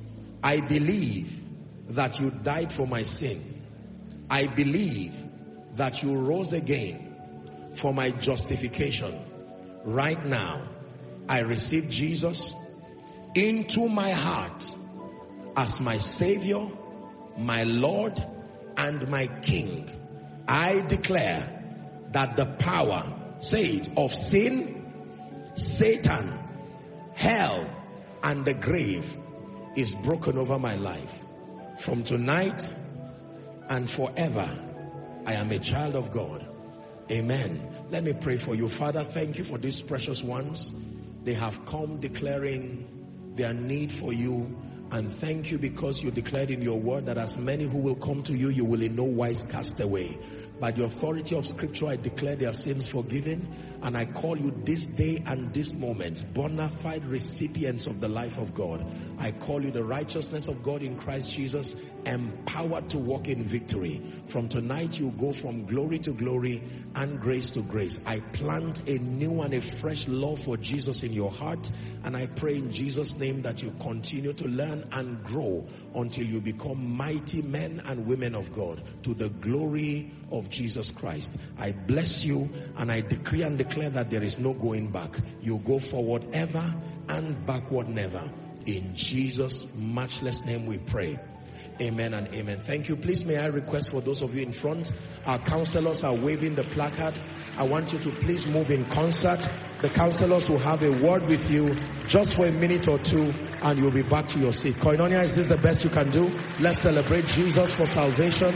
I believe that you died for my sin. I believe that you rose again for my justification. Right now, I receive Jesus into my heart as my Savior, my Lord, and my King. I declare that the power, say it, of sin, Satan, hell, and the grave is broken over my life. From tonight and forever, I am a child of God. Amen. Let me pray for you. Father, thank you for these precious ones. They have come declaring their need for you. And thank you because you declared in your word that as many who will come to you, you will in no wise cast away. By the authority of scripture, I declare their sins forgiven. And I call you this day and this moment bona fide recipients of the life of God. I call you the righteousness of God in Christ Jesus, empowered to walk in victory. From tonight, you go from glory to glory and grace to grace. I plant a new and a fresh love for Jesus in your heart. And I pray in Jesus' name that you continue to learn and grow until you become mighty men and women of God to the glory of Jesus Christ. I bless you and I decree and declare that there is no going back. You go forward ever and backward never. In Jesus' matchless name we pray. Amen and amen. Thank you. Please may I request for those of you in front, our counselors are waving the placard. I want you to please move in concert. The counselors will have a word with you just for a minute or two and you'll be back to your seat. Koinonia, is this the best you can do? Let's celebrate Jesus for salvation.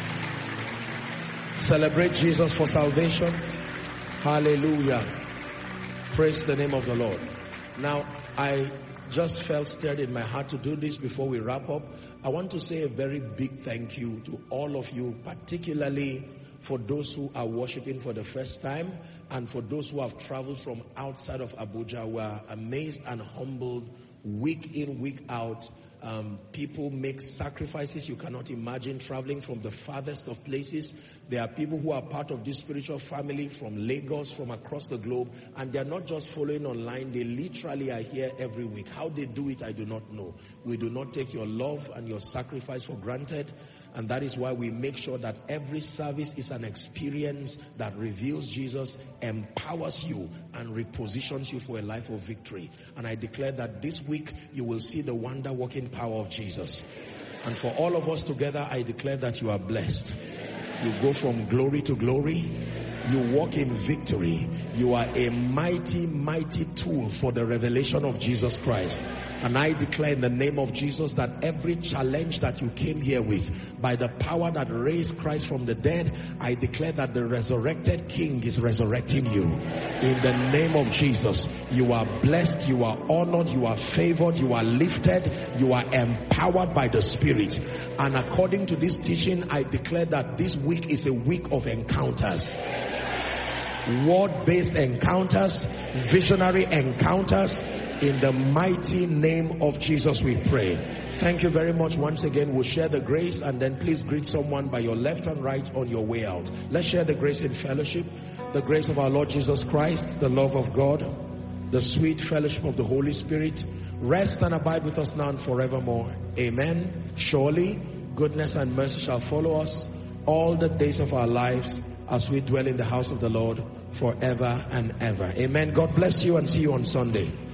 Celebrate Jesus for salvation. Hallelujah. Praise the name of the Lord. Now, I just felt stirred in my heart to do this before we wrap up. I want to say a very big thank you to all of you, particularly for those who are worshiping for the first time and for those who have traveled from outside of Abuja. We are amazed and humbled week in, week out. Um, people make sacrifices you cannot imagine, traveling from the farthest of places. There are people who are part of this spiritual family from Lagos, from across the globe, and they are not just following online, they literally are here every week. How they do it, I do not know. We do not take your love and your sacrifice for granted. And that is why we make sure that every service is an experience that reveals Jesus, empowers you, and repositions you for a life of victory. And I declare that this week you will see the wonder-working power of Jesus. And for all of us together, I declare that you are blessed. You go from glory to glory. You walk in victory. You are a mighty, mighty tool for the revelation of Jesus Christ. And I declare in the name of Jesus that every challenge that you came here with, by the power that raised Christ from the dead, I declare that the resurrected King is resurrecting you. In the name of Jesus, you are blessed, you are honored, you are favored, you are lifted, you are empowered by the Spirit. And according to this teaching, I declare that this week is a week of encounters. Word-based encounters, visionary encounters. In the mighty name of Jesus we pray. Thank you very much. Once again, we'll share the grace and then please greet someone by your left and right on your way out. Let's share the grace in fellowship. The grace of our Lord Jesus Christ, the love of God, the sweet fellowship of the Holy Spirit, rest and abide with us now and forevermore. Amen. Surely, goodness and mercy shall follow us all the days of our lives as we dwell in the house of the Lord forever and ever. Amen. God bless you and see you on Sunday.